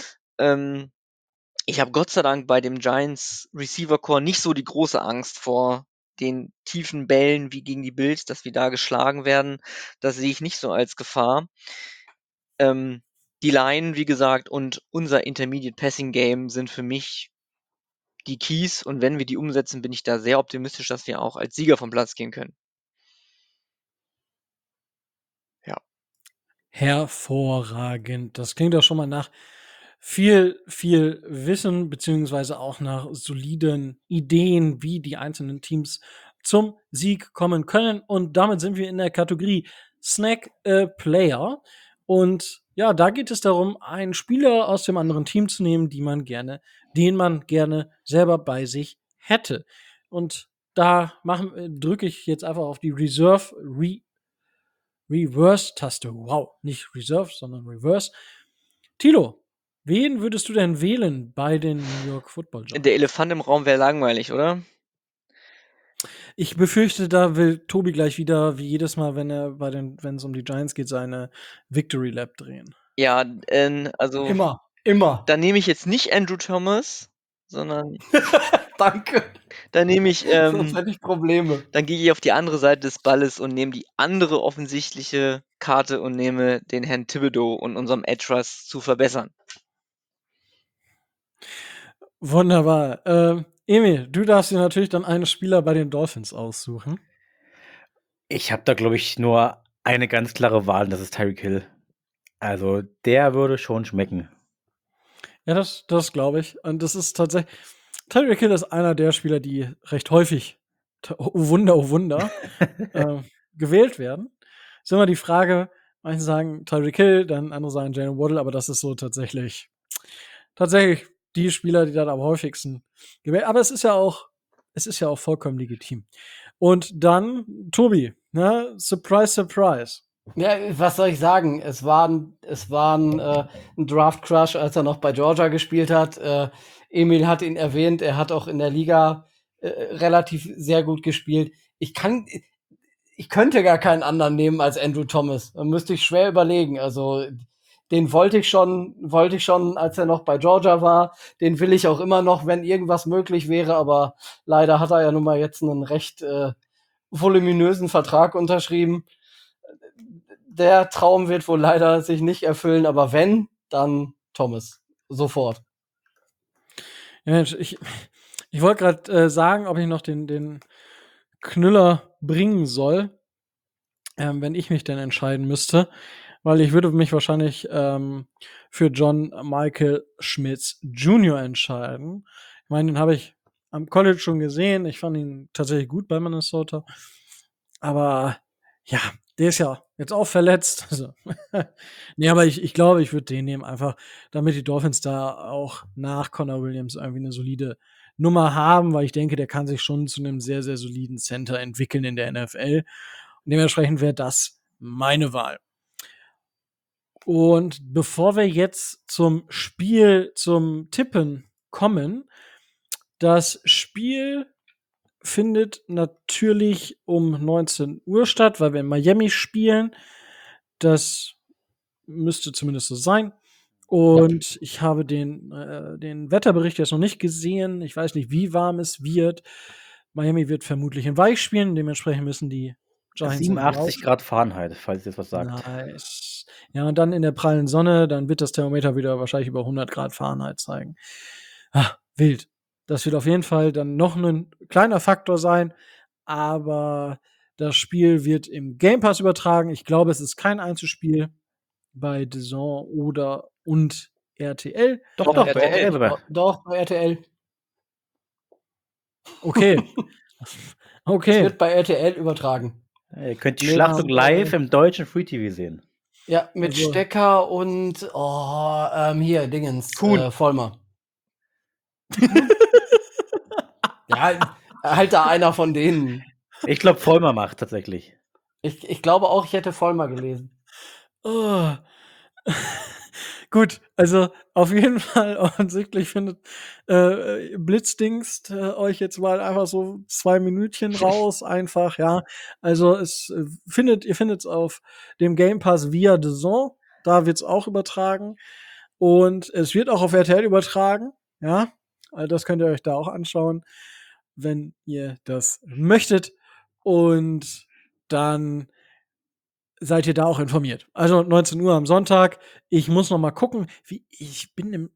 Speaker 3: Ich habe Gott sei Dank bei dem Giants Receiver Core nicht so die große Angst vor den tiefen Bällen wie gegen die Bills, dass wir da geschlagen werden. Das sehe ich nicht so als Gefahr. Die Line, wie gesagt, und unser Intermediate Passing Game sind für mich die Keys. Und wenn wir die umsetzen, bin ich da sehr optimistisch, dass wir auch als Sieger vom Platz gehen können. Ja.
Speaker 1: Hervorragend. Das klingt doch schon mal nach viel, viel Wissen, beziehungsweise auch nach soliden Ideen, wie die einzelnen Teams zum Sieg kommen können. Und damit sind wir in der Kategorie Snack a Player. Und ja, da geht es darum, einen Spieler aus dem anderen Team zu nehmen, den man gerne selber bei sich hätte. Und da drücke ich jetzt einfach auf die Reverse-Taste. Wow, nicht Reserve, sondern Reverse. Tilo, wen würdest du denn wählen bei den New York Football Giants?
Speaker 3: Der Elefant im Raum wäre langweilig, oder?
Speaker 1: Ich befürchte, da will Tobi gleich wieder, wie jedes Mal, wenn es um die Giants geht, seine Victory Lap drehen.
Speaker 3: Ja, also
Speaker 2: Immer.
Speaker 3: dann nehme ich jetzt nicht Andrew Thomas, sondern
Speaker 2: Danke.
Speaker 3: dann nehme ich,
Speaker 2: Sonst hätte ich Probleme.
Speaker 3: dann gehe ich auf die andere Seite des Balles und nehme die andere offensichtliche Karte und nehme den Herrn Thibodeau und unserem Edge Rush zu verbessern.
Speaker 1: Wunderbar. Emil, du darfst dir natürlich dann einen Spieler bei den Dolphins aussuchen.
Speaker 4: Ich habe da, glaube ich, nur eine ganz klare Wahl, und das ist Tyreek Hill. Also, der würde schon schmecken.
Speaker 1: Ja, das glaube ich. Und das ist tatsächlich. Tyreek Hill ist einer der Spieler, die recht häufig, oh Wunder, gewählt werden. Ist immer die Frage, manche sagen Tyreek Hill, dann andere sagen Jalen Waddle, aber das ist so tatsächlich die Spieler, die dann am häufigsten gewählt. Aber es ist ja auch vollkommen legitim. Und dann, Tobi, ne? Surprise, surprise.
Speaker 2: Ja, was soll ich sagen? Es war ein Draft-Crush, als er noch bei Georgia gespielt hat. Emil hat ihn erwähnt, er hat auch in der Liga relativ sehr gut gespielt. Ich könnte gar keinen anderen nehmen als Andrew Thomas. Da müsste ich schwer überlegen. Also den wollte ich schon, als er noch bei Georgia war. Den will ich auch immer noch, wenn irgendwas möglich wäre. Aber leider hat er ja nun mal jetzt einen recht voluminösen Vertrag unterschrieben. Der Traum wird wohl leider sich nicht erfüllen, aber wenn, dann Thomas. Sofort.
Speaker 1: Ja, Mensch, ich wollte gerade sagen, ob ich noch den Knüller bringen soll, wenn ich mich denn entscheiden müsste, weil ich würde mich wahrscheinlich für John Michael Schmitz Jr. entscheiden. Ich meine, den habe ich am College schon gesehen. Ich fand ihn tatsächlich gut bei Minnesota. Aber ja, der ist ja jetzt auch verletzt. Also, nee, aber ich glaube, ich würde den nehmen, einfach damit die Dolphins da auch nach Connor Williams irgendwie eine solide Nummer haben, weil ich denke, der kann sich schon zu einem sehr, sehr soliden Center entwickeln in der NFL. Und dementsprechend wäre das meine Wahl. Und bevor wir jetzt zum Spiel, zum Tippen kommen, das Spiel findet natürlich um 19 Uhr statt, weil wir in Miami spielen. Das müsste zumindest so sein. Und ich habe den Wetterbericht jetzt noch nicht gesehen. Ich weiß nicht, wie warm es wird. Miami wird vermutlich in Weich spielen. Dementsprechend müssen die Giants
Speaker 4: 87 Grad Fahrenheit, falls ihr das was sagt.
Speaker 1: Nice. Ja, und dann in der prallen Sonne, dann wird das Thermometer wieder wahrscheinlich über 100 Grad Fahrenheit zeigen. Wild. Das wird auf jeden Fall dann noch ein kleiner Faktor sein, aber das Spiel wird im Game Pass übertragen. Ich glaube, es ist kein Einzelspiel bei DAZN und RTL.
Speaker 4: Doch, bei RTL sogar.
Speaker 2: Doch, bei RTL.
Speaker 1: Okay.
Speaker 2: Es wird bei RTL übertragen.
Speaker 4: Ihr könnt die Schlachtung live im deutschen Free TV sehen.
Speaker 2: Ja, mit Stecker und hier, Dingens. Vollmer. Ja, halt da einer von denen.
Speaker 4: Ich glaube, Vollmer macht tatsächlich.
Speaker 2: Ich glaube auch, ich hätte Vollmer gelesen.
Speaker 1: Oh. Gut, also auf jeden Fall offensichtlich findet Blitzdingst euch jetzt mal einfach so 2 Minütchen raus, einfach, ja. Also ihr findet es auf dem Game Pass via DAZN, da wird's auch übertragen. Und es wird auch auf RTL übertragen, ja. Also das könnt ihr euch da auch anschauen, wenn ihr das möchtet. Und dann seid ihr da auch informiert. Also 19 Uhr am Sonntag. Ich muss noch mal gucken, wie ich bin im.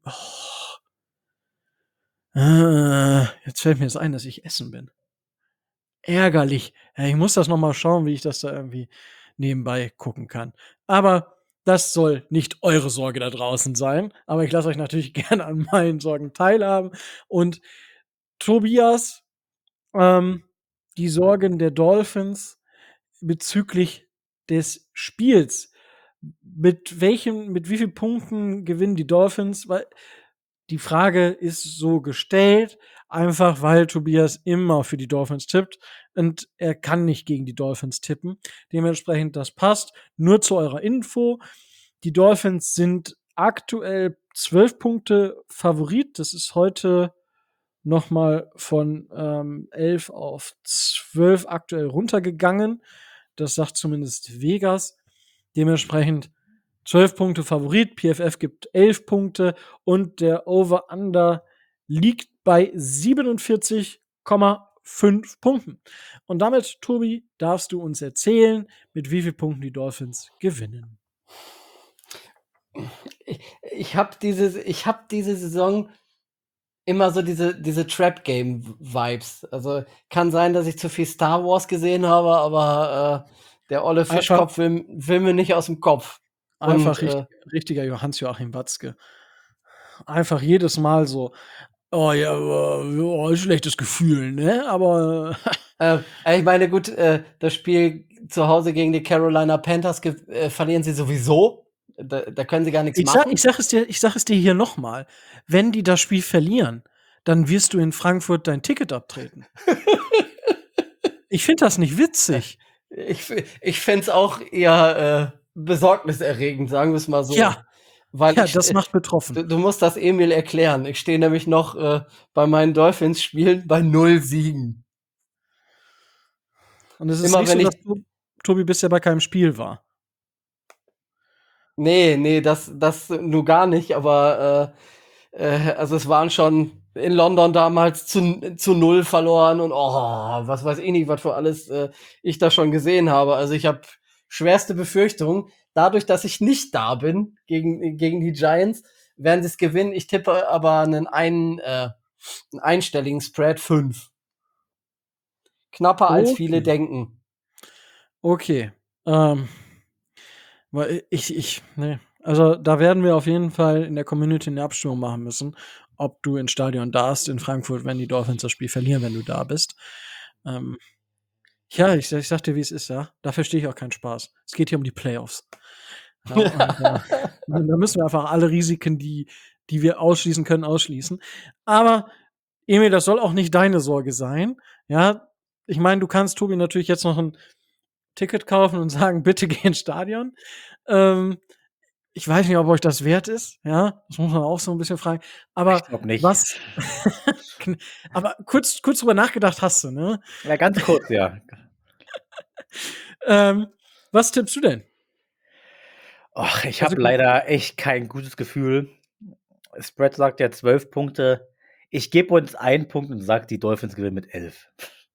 Speaker 1: Jetzt fällt mir das ein, dass ich essen bin. Ärgerlich. Ja, ich muss das noch mal schauen, wie ich das da irgendwie nebenbei gucken kann. Aber das soll nicht eure Sorge da draußen sein. Aber ich lasse euch natürlich gerne an meinen Sorgen teilhaben. Und Tobias, die Sorgen der Dolphins bezüglich des Spiels. Mit wie viel Punkten gewinnen die Dolphins? Weil die Frage ist so gestellt, einfach weil Tobias immer für die Dolphins tippt und er kann nicht gegen die Dolphins tippen. Dementsprechend, das passt. Nur zu eurer Info. Die Dolphins sind aktuell 12 Punkte Favorit. Das ist heute noch mal von 11 auf 12 aktuell runtergegangen. Das sagt zumindest Vegas. Dementsprechend 12 Punkte Favorit. PFF gibt 11 Punkte und der Over-Under liegt bei 47,5 Punkten. Und damit, Tobi, darfst du uns erzählen, mit wie vielen Punkten die Dolphins gewinnen.
Speaker 2: Ich habe diese Saison immer so diese Trap-Game-Vibes. Also kann sein, dass ich zu viel Star Wars gesehen habe, aber der olle Fischkopf will mir nicht aus dem Kopf.
Speaker 1: Einfach richtiger Hans-Joachim Watzke. Einfach jedes Mal so, oh ja, schlechtes Gefühl, ne? Aber
Speaker 2: ich meine, gut, das Spiel zu Hause gegen die Carolina Panthers verlieren sie sowieso. Da können sie gar nichts machen.
Speaker 1: Ich sag es dir hier noch mal. Wenn die das Spiel verlieren, dann wirst du in Frankfurt dein Ticket abtreten. Ich finde das nicht witzig.
Speaker 2: Ich find's auch eher besorgniserregend, sagen wir es mal so.
Speaker 1: Ja,
Speaker 2: weil
Speaker 1: das macht betroffen.
Speaker 2: Du musst das Emil erklären. Ich stehe nämlich noch bei meinen Dolphins-Spielen bei 0 Siegen.
Speaker 1: Und es ist immer, nicht so, dass Tobi bisher bei keinem Spiel war.
Speaker 2: Nee, das nur gar nicht, aber also es waren schon in London damals zu 0 verloren und was weiß ich nicht, was für alles ich da schon gesehen habe. Also ich habe schwerste Befürchtungen. Dadurch, dass ich nicht da bin gegen die Giants, werden sie es gewinnen. Ich tippe aber einen einstelligen Spread 5. Knapper als viele denken.
Speaker 1: Okay. Weil nee. Also da werden wir auf jeden Fall in der Community eine Abstimmung machen müssen, ob du ins Stadion darfst in Frankfurt, wenn die Dolphins das Spiel verlieren, wenn du da bist. Ja, ich sag dir, wie es ist, ja. Da verstehe ich auch keinen Spaß. Es geht hier um die Playoffs. Ja, und, da müssen wir einfach alle Risiken, die wir ausschließen können, ausschließen. Aber, Emil, das soll auch nicht deine Sorge sein. Ja, ich meine, du kannst Tobi natürlich jetzt noch ein Ticket kaufen und sagen, bitte geh ins Stadion. Ich weiß nicht, ob euch das wert ist, ja. Das muss man auch so ein bisschen fragen. Aber
Speaker 4: ich glaube nicht.
Speaker 1: Was? Aber kurz drüber nachgedacht hast du, ne?
Speaker 4: Ja, ganz kurz, ja.
Speaker 1: Was tippst du denn?
Speaker 4: Och, ich habe leider echt kein gutes Gefühl. Spread sagt ja 12 Punkte. Ich gebe uns 1 Punkt und sage, die Dolphins gewinnen mit 11.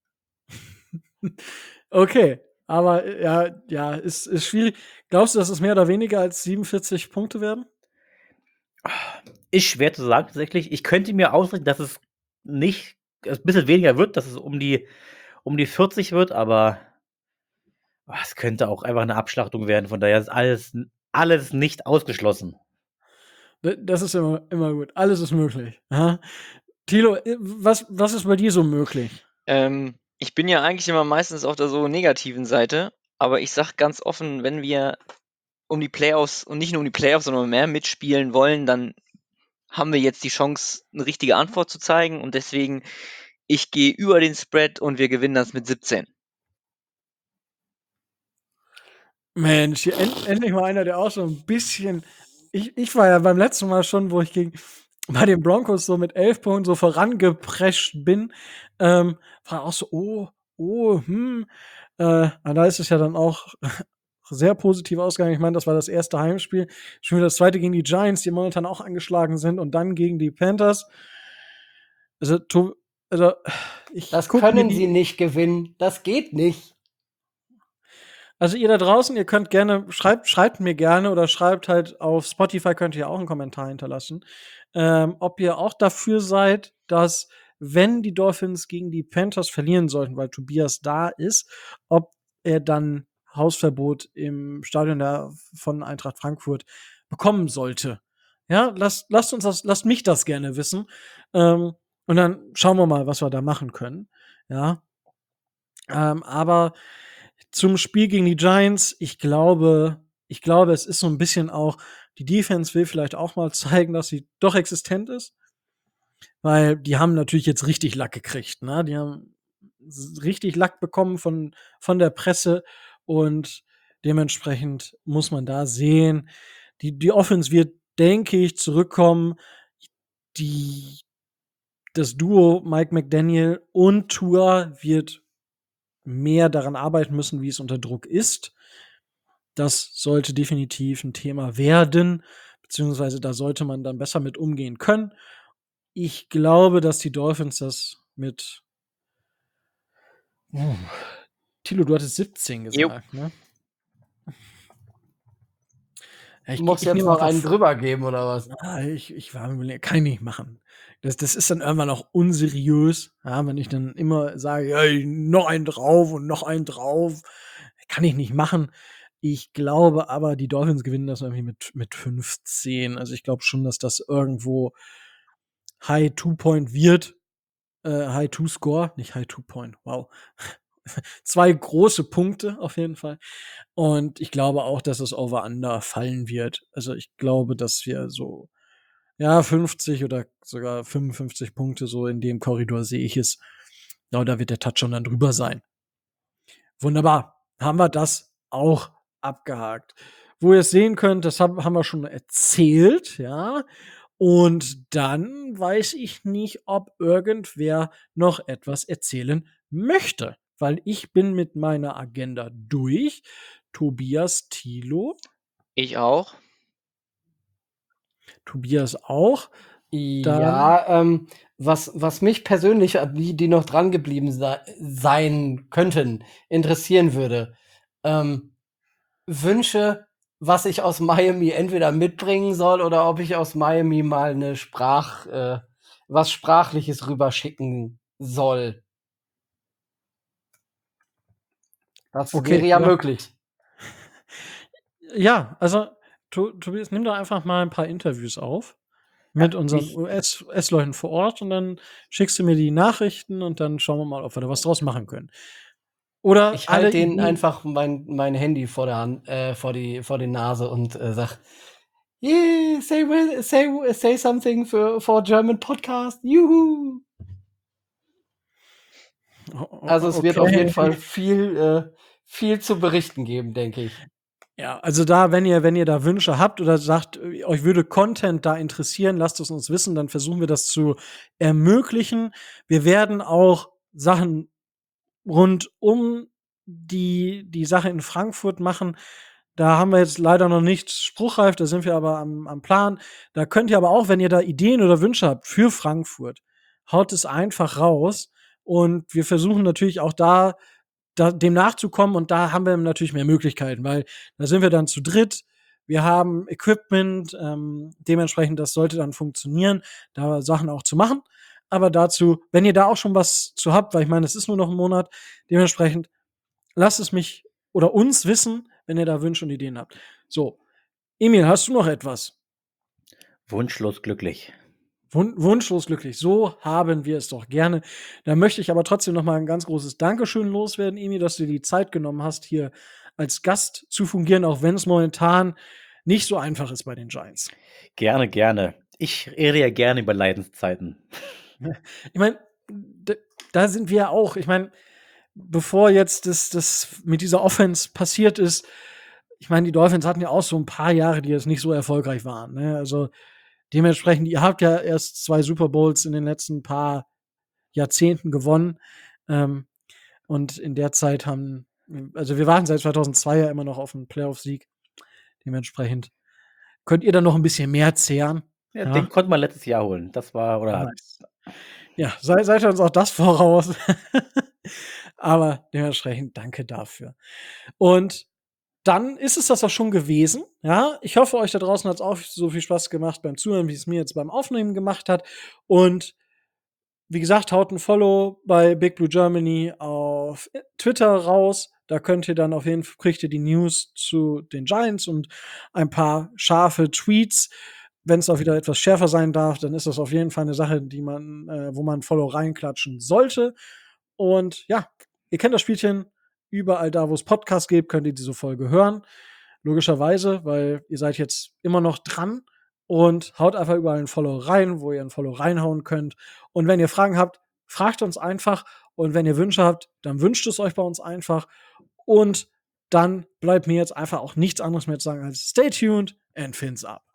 Speaker 1: Okay, aber ja, ist schwierig. Glaubst du, dass es mehr oder weniger als 47 Punkte werden?
Speaker 4: Ist schwer zu sagen, tatsächlich. Ich könnte mir ausrechnen, dass es nicht ein bisschen weniger wird, dass es um die 40 wird, aber es könnte auch einfach eine Abschlachtung werden. Von daher ist alles nicht ausgeschlossen.
Speaker 1: Das ist immer gut. Alles ist möglich. Ja? Thilo, was ist bei dir so möglich?
Speaker 3: Ich bin ja eigentlich immer meistens auf der so negativen Seite, aber ich sag ganz offen, wenn wir um die Playoffs und nicht nur um die Playoffs, sondern mehr mitspielen wollen, dann haben wir jetzt die Chance, eine richtige Antwort zu zeigen und deswegen, ich gehe über den Spread und wir gewinnen das mit 17.
Speaker 1: Mensch, hier endlich mal einer, der auch so ein bisschen. Ich war ja beim letzten Mal schon, wo ich bei den Broncos so mit 11 Punkten so vorangeprescht bin, war auch so, da ist es ja dann auch sehr positiv ausgegangen. Ich meine, das war das erste Heimspiel. Schon wieder das zweite gegen die Giants, die momentan auch angeschlagen sind, und dann gegen die Panthers. Das
Speaker 2: können sie nicht gewinnen. Das geht nicht.
Speaker 1: Also ihr da draußen, ihr könnt gerne, schreibt mir gerne oder schreibt halt auf Spotify, könnt ihr auch einen Kommentar hinterlassen, ob ihr auch dafür seid, dass, wenn die Dolphins gegen die Panthers verlieren sollten, weil Tobias da ist, ob er dann Hausverbot im Stadion von Eintracht Frankfurt bekommen sollte. Ja, lasst mich das gerne wissen. Und dann schauen wir mal, was wir da machen können. Ja. Aber zum Spiel gegen die Giants, ich glaube, es ist so ein bisschen auch, die Defense will vielleicht auch mal zeigen, dass sie doch existent ist, weil die haben natürlich jetzt richtig Lack gekriegt, ne? Die haben richtig Lack bekommen von der Presse und dementsprechend muss man da sehen, die Offense wird, denke ich, zurückkommen. Das Duo Mike McDaniel und Tua wird mehr daran arbeiten müssen, wie es unter Druck ist. Das sollte definitiv ein Thema werden, beziehungsweise da sollte man dann besser mit umgehen können. Ich glaube, dass die Dolphins das mit Thilo, du hattest 17 gesagt, ne? Ja,
Speaker 2: Du musst jetzt
Speaker 1: nehme
Speaker 2: noch
Speaker 1: einfach
Speaker 2: einen drüber geben, oder was?
Speaker 1: ich war mir kann ich nicht machen. Das ist dann irgendwann auch unseriös, ja, wenn ich dann immer sage: „Ey, noch einen drauf und noch einen drauf.“ Kann ich nicht machen. Ich glaube aber, die Dolphins gewinnen das irgendwie mit 15. Also, ich glaube schon, dass das irgendwo High Two Point wird. High Two Score, nicht High Two Point. Wow. 2 große Punkte auf jeden Fall. Und ich glaube auch, dass das Over-Under fallen wird. Also, ich glaube, dass wir so, ja, 50 oder sogar 55 Punkte, so in dem Korridor sehe ich es. Ja, da wird der Touchdown dann drüber sein. Wunderbar. Haben wir das auch abgehakt. Wo ihr es sehen könnt, das haben wir schon erzählt, ja. Und dann weiß ich nicht, ob irgendwer noch etwas erzählen möchte, weil ich bin mit meiner Agenda durch. Tobias, Thilo,
Speaker 3: Ich auch.
Speaker 1: Tobias auch. Dann
Speaker 2: Ja, was mich persönlich, die noch dran geblieben sein könnten, interessieren würde, Wünsche, was ich aus Miami entweder mitbringen soll oder ob ich aus Miami mal eine was Sprachliches rüberschicken soll. Das
Speaker 1: Okay,
Speaker 2: wäre ja
Speaker 1: ja.
Speaker 2: möglich.
Speaker 1: Ja, also Tobias, nimm doch einfach mal ein paar Interviews auf mit unseren US-Leuten vor Ort und dann schickst du mir die Nachrichten und dann schauen wir mal, ob wir da was draus machen können. Oder
Speaker 2: Ich
Speaker 1: alle
Speaker 2: halte denen
Speaker 1: Ideen.
Speaker 2: einfach mein Handy vor der Hand, vor die Nase und sag, yeah, say something for German podcast. Juhu! Also es wird auf jeden Fall viel zu berichten geben, denke ich.
Speaker 1: Ja, also da, wenn ihr da Wünsche habt oder sagt, euch würde Content da interessieren, lasst es uns wissen, dann versuchen wir das zu ermöglichen. Wir werden auch Sachen rund um die Sache in Frankfurt machen. Da haben wir jetzt leider noch nichts spruchreif, da sind wir aber am Plan. Da könnt ihr aber auch, wenn ihr da Ideen oder Wünsche habt für Frankfurt, haut es einfach raus. Und wir versuchen natürlich auch dem nachzukommen und da haben wir natürlich mehr Möglichkeiten, weil da sind wir dann zu dritt. Wir haben Equipment, dementsprechend, das sollte dann funktionieren, da Sachen auch zu machen. Aber dazu, wenn ihr da auch schon was zu habt, weil ich meine, es ist nur noch ein Monat, dementsprechend lasst es mich oder uns wissen, wenn ihr da Wünsche und Ideen habt. So, Emil, hast du noch etwas?
Speaker 4: Wunschlos glücklich.
Speaker 1: Wunschlos glücklich. So haben wir es doch gerne. Da möchte ich aber trotzdem noch mal ein ganz großes Dankeschön loswerden, Emil, dass du dir die Zeit genommen hast, hier als Gast zu fungieren, auch wenn es momentan nicht so einfach ist bei den Giants.
Speaker 4: Gerne, gerne. Ich rede ja gerne über Leidenszeiten.
Speaker 1: Ich meine, da sind wir ja auch. Ich meine, bevor jetzt das mit dieser Offense passiert ist, ich meine, die Dolphins hatten ja auch so ein paar Jahre, die jetzt nicht so erfolgreich waren. Ne? Also dementsprechend, ihr habt ja erst 2 Super Bowls in den letzten paar Jahrzehnten gewonnen. Und in der Zeit also wir warten seit 2002 ja immer noch auf einen Playoff-Sieg. Dementsprechend könnt ihr dann noch ein bisschen mehr zehren.
Speaker 4: Ja, den konnte man letztes Jahr holen. Das war, oder
Speaker 1: Nice. Ja, seid ihr uns auch das voraus. Aber dementsprechend danke dafür. Und dann ist es das auch schon gewesen. Ja, ich hoffe, euch da draußen hat es auch so viel Spaß gemacht beim Zuhören, wie es mir jetzt beim Aufnehmen gemacht hat. Und wie gesagt, haut ein Follow bei Big Blue Germany auf Twitter raus. Da könnt ihr dann auf jeden Fall, kriegt ihr die News zu den Giants und ein paar scharfe Tweets. Wenn es auch wieder etwas schärfer sein darf, dann ist das auf jeden Fall eine Sache, die man, wo man ein Follow reinklatschen sollte. Und ja, ihr kennt das Spielchen. Überall da, wo es Podcasts gibt, könnt ihr diese Folge hören. Logischerweise, weil ihr seid jetzt immer noch dran. Und haut einfach überall ein Follow rein, wo ihr ein Follow reinhauen könnt. Und wenn ihr Fragen habt, fragt uns einfach. Und wenn ihr Wünsche habt, dann wünscht es euch bei uns einfach. Und dann bleibt mir jetzt einfach auch nichts anderes mehr zu sagen als stay tuned and fins up.